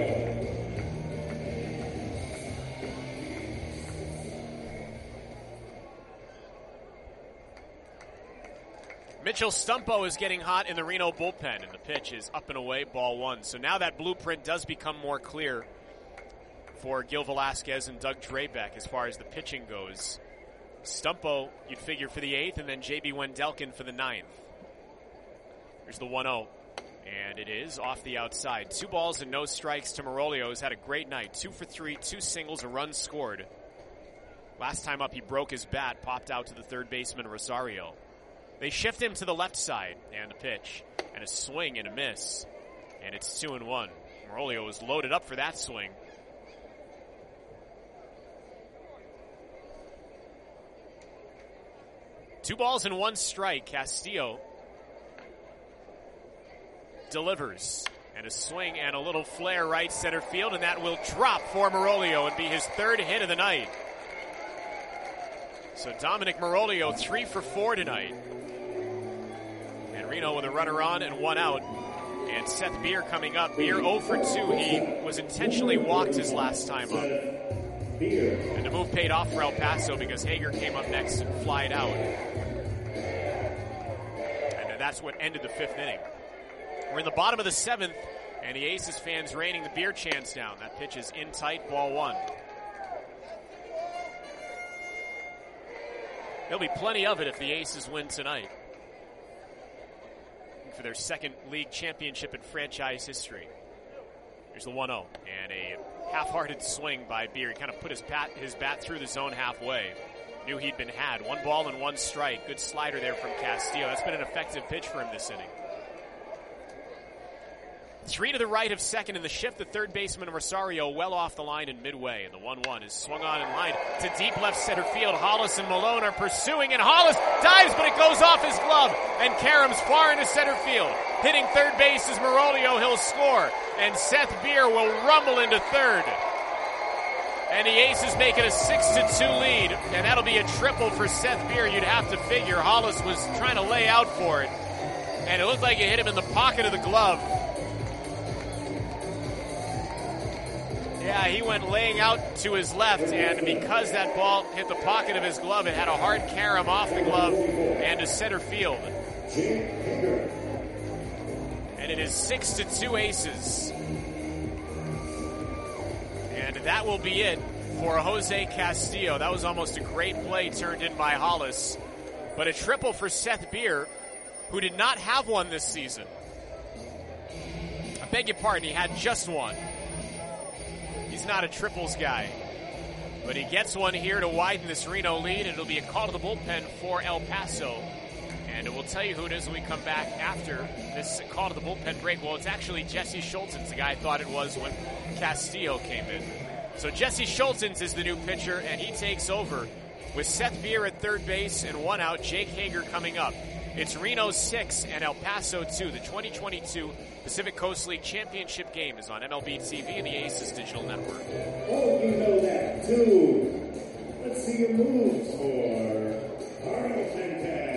Mitchell Stumpo is getting hot in the Reno bullpen, and the pitch is up and away, ball one. So now that blueprint does become more clear for Gil Velasquez and Doug Drabeck as far as the pitching goes. Stumpo, you'd figure, for the eighth, and then J B Wendelken for the ninth. Here's the one oh. And it is off the outside. Two balls and no strikes to Meroglio, who's had a great night. Two for three, two singles, a run scored. Last time up, he broke his bat, popped out to the third baseman, Rosario. They shift him to the left side, and a pitch, and a swing and a miss. And it's two and one. Meroglio was loaded up for that swing. Two balls and one strike. Castillo delivers. And a swing and a little flare right center field, and that will drop for Meroglio and be his third hit of the night. So Dominic Meroglio, three for four tonight. And Reno with a runner on and one out. And Seth Beer coming up. Beer oh for two. He was intentionally walked his last time up. And the move paid off for El Paso because Hager came up next and flied out. And that's what ended the fifth inning. We're in the bottom of the seventh, and the Aces fans raining the Beer chants down. That pitch is in tight, ball one. There'll be plenty of it if the Aces win tonight for their second league championship in franchise history. Here's the one oh, and a half-hearted swing by Beer. He kind of put his bat, his bat through the zone halfway. Knew he'd been had. One ball and one strike. Good slider there from Castillo. That's been an effective pitch for him this inning. Three to the right of second in the shift. The third baseman, Rosario, well off the line in midway. And the one one is swung on in line to deep left center field. Hollis and Malone are pursuing, and Hollis dives, but it goes off his glove. And Karam's far into center field. Hitting third base is Meroglio. He'll score. And Seth Beer will rumble into third. And the Aces make it a six to two lead. And that'll be a triple for Seth Beer. You'd have to figure Hollis was trying to lay out for it. And it looked like it hit him in the pocket of the glove. Yeah, he went laying out to his left, and because that ball hit the pocket of his glove, it had a hard carom off the glove and to center field. And it is six to two Aces. And that will be it for Jose Castillo. That was almost a great play turned in by Hollis. But a triple for Seth Beer, who did not have one this season. I beg your pardon, he had just one. He's not a triples guy, but he gets one here to widen this Reno lead. It'll be a call to the bullpen for El Paso, and we'll tell you who it is when we come back after this call to the bullpen break. Well, it's actually Jesse Schultens, the guy I thought it was when Castillo came in. So Jesse Schultens is the new pitcher, and he takes over with Seth Beer at third base and one out. Jake Hager coming up. It's Reno six and El Paso two. The twenty twenty-two Pacific Coast League Championship game is on M L B T V and the Aces Digital Network. Oh, you know that, too. Let's see your moves for Carlton Town.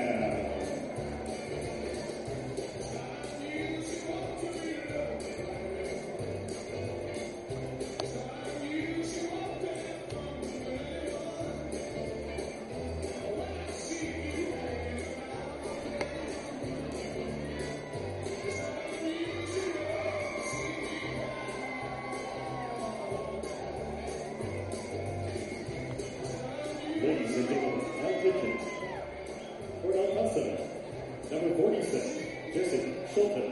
Ladies and gentlemen, now pitching for El Paso, number forty-six, Jesse Schultens.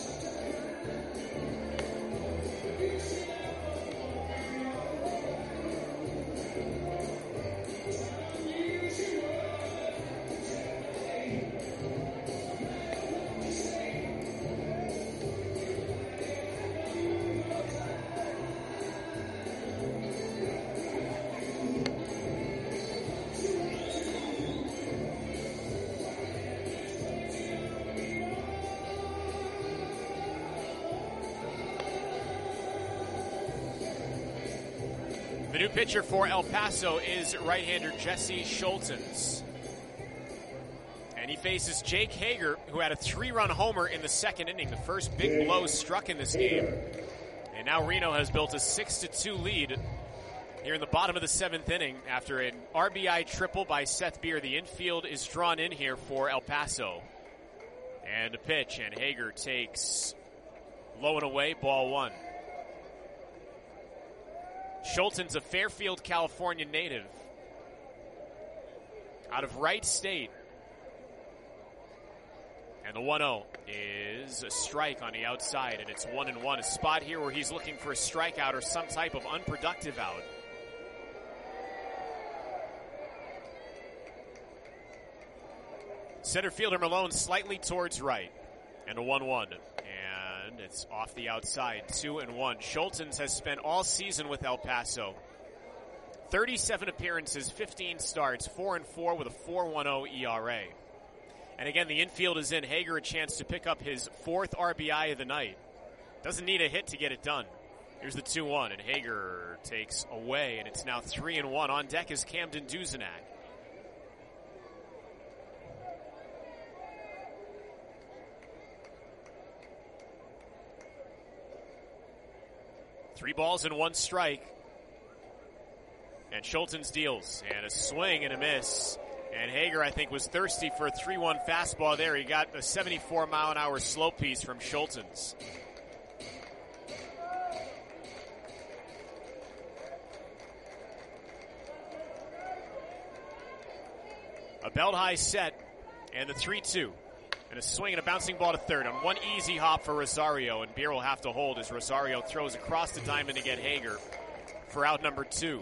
The new pitcher for El Paso is right-hander Jesse Schultens. And he faces Jake Hager, who had a three-run homer in the second inning, the first big blow struck in this game. And now Reno has built a six to two lead here in the bottom of the seventh inning after an R B I triple by Seth Beer. The infield is drawn in here for El Paso. And a pitch, and Hager takes low and away, ball one. Schultens, a Fairfield, California native, out of Wright State. And the one oh is a strike on the outside, and it's one and one. A spot here where he's looking for a strikeout or some type of unproductive out. Center fielder Malone slightly towards right. And a one one. And it's off the outside, two and one. Schultens has spent all season with El Paso. thirty-seven appearances, fifteen starts, four and four with a four point one oh E R A. And again, the infield is in. Hager a chance to pick up his fourth R B I of the night. Doesn't need a hit to get it done. Here's the two one, and Hager takes away, and it's now three and one. On deck is Camden Duzenak. Three balls and one strike. And Schultens deals, and a swing and a miss. And Hager, I think, was thirsty for a three one fastball there. He got a seventy-four mile an hour slow piece from Schultens. A belt high set, and the three two. And a swing and a bouncing ball to third on one easy hop for Rosario, and Beer will have to hold as Rosario throws across the diamond to get Hager for out number two.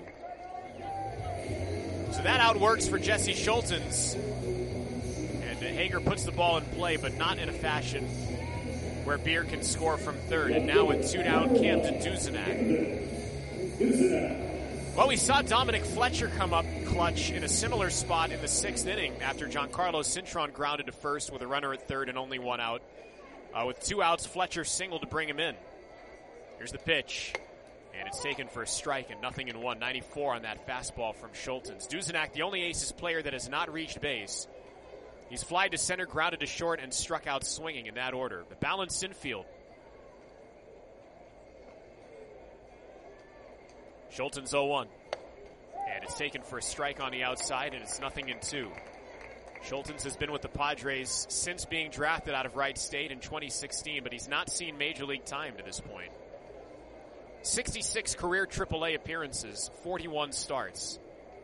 So that out works for Jesse Schultens. And Hager puts the ball in play, but not in a fashion where Beer can score from third. And now with two down, Camden Duzenak. Well, we saw Dominic Fletcher come up clutch in a similar spot in the sixth inning after Giancarlo Cintron grounded to first with a runner at third and only one out. Uh, with two outs, Fletcher singled to bring him in. Here's the pitch. And it's taken for a strike and nothing in one. ninety-four on that fastball from Schultens. Duzenak, the only Aces player that has not reached base. He's flied to center, grounded to short, and struck out swinging in that order. The balanced infield. Schultens oh one. And it's taken for a strike on the outside, and it's nothing in two. Schultens has been with the Padres since being drafted out of Wright State in twenty sixteen, but he's not seen Major League time to this point. sixty-six career triple A appearances, forty-one starts.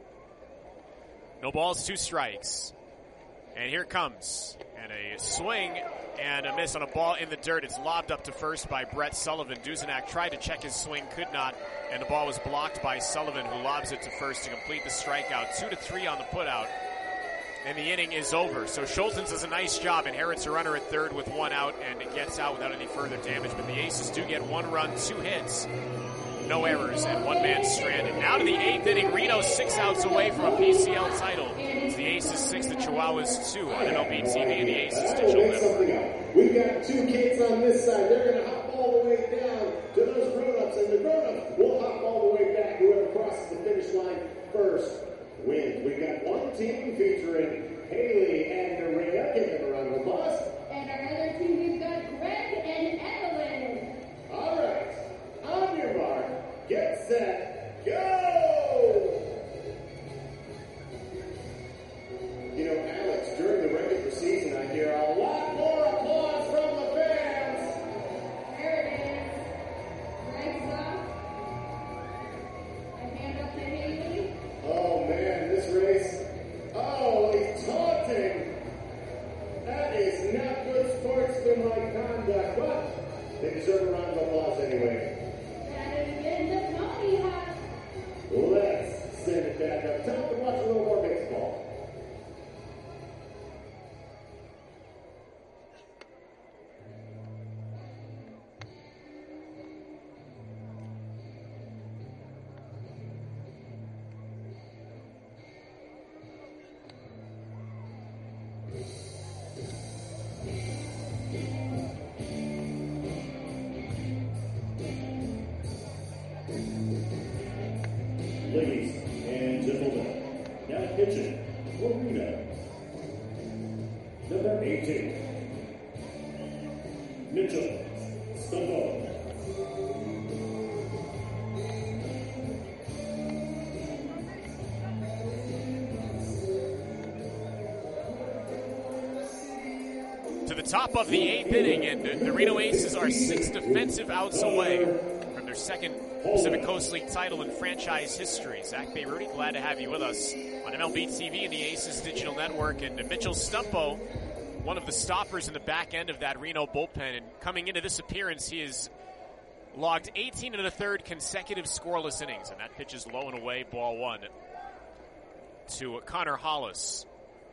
No balls, two strikes. And here it comes. And a swing and a miss on a ball in the dirt. It's lobbed up to first by Brett Sullivan. Duzenak tried to check his swing, could not, and the ball was blocked by Sullivan, who lobs it to first to complete the strikeout. Two to three on the putout. And the inning is over. So Schultens does a nice job, inherits a runner at third with one out, and it gets out without any further damage. But the Aces do get one run, two hits, no errors, and one man stranded. Now to the eighth inning. Reno six outs away from a P C L title. It's the Aces six, the Chihuahuas two on M L B T V and the Aces Digital Network. We've got two kids on this side. They're going to hop all the way down to those grown-ups, and the grown-ups will hop all the way back. Whoever crosses the finish line first wins. We've got one team featuring Haley and Nareda. Give them a round of applause. And our other team, we've got Greg and Evelyn. All right. On your mark, get set, go! You know, Alex, during the regular season, I hear a lot more applause from the fans. There it is. Greg's up. A hand up to Haley. Oh, man, this race. Oh, he's taunting. That is not good sportsmanlike conduct, but they deserve a round of applause anyway. Let's send it back up top and watch a little more baseball. Ladies and gentlemen, now pitching for Reno, number eighteen, Mitchell Stumbo. To the top of the eighth inning, and the Reno Aces are six defensive outs away from their second Pacific Coast League title in franchise history. Zach Bayruti, glad to have you with us on M L B T V and the Aces Digital Network. And Mitchell Stumpo one of the stoppers in the back end of that Reno bullpen. And coming into this appearance, he has logged eighteen and a third consecutive scoreless innings. And that pitch is low and away, ball one to Connor Hollis.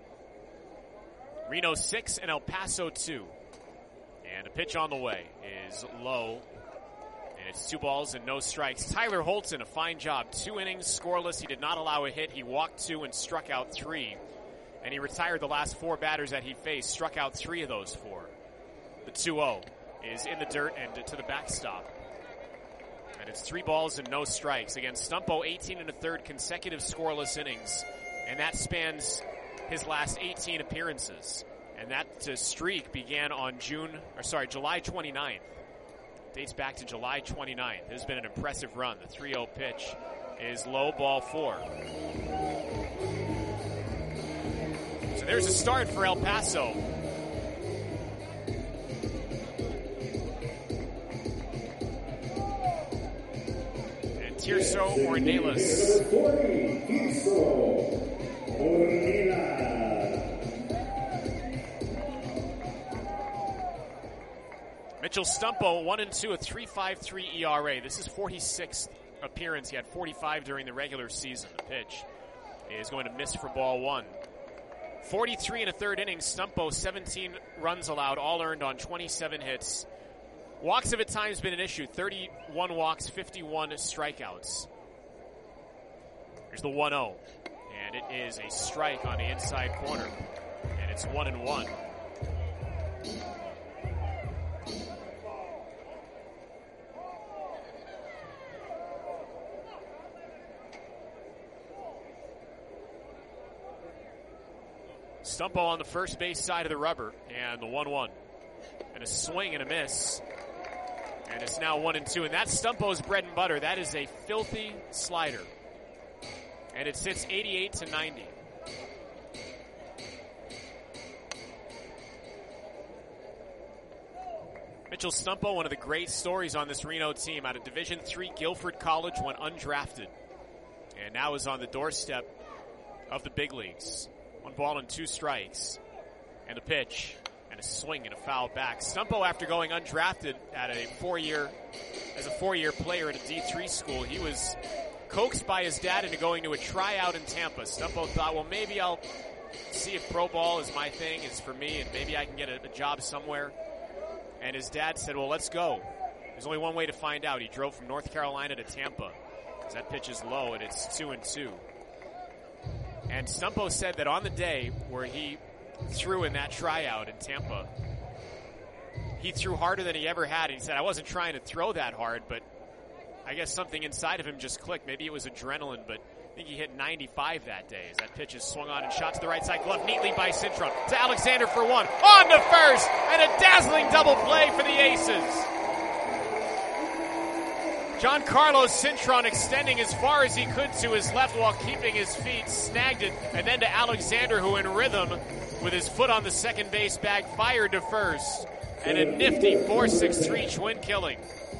Reno six and El Paso two. And a pitch on the way is low. And it's two balls and no strikes. Tyler Holton, a fine job. Two innings, scoreless. He did not allow a hit. He walked two and struck out three. And he retired the last four batters that he faced. Struck out three of those four. The two oh is in the dirt and to the backstop. And it's three balls and no strikes. Again, Stumpo, eighteen and a third consecutive scoreless innings. And that spans his last eighteen appearances. And that uh, streak began on June, or sorry, July twenty-ninth. Dates back to July twenty-ninth. This has been an impressive run. The three oh pitch is low, ball four. So there's a start for El Paso. And Tirso Ornelas. forty, Tirso Ornelas. Mitchell Stumpo, one and two, a three point five three E R A. This is forty-sixth appearance. He had forty-five during the regular season. The pitch is going to miss for ball one. forty-three and a third innings. Stumpo, seventeen runs allowed, all earned on twenty-seven hits. Walks have at times been an issue. thirty-one walks, fifty-one strikeouts. Here's the one oh. And it is a strike on the inside corner. And it's one and one. Stumpo on the first base side of the rubber, and the one one. And a swing and a miss. And it's now one and two. And that's Stumpo's bread and butter. That is a filthy slider. And it sits eighty-eight to ninety. Mitchell Stumpo, one of the great stories on this Reno team. Out of Division three Guilford College, went undrafted. And now is on the doorstep of the big leagues. One ball and two strikes. And a pitch. And a swing and a foul back. Stumpo, after going undrafted at a four-year, as a four-year player at a D three school, he was coaxed by his dad into going to a tryout in Tampa. Stumpo thought, well, maybe I'll see if pro ball is my thing, is for me, and maybe I can get a, a job somewhere. And his dad said, well, let's go. There's only one way to find out. He drove from North Carolina to Tampa. That pitch is low, and it's two and two. And Stumpo said that on the day where he threw in that tryout in Tampa, he threw harder than he ever had. And he said, I wasn't trying to throw that hard, but I guess something inside of him just clicked. Maybe it was adrenaline, but I think he hit ninety-five that day as that pitch is swung on and shot to the right side glove neatly by Cintron. To Alexander for one. On to first, and a dazzling double play for the Aces. John Carlos Cintron extending as far as he could to his left while keeping his feet, snagged it, and then to Alexander, who in rhythm with his foot on the second base bag fired to first. And a nifty four six three twin killing.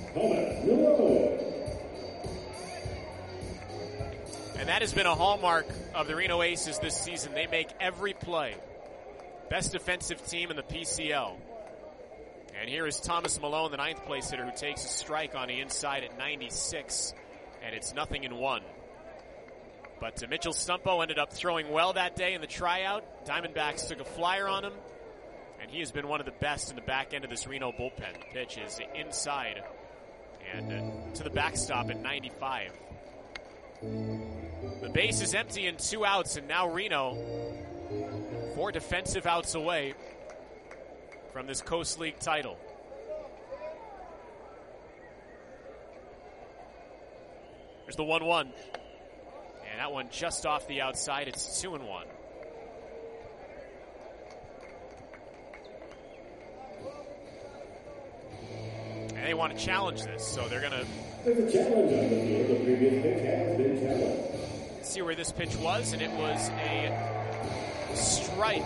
And that has been a hallmark of the Reno Aces this season. They make every play. Best defensive team in the P C L. And here is Thomas Malone, the ninth place hitter, who takes a strike on the inside at ninety-six. And it's nothing in one. But uh, Mitchell Stumpo ended up throwing well that day in the tryout. Diamondbacks took a flyer on him. And he has been one of the best in the back end of this Reno bullpen. The pitch is inside and uh, to the backstop at ninety-five. The base is empty and two outs, and now Reno four defensive outs away from this Coast League title. There's the one one. And that one just off the outside. It's two and one. And they want to challenge this, so they're going to There's a challenge on the field. The previous pitch has been challenged. see where this pitch was, and it was a strike.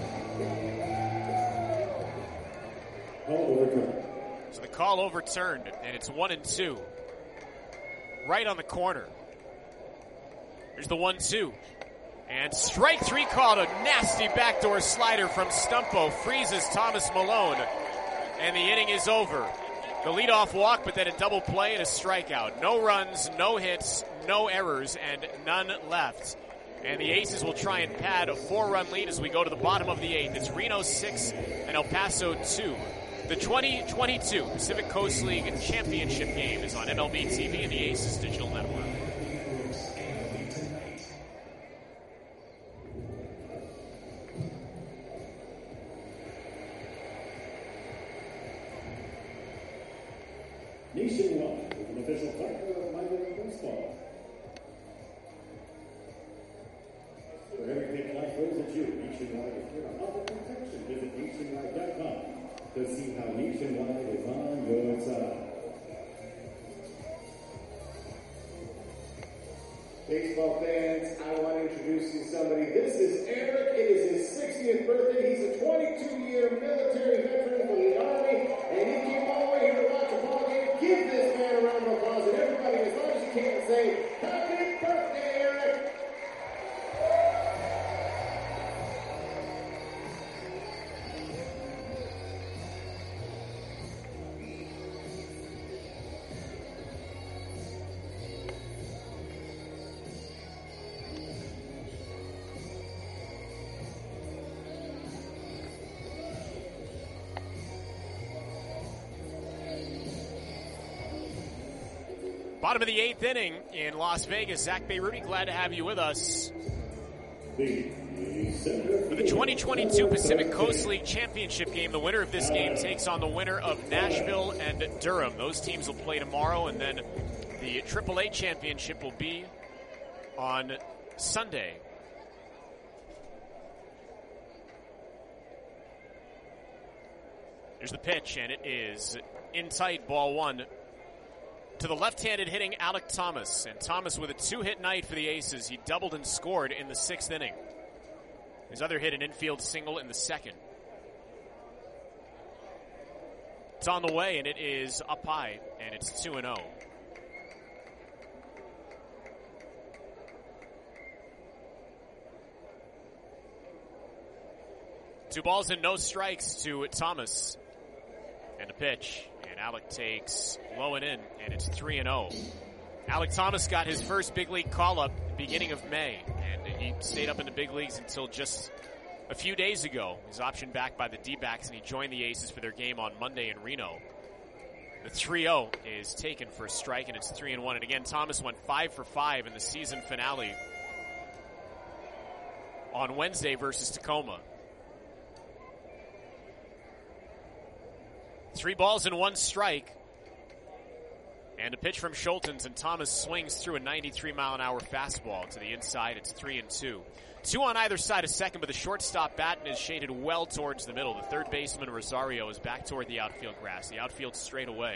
Call overturned. So the call overturned, and it's one and two. Right on the corner. Here's the one two. And strike three called, a nasty backdoor slider from Stumpo, freezes Thomas Malone, and the inning is over. The leadoff walk, but then a double play and a strikeout. No runs, no hits, no errors, and none left. And the Aces will try and pad a four-run lead as we go to the bottom of the eighth. It's Reno six and El Paso two. The twenty twenty-two Pacific Coast League Championship game is on M L B T V and the Aces Digital Network. Nationwide is an official partner of Minor League Baseball. For everything life throws at you, Nationwide is here to offer protection. Visit nationwide dot com to see how Nationwide is on your side. Baseball fans, I want to introduce you to somebody. This is Eric. It is his sixtieth birthday. He's a twenty-two-year military veteran for the Army, and he came all the way here to watch a ball game. Give this man a round of applause, and everybody, as loud as you can, say, happy birthday, Eric! Bottom of the eighth inning in Las Vegas. Zach Bayruti, glad to have you with us for the twenty twenty-two Pacific Coast League Championship game. The winner of this game takes on the winner of Nashville and Durham. Those teams will play tomorrow, and then the triple A Championship will be on Sunday. There's the pitch, and it is in tight, ball one. To the left-handed hitting Alec Thomas. And Thomas with a two-hit night for the Aces. He doubled and scored in the sixth inning. His other hit, an infield single in the second. It's on the way, and it is up high, and it's two and oh. Two balls and no strikes to Thomas. And a pitch. And Alec takes low and in, and it's three and oh. Alec Thomas got his first big league call-up at the beginning of May, and he stayed up in the big leagues until just a few days ago. He was optioned back by the D-backs, and he joined the Aces for their game on Monday in Reno. The three oh is taken for a strike, and it's three and one. And again, Thomas went five for five in the season finale on Wednesday versus Tacoma. Three balls and one strike. And a pitch from Schultens, and Thomas swings through a ninety-three mile an hour fastball to the inside. It's three and two. Two on either side of second, but the shortstop Batten is shaded well towards the middle. The third baseman Rosario is back toward the outfield grass. The outfield straight away.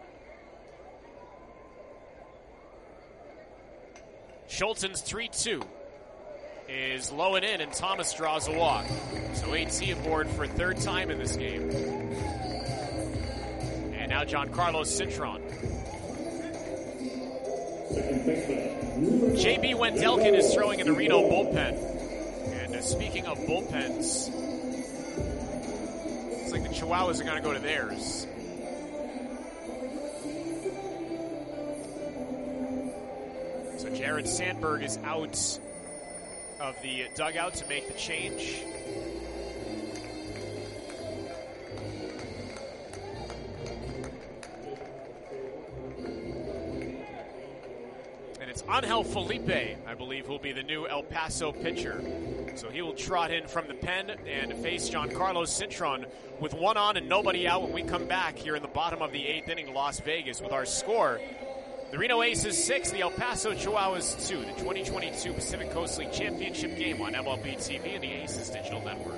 Schultens three two is low and in, and Thomas draws a walk. So A T aboard for a third time in this game. And now Giancarlo Cintron. J B Wendelken is throwing in the Reno bullpen. And uh, speaking of bullpens, it's like the Chihuahuas are going to go to theirs. So Jared Sandberg is out of the dugout to make the change. Angel Felipe, I believe, will be the new El Paso pitcher. So he will trot in from the pen and face Giancarlo Cintron with one on and nobody out when we come back here in the bottom of the eighth inning, Las Vegas, with our score. The Reno Aces six, the El Paso Chihuahuas two, the twenty twenty-two Pacific Coast League Championship game on M L B T V and the Aces Digital Network.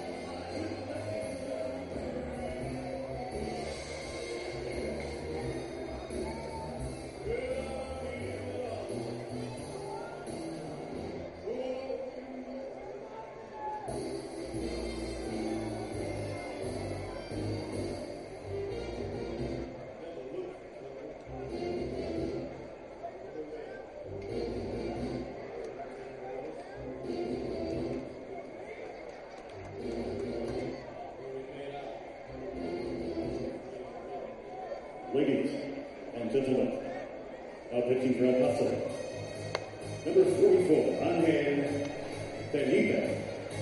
and gentlemen, now pitching for El Paso, number forty-four, Angel Felipe.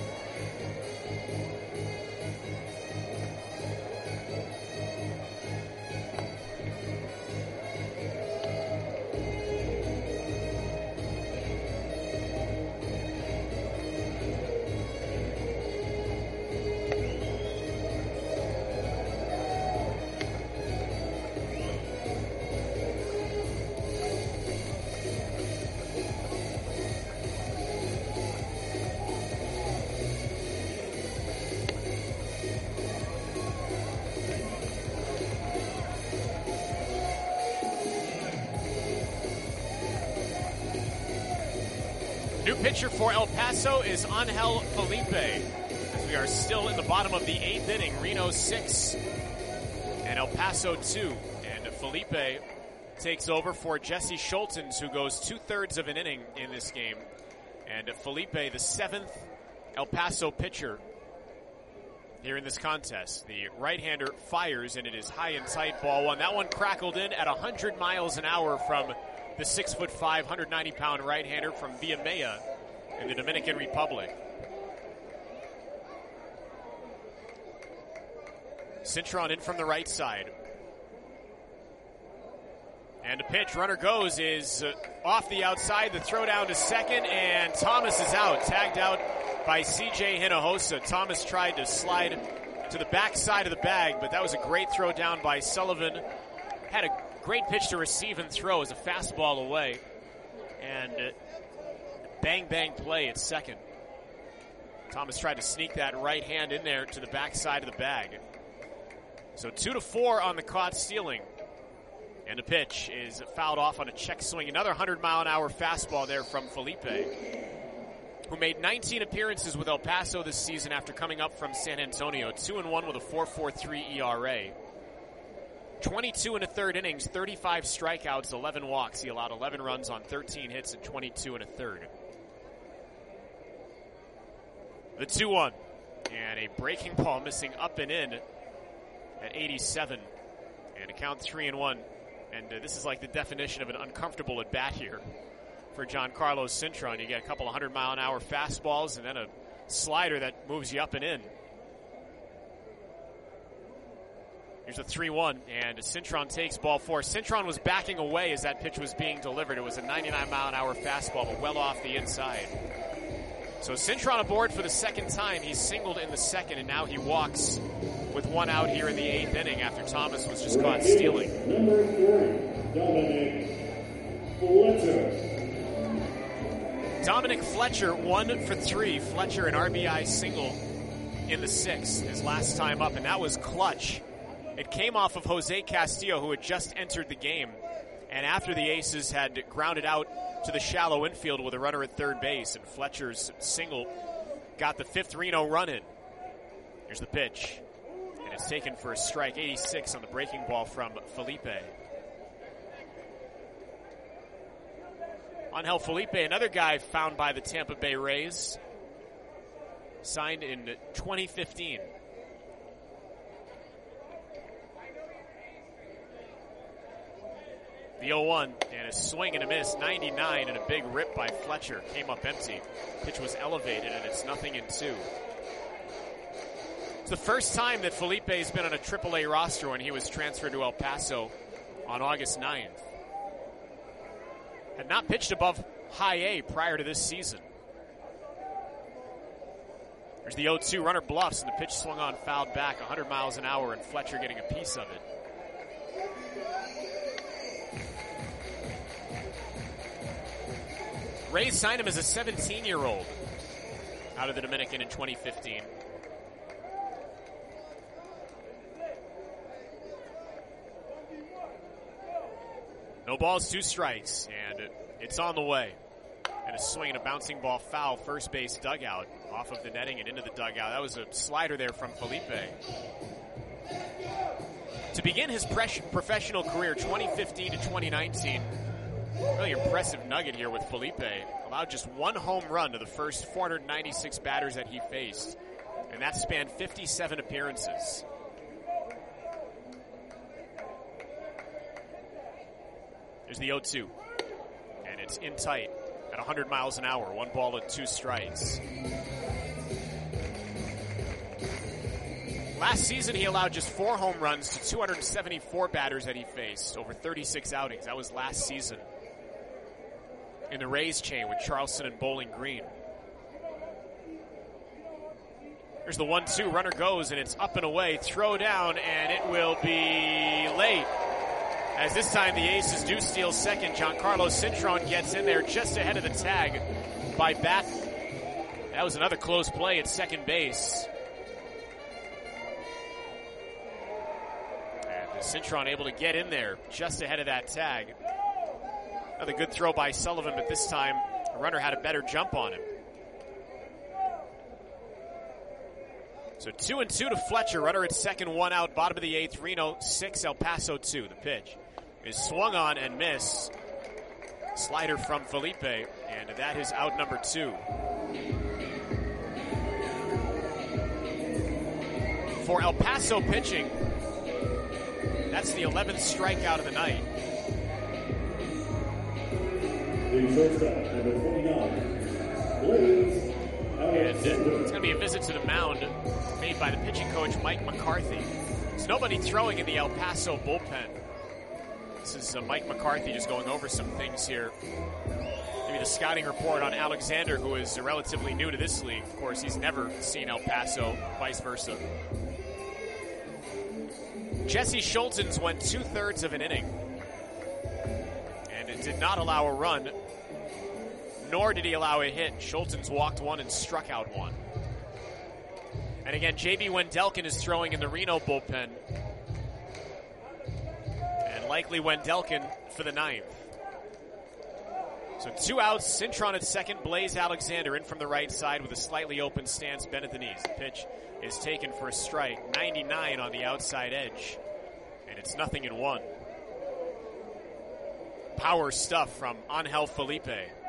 New pitcher for El Paso is Angel Felipe. As we are still in the bottom of the eighth inning, Reno six and El Paso two. And Felipe takes over for Jesse Schultens, who goes two-thirds of an inning in this game. And Felipe, the seventh El Paso pitcher here in this contest. The right-hander fires, and it is high and tight, ball one. That one crackled in at one hundred miles an hour from the six foot five, one hundred ninety pound right-hander from Villamella in the Dominican Republic. Cintron in from the right side. And a pitch, runner goes, is uh, off the outside. The throw down to second, and Thomas is out. Tagged out by C J Hinojosa. Thomas tried to slide to the back side of the bag, but that was a great throw down by Sullivan. Had a great pitch to receive and throw as a fastball away. And uh, bang, bang play at second. Thomas tried to sneak that right hand in there to the back side of the bag. So two to four on the caught stealing. And the pitch is fouled off on a check swing. Another one hundred mile an hour fastball there from Felipe, who made nineteen appearances with El Paso this season after coming up from San Antonio. two and one with a four point four three E R A. twenty-two and a third innings, thirty-five strikeouts, eleven walks. He allowed eleven runs on thirteen hits and twenty-two and a third. The two one. And a breaking ball missing up and in at eighty-seven. And a count three and one. And uh, this is like the definition of an uncomfortable at bat here for Giancarlo Cintron. You get a couple of hundred mile an hour fastballs and then a slider that moves you up and in. Here's a three one, and Cintron takes ball four. Cintron was backing away as that pitch was being delivered. It was a ninety-nine mile an hour fastball, but well off the inside. So Cintron aboard for the second time. He's singled in the second, and now he walks with one out here in the eighth inning after Thomas was just caught stealing. Number three, Dominic Fletcher. Dominic Fletcher, one for three. Fletcher, an R B I single in the sixth, his last time up, and that was clutch. It came off of Jose Castillo, who had just entered the game, and after the Aces had grounded out to the shallow infield with a runner at third base, and Fletcher's single got the fifth Reno run in. Here's the pitch, and it's taken for a strike. eighty-six on the breaking ball from Felipe. Angel Felipe, another guy found by the Tampa Bay Rays, signed in twenty fifteen. The oh one, and a swing and a miss, ninety-nine, and a big rip by Fletcher. Came up empty. Pitch was elevated, and it's nothing in two. It's the first time that Felipe's been on a triple A roster when he was transferred to El Paso on August ninth. Had not pitched above high A prior to this season. There's the oh two, runner bluffs, and the pitch swung on, fouled back one hundred miles an hour, and Fletcher getting a piece of it. Rays signed him as a seventeen-year-old out of the Dominican in twenty fifteen. No balls, two strikes, and it's on the way. And a swing and a bouncing ball foul, first base dugout, off of the netting and into the dugout. That was a slider there from Felipe. To begin his pres- professional career, twenty fifteen to twenty nineteen, really impressive nugget here with Felipe. Allowed just one home run to the first four hundred ninety-six batters that he faced, and that spanned fifty-seven appearances. There's the oh two. And it's in tight at one hundred miles an hour. One ball and two strikes. Last season, he allowed just four home runs to two hundred seventy-four batters that he faced over thirty-six outings. That was last season in the Rays chain with Charleston and Bowling Green. There's the one two. Runner goes, and it's up and away. Throw down, and it will be late. As this time the Aces do steal second. Giancarlo Cintron gets in there just ahead of the tag by Batten. That was another close play at second base. Cintron able to get in there just ahead of that tag. Another good throw by Sullivan, but this time the runner had a better jump on him. So two and two to Fletcher. Runner at second, one out, bottom of the eighth. Reno six, El Paso two. The pitch is swung on and miss. Slider from Felipe, and that is out number two. For El Paso pitching, that's the eleventh strikeout of the night. The shortstop, number twenty-nine, Blaze Alexander. And it's going to be a visit to the mound made by the pitching coach, Mike McCarthy. There's nobody throwing in the El Paso bullpen. This is uh, Mike McCarthy just going over some things here. Maybe the scouting report on Alexander, who is relatively new to this league. Of course, he's never seen El Paso, vice versa. Jesse Schultens went two-thirds of an inning, and it did not allow a run, nor did he allow a hit. Schultens walked one and struck out one. And again, J B Wendelken is throwing in the Reno bullpen, and likely Wendelken for the ninth. So two outs, Cintron at second, Blaze Alexander in from the right side with a slightly open stance, bend at the knees. The pitch is taken for a strike, ninety-nine on the outside edge, and it's nothing in one. Power stuff from Angel Felipe.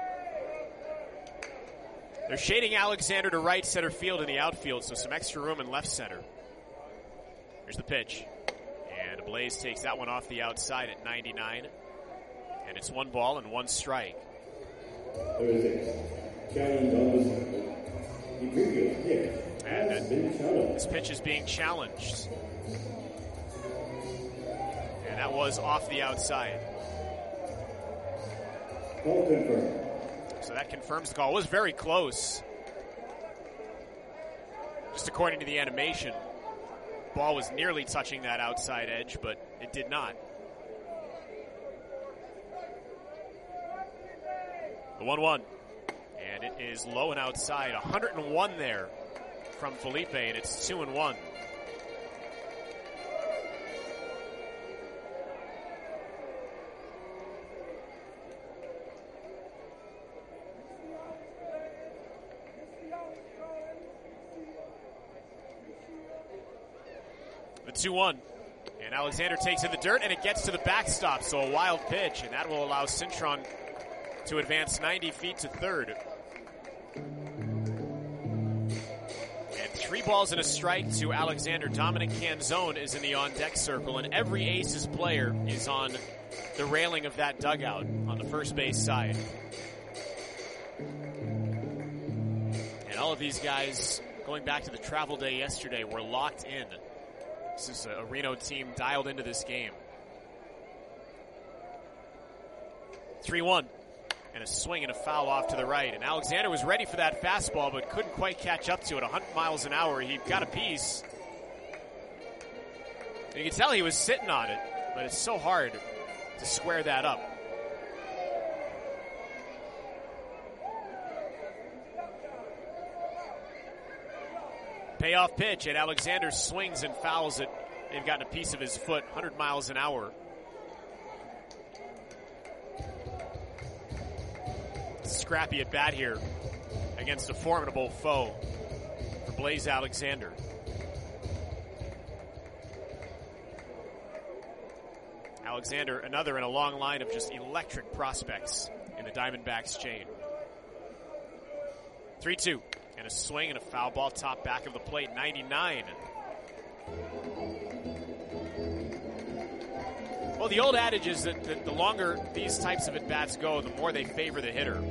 They're shading Alexander to right center field in the outfield, so some extra room in left center. Here's the pitch, and Blaze takes that one off the outside at ninety-nine, and it's one ball and one strike. There is a challenge on this. The previous pitch has been challenged. This pitch is being challenged. And that was off the outside. Call confirmed. So that confirms the call. It was very close. Just according to the animation, ball was nearly touching that outside edge, but it did not. The one one. And it is low and outside. one hundred one there from Felipe, and it's two and one. The two one. And Alexander takes in the dirt, and it gets to the backstop. So a wild pitch, and that will allow Cintron to advance ninety feet to third. And three balls and a strike to Alexander. Dominic Canzone is in the on-deck circle, and every Aces player is on the railing of that dugout on the first base side. And all of these guys, going back to the travel day yesterday, were locked in. This is a Reno team dialed into this game. three one. And a swing and a foul off to the right. And Alexander was ready for that fastball, but couldn't quite catch up to it. one hundred miles an hour. He got a piece. You can tell he was sitting on it, but it's so hard to square that up. Payoff pitch, and Alexander swings and fouls it. They've gotten a piece of his foot, one hundred miles an hour. Scrappy at bat here against a formidable foe for Blaze Alexander. Alexander, another in a long line of just electric prospects in the Diamondbacks chain. three two. And a swing and a foul ball top back of the plate, ninety-nine. Well, the old adage is that the, the longer these types of at-bats go, the more they favor the hitter.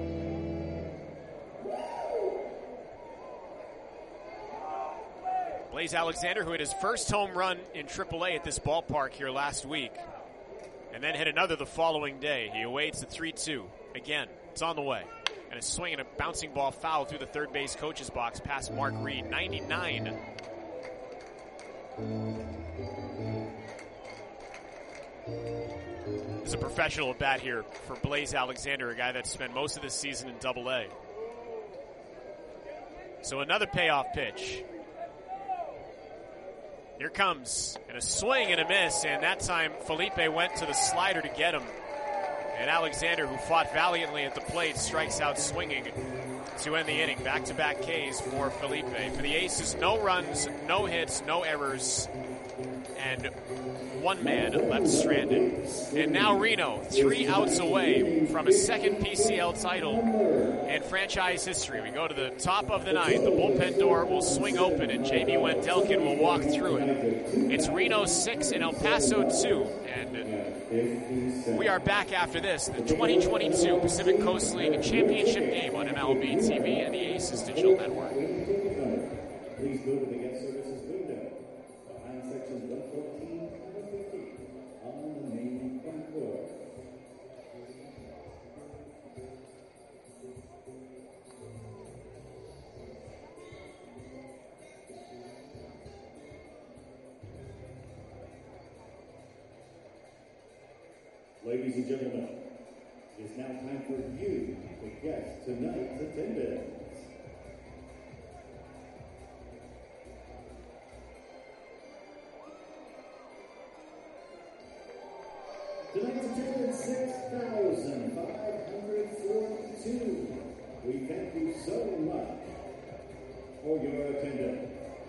Blaze Alexander, who hit his first home run in triple A at this ballpark here last week, and then hit another the following day. He awaits the three two. Again, it's on the way. And a swing and a bouncing ball foul through the third base coach's box past Mark Reed. ninety-nine. This is a professional at bat here for Blaze Alexander, a guy that spent most of the season in double A. So another payoff pitch. Here comes, and a swing and a miss, and that time Felipe went to the slider to get him. And Alexander, who fought valiantly at the plate, strikes out swinging to end the inning. Back-to-back Ks for Felipe. For the Aces, no runs, no hits, no errors, and one man left stranded. And now Reno, three outs away from a second P C L title in franchise history. We go to the top of the ninth. The bullpen door will swing open, and J B Wendelken will walk through it. It's Reno six and El Paso two. And we are back after this, the twenty twenty-two Pacific Coast League Championship game on M L B T V and the Aces Digital Network. Please go to the guest services window behind sections one fourteen and one fifteen on the main front door. Ladies and gentlemen, it's now time for you to guess tonight's attendance. Tonight's attendance, six thousand five hundred forty-two. We thank you so much for your attendance.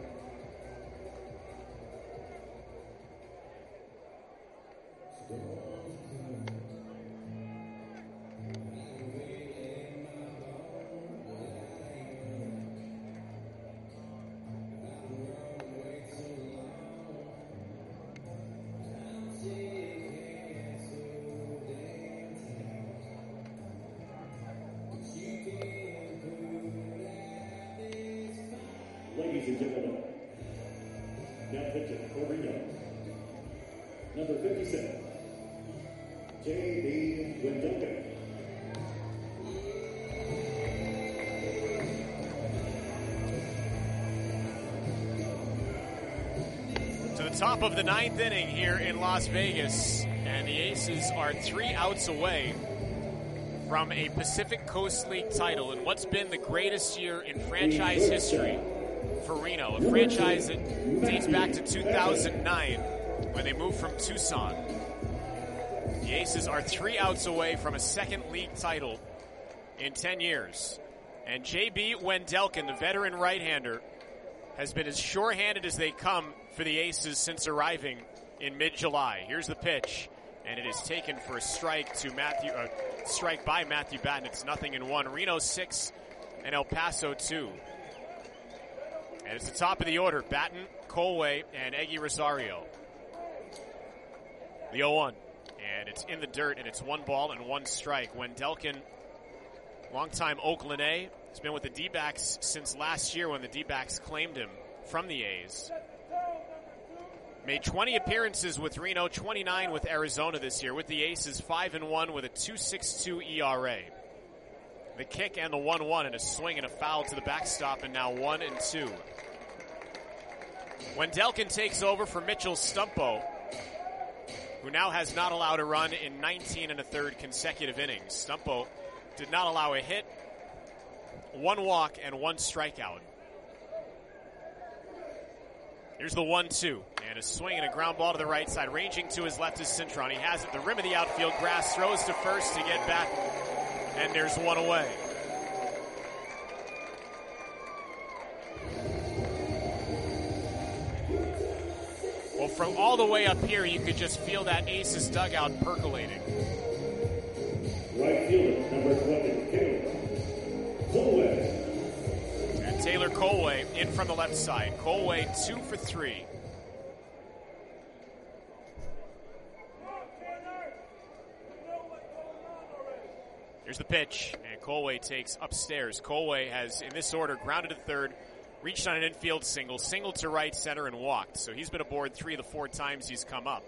Ladies and gentlemen, now pitching for Reno, number fifty-seven, J B Wendelken. To the top of the ninth inning here in Las Vegas, and the Aces are three outs away from a Pacific Coast League title in what's been the greatest year in franchise history for Reno, a franchise that dates back to two thousand nine when they moved from Tucson. The Aces are three outs away from a second league title in ten years. And J B Wendelken, the veteran right-hander, has been as sure-handed as they come for the Aces since arriving in mid-July. Here's the pitch, and it is taken for a strike to Matthew, uh, strike by Matthew Batten. It's nothing in one. Reno six and El Paso two. And it's the top of the order. Batten, Colway, and Eggy Rosario. The oh one. And it's in the dirt, and it's one ball and one strike. Wendelken, longtime Oakland A, has been with the D-backs since last year when the D-backs claimed him from the A's. Made twenty appearances with Reno, twenty-nine with Arizona this year. With the Aces, five and one with a two point six two E R A. The kick and the one one, and a swing and a foul to the backstop, and now one and two. Wendelken takes over for Mitchell Stumpo, who now has not allowed a run in nineteen and a third consecutive innings. Stumpo did not allow a hit, one walk, and one strikeout. Here's the one two, and a swing and a ground ball to the right side. Ranging to his left is Cintron. He has it, the rim of the outfield grass, throws to first to get back, and there's one away. Well, from all the way up here, you could just feel that Aces dugout percolating. Right fielder, number twenty, Taylor Colway. And Taylor Colway in from the left side. Colway two for three. Here's the pitch, and Colway takes upstairs. Colway has, in this order, grounded to third, reached on an infield single, singled to right center, and walked. So he's been aboard three of the four times he's come up.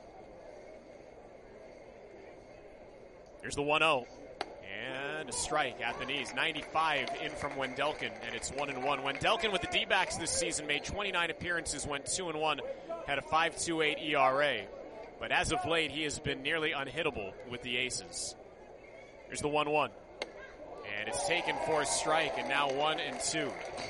Here's the one oh. And a strike at the knees. ninety-five in from Wendelken, and it's one and one. Wendelken with the D-backs this season made twenty-nine appearances, went two and one, had a five point two eight E R A. But as of late, he has been nearly unhittable with the Aces. Here's the one one. And it's taken for a strike, and now one and two.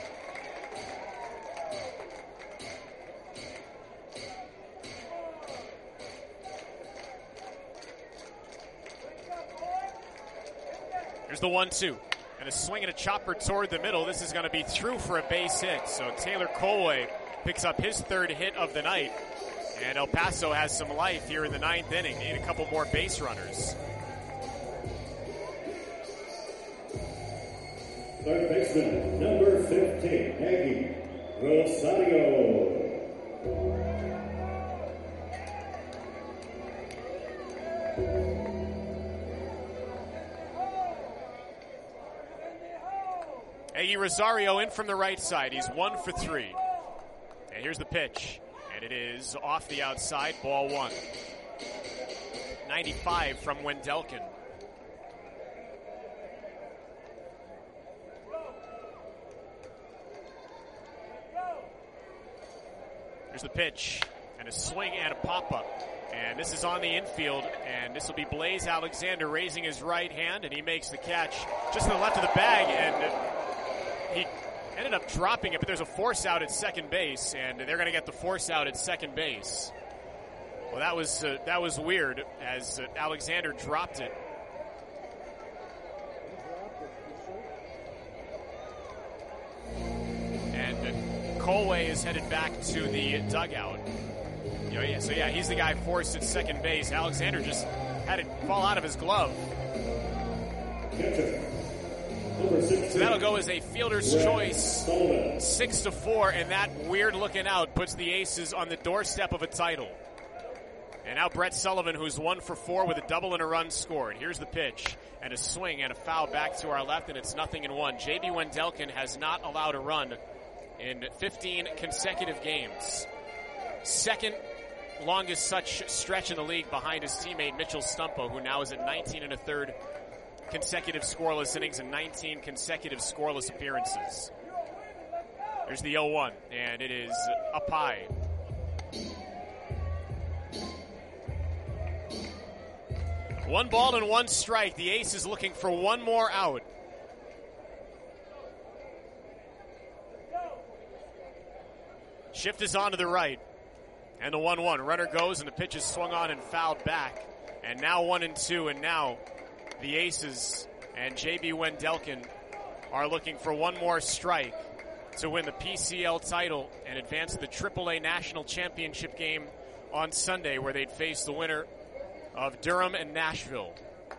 Here's the one two. And a swing and a chopper toward the middle. This is going to be through for a base hit. So Taylor Colway picks up his third hit of the night. And El Paso has some life here in the ninth inning. Need a couple more base runners. Third baseman, number fifteen, Aggie Rosario. Aggie Rosario in from the right side. He's one for three. And here's the pitch. And it is off the outside, ball one. ninety-five from Wendelken. Here's the pitch, and a swing and a pop-up. And this is on the infield, and this will be Blaze Alexander raising his right hand, and he makes the catch just to the left of the bag, and he ended up dropping it, but there's a force out at second base, and they're going to get the force out at second base. Well, that was uh, that was weird, as uh, Alexander dropped it. And uh, Colway is headed back to the dugout. You know, yeah, so yeah, he's the guy forced at second base. Alexander just had it fall out of his glove. So that'll go as a fielder's choice, six to four, and that weird looking out puts the Aces on the doorstep of a title. And now Brett Sullivan, who's one for four with a double and a run scored. Here's the pitch, and a swing and a foul back to our left, and it's nothing in one. J B Wendelken has not allowed a run in fifteen consecutive games. Second longest such stretch in the league behind his teammate Mitchell Stumpo, who now is at nineteen and a third consecutive scoreless innings and nineteen consecutive scoreless appearances. There's the oh one, and it is up high. One ball and one strike. The Ace is looking for one more out. Shift is on to the right. And the one one. Runner goes, and the pitch is swung on and fouled back. And now one and two, and now the Aces and J B Wendelken are looking for one more strike to win the P C L title and advance to the triple A National Championship game on Sunday, where they'd face the winner of Durham and Nashville.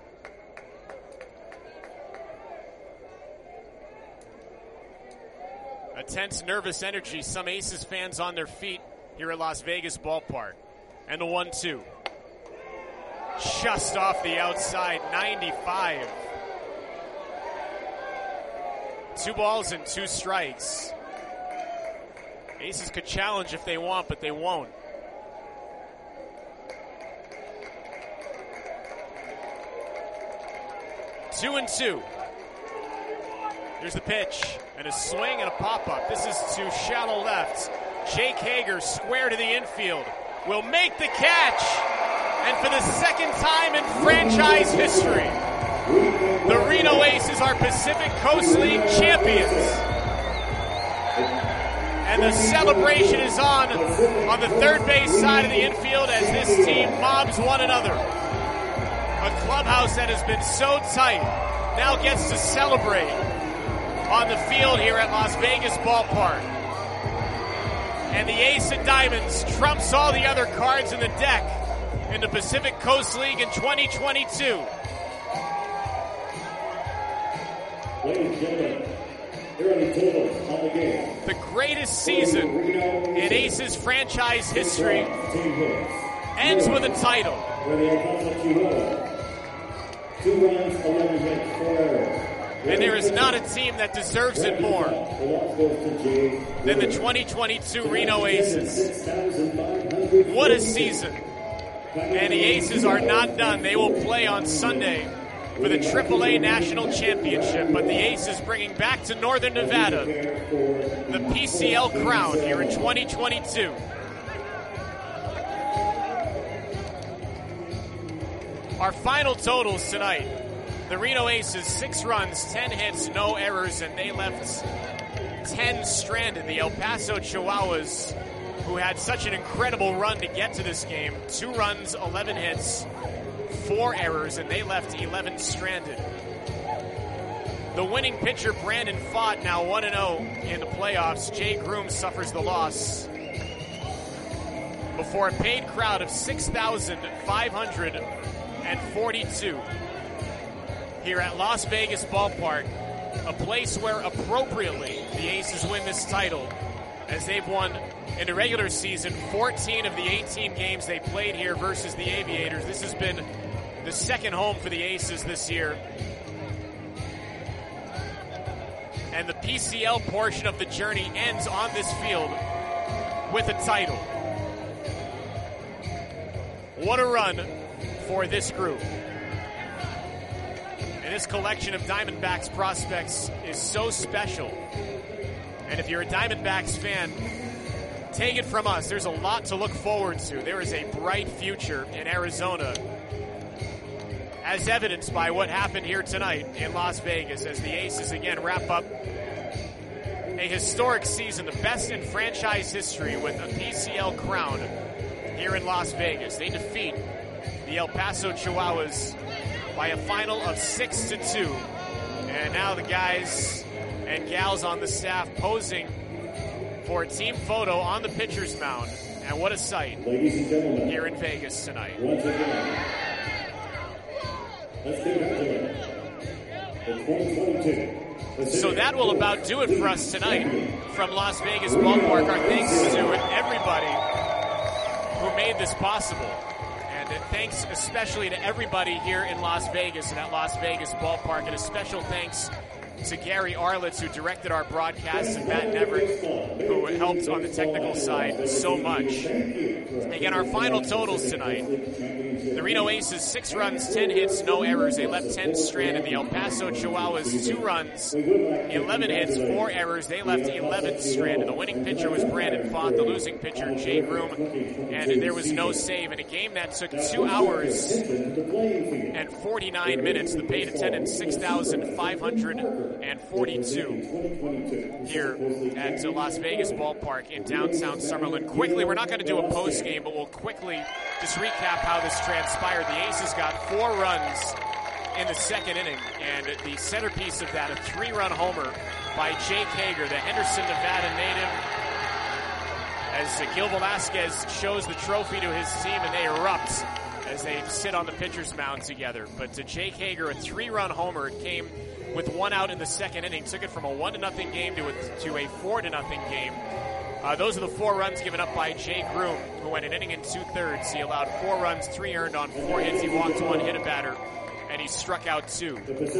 A tense, nervous energy. Some Aces fans on their feet here at Las Vegas Ballpark. And the one two. Just off the outside, ninety-five. Two balls and two strikes. Aces could challenge if they want, but they won't. Two and two. Here's the pitch, and a swing and a pop-up. This is to shallow left. Jake Hager, square to the infield, will make the catch. And for the second time in franchise history, the Reno Aces are Pacific Coast League champions. And the celebration is on on the third base side of the infield as this team mobs one another. A clubhouse that has been so tight now gets to celebrate on the field here at Las Vegas Ballpark. And the Ace of Diamonds trumps all the other cards in the deck in the Pacific Coast League in twenty twenty-two. Ladies and gentlemen, here are the totals on the game. The greatest season in Aces franchise history ends with a title. Where the El Paso Chihuahuas, two runs, eleven hits. And there is not a team that deserves it more than the twenty twenty-two Reno Aces. What a season. And the Aces are not done. They will play on Sunday for the triple A National Championship. But the Aces bringing back to Northern Nevada the P C L crown here in twenty twenty-two. Our final totals tonight. The Reno Aces, six runs, ten hits, no errors, and they left ten stranded. The El Paso Chihuahuas, who had such an incredible run to get to this game, two runs, eleven hits, four errors, and they left eleven stranded. The winning pitcher, Brandon Pfaadt, now one and oh in the playoffs. Jay Groom suffers the loss before a paid crowd of six thousand five hundred forty-two here at Las Vegas Ballpark, a place where appropriately the Aces win this title, as they've won in the regular season fourteen of the eighteen games they played here versus the Aviators. This has been the second home for the Aces this year. And the P C L portion of the journey ends on this field with a title. What a run for this group. And this collection of Diamondbacks prospects is so special. And if you're a Diamondbacks fan, take it from us. There's a lot to look forward to. There is a bright future in Arizona, as evidenced by what happened here tonight in Las Vegas, as the Aces again wrap up a historic season, the best in franchise history, with a P C L crown here in Las Vegas. They defeat the El Paso Chihuahuas by a final of six to two. And now the guys and gals on the staff posing for a team photo on the pitcher's mound. And what a sight, Ladies and gentlemen, here in Vegas tonight. Once again, let's congratulate the twenty twenty-two. So that will about do it for us tonight from Las Vegas Ballpark. Our thanks to everybody who made this possible. And thanks especially to everybody here in Las Vegas and at Las Vegas Ballpark. And a special thanks to Gary Arlitz, who directed our broadcasts, and Matt Neverett, who helped on the technical side so much. Again, our final totals tonight. The Reno Aces, six runs, ten hits, no errors. They left ten stranded. The El Paso Chihuahuas, two runs, eleven hits, four errors. They left eleven stranded. The winning pitcher was Brandon Pfaadt, the losing pitcher, Jay Groom, and there was no save in a game that took two hours and forty-nine minutes. The paid attendance, six thousand five hundred forty-two here at Las Vegas Ballpark in downtown Summerlin. Quickly, we're not going to do a post game, but we'll quickly just recap how this transpired. The Aces got four runs in the second inning, and the centerpiece of that, a three-run homer by Jake Hager, the Henderson, Nevada native, as Gil Velasquez shows the trophy to his team, and they erupt as they sit on the pitcher's mound together. But to Jake Hager, a three-run homer. It came with one out in the second inning, took it from a one to nothing game to a, to a four to nothing game. Uh, those are the four runs given up by Jay Groom, who went an inning and two-thirds. He allowed four runs, three earned on four hits. He walked one, hit a batter, and he struck out two.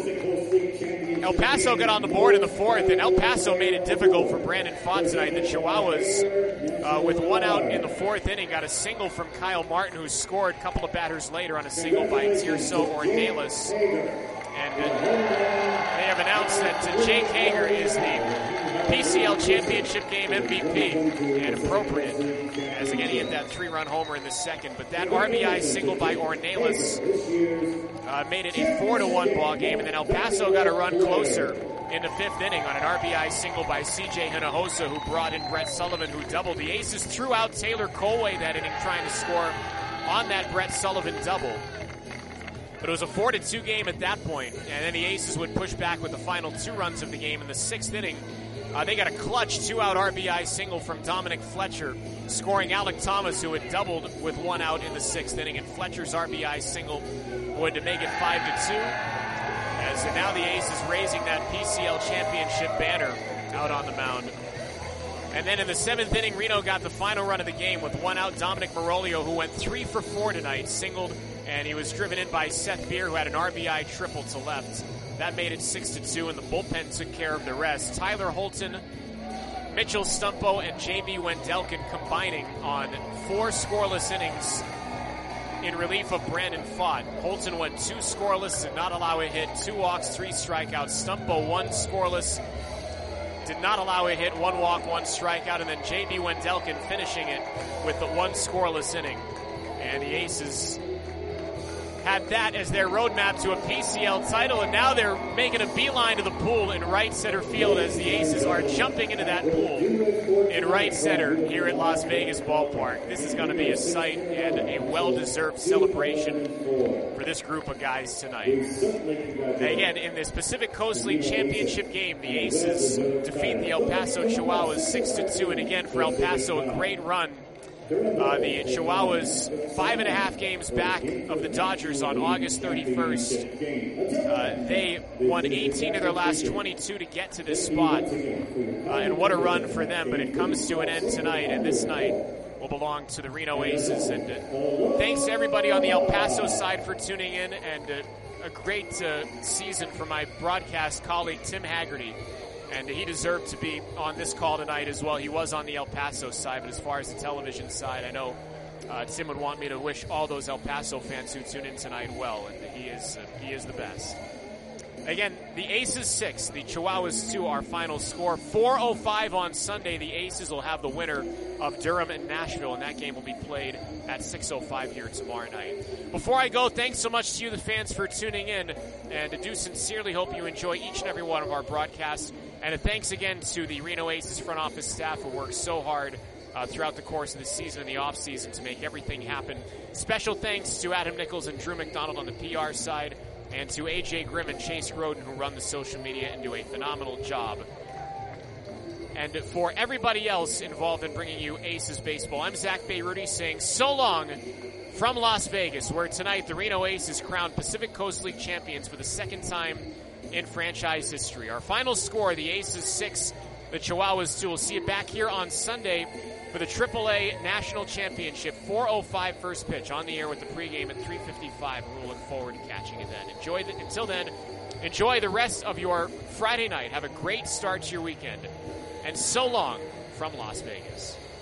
El Paso got on the board in the fourth, and El Paso made it difficult for Brandon Pfaadt tonight. The Chihuahuas, uh, with one out in the fourth inning, got a single from Kyle Martin, who scored a couple of batters later on a single by Tirso Ornelas. And uh, they have announced that uh, Jake Hager is the P C L Championship Game M V P, and appropriate, as again he hit that three-run homer in the second. But that R B I single by Ornelas uh, made it a four to one ball game, and then El Paso got a run closer in the fifth inning on an R B I single by C J Hinojosa, who brought in Brett Sullivan, who doubled. The Aces threw out Taylor Colway that inning, trying to score on that Brett Sullivan double. But it was a four to two game at that point, and then the Aces would push back with the final two runs of the game. In the sixth inning, uh, they got a clutch two-out R B I single from Dominic Fletcher, scoring Alec Thomas, who had doubled with one out in the sixth inning, and Fletcher's R B I single would make it five to two. As now the Aces raising that P C L championship banner out on the mound. And then in the seventh inning, Reno got the final run of the game with one out. Dominic Marolio, who went three for four tonight, singled, and he was driven in by Seth Beer, who had an R B I triple to left. That made it six to two, and the bullpen took care of the rest. Tyler Holton, Mitchell Stumpo, and J B Wendelken combining on four scoreless innings in relief of Brandon Fott. Holton went two scoreless, did not allow a hit, two walks, three strikeouts. Stumpo one scoreless, did not allow a hit, one walk, one strikeout, and then J B Wendelken finishing it with the one scoreless inning. And the Aces had that as their roadmap to a P C L title, and now they're making a beeline to the pool in right center field as the Aces are jumping into that pool in right center here at Las Vegas Ballpark. This is going to be a sight and a well-deserved celebration for this group of guys tonight. Again, in this Pacific Coast League Championship game, the Aces defeat the El Paso Chihuahuas six to two, and again for El Paso, a great run. Uh, the Chihuahuas five and a half games back of the Dodgers on August thirty-first. Uh, they won eighteen of their last twenty-two to get to this spot. Uh, and what a run for them, but it comes to an end tonight, and this night will belong to the Reno Aces. And uh, thanks to everybody on the El Paso side for tuning in, and uh, a great uh, season for my broadcast colleague Tim Haggerty. And he deserved to be on this call tonight as well. He was on the El Paso side, but as far as the television side, I know uh, Tim would want me to wish all those El Paso fans who tune in tonight well, and he is uh, he is the best. Again, the Aces six, the Chihuahuas two, our final score. four oh five on Sunday. The Aces will have the winner of Durham and Nashville, and that game will be played at six oh five here tomorrow night. Before I go, thanks so much to you, the fans, for tuning in, and I do sincerely hope you enjoy each and every one of our broadcasts. And a thanks again to the Reno Aces front office staff who worked so hard uh, throughout the course of the season and the offseason to make everything happen. Special thanks to Adam Nichols and Drew McDonald on the P R side, and to A J Grimm and Chase Groden, who run the social media and do a phenomenal job. And for everybody else involved in bringing you Aces baseball, I'm Zach Bayruti saying so long from Las Vegas, where tonight the Reno Aces crowned Pacific Coast League champions for the second time in franchise history. Our final score, the Aces six, the Chihuahuas two. We'll see you back here on Sunday for the triple A National Championship. four oh five first pitch on the air with the pregame at three fifty-five. We'll look forward to catching you then. Enjoy the, until then, enjoy the rest of your Friday night. Have a great start to your weekend. And so long from Las Vegas.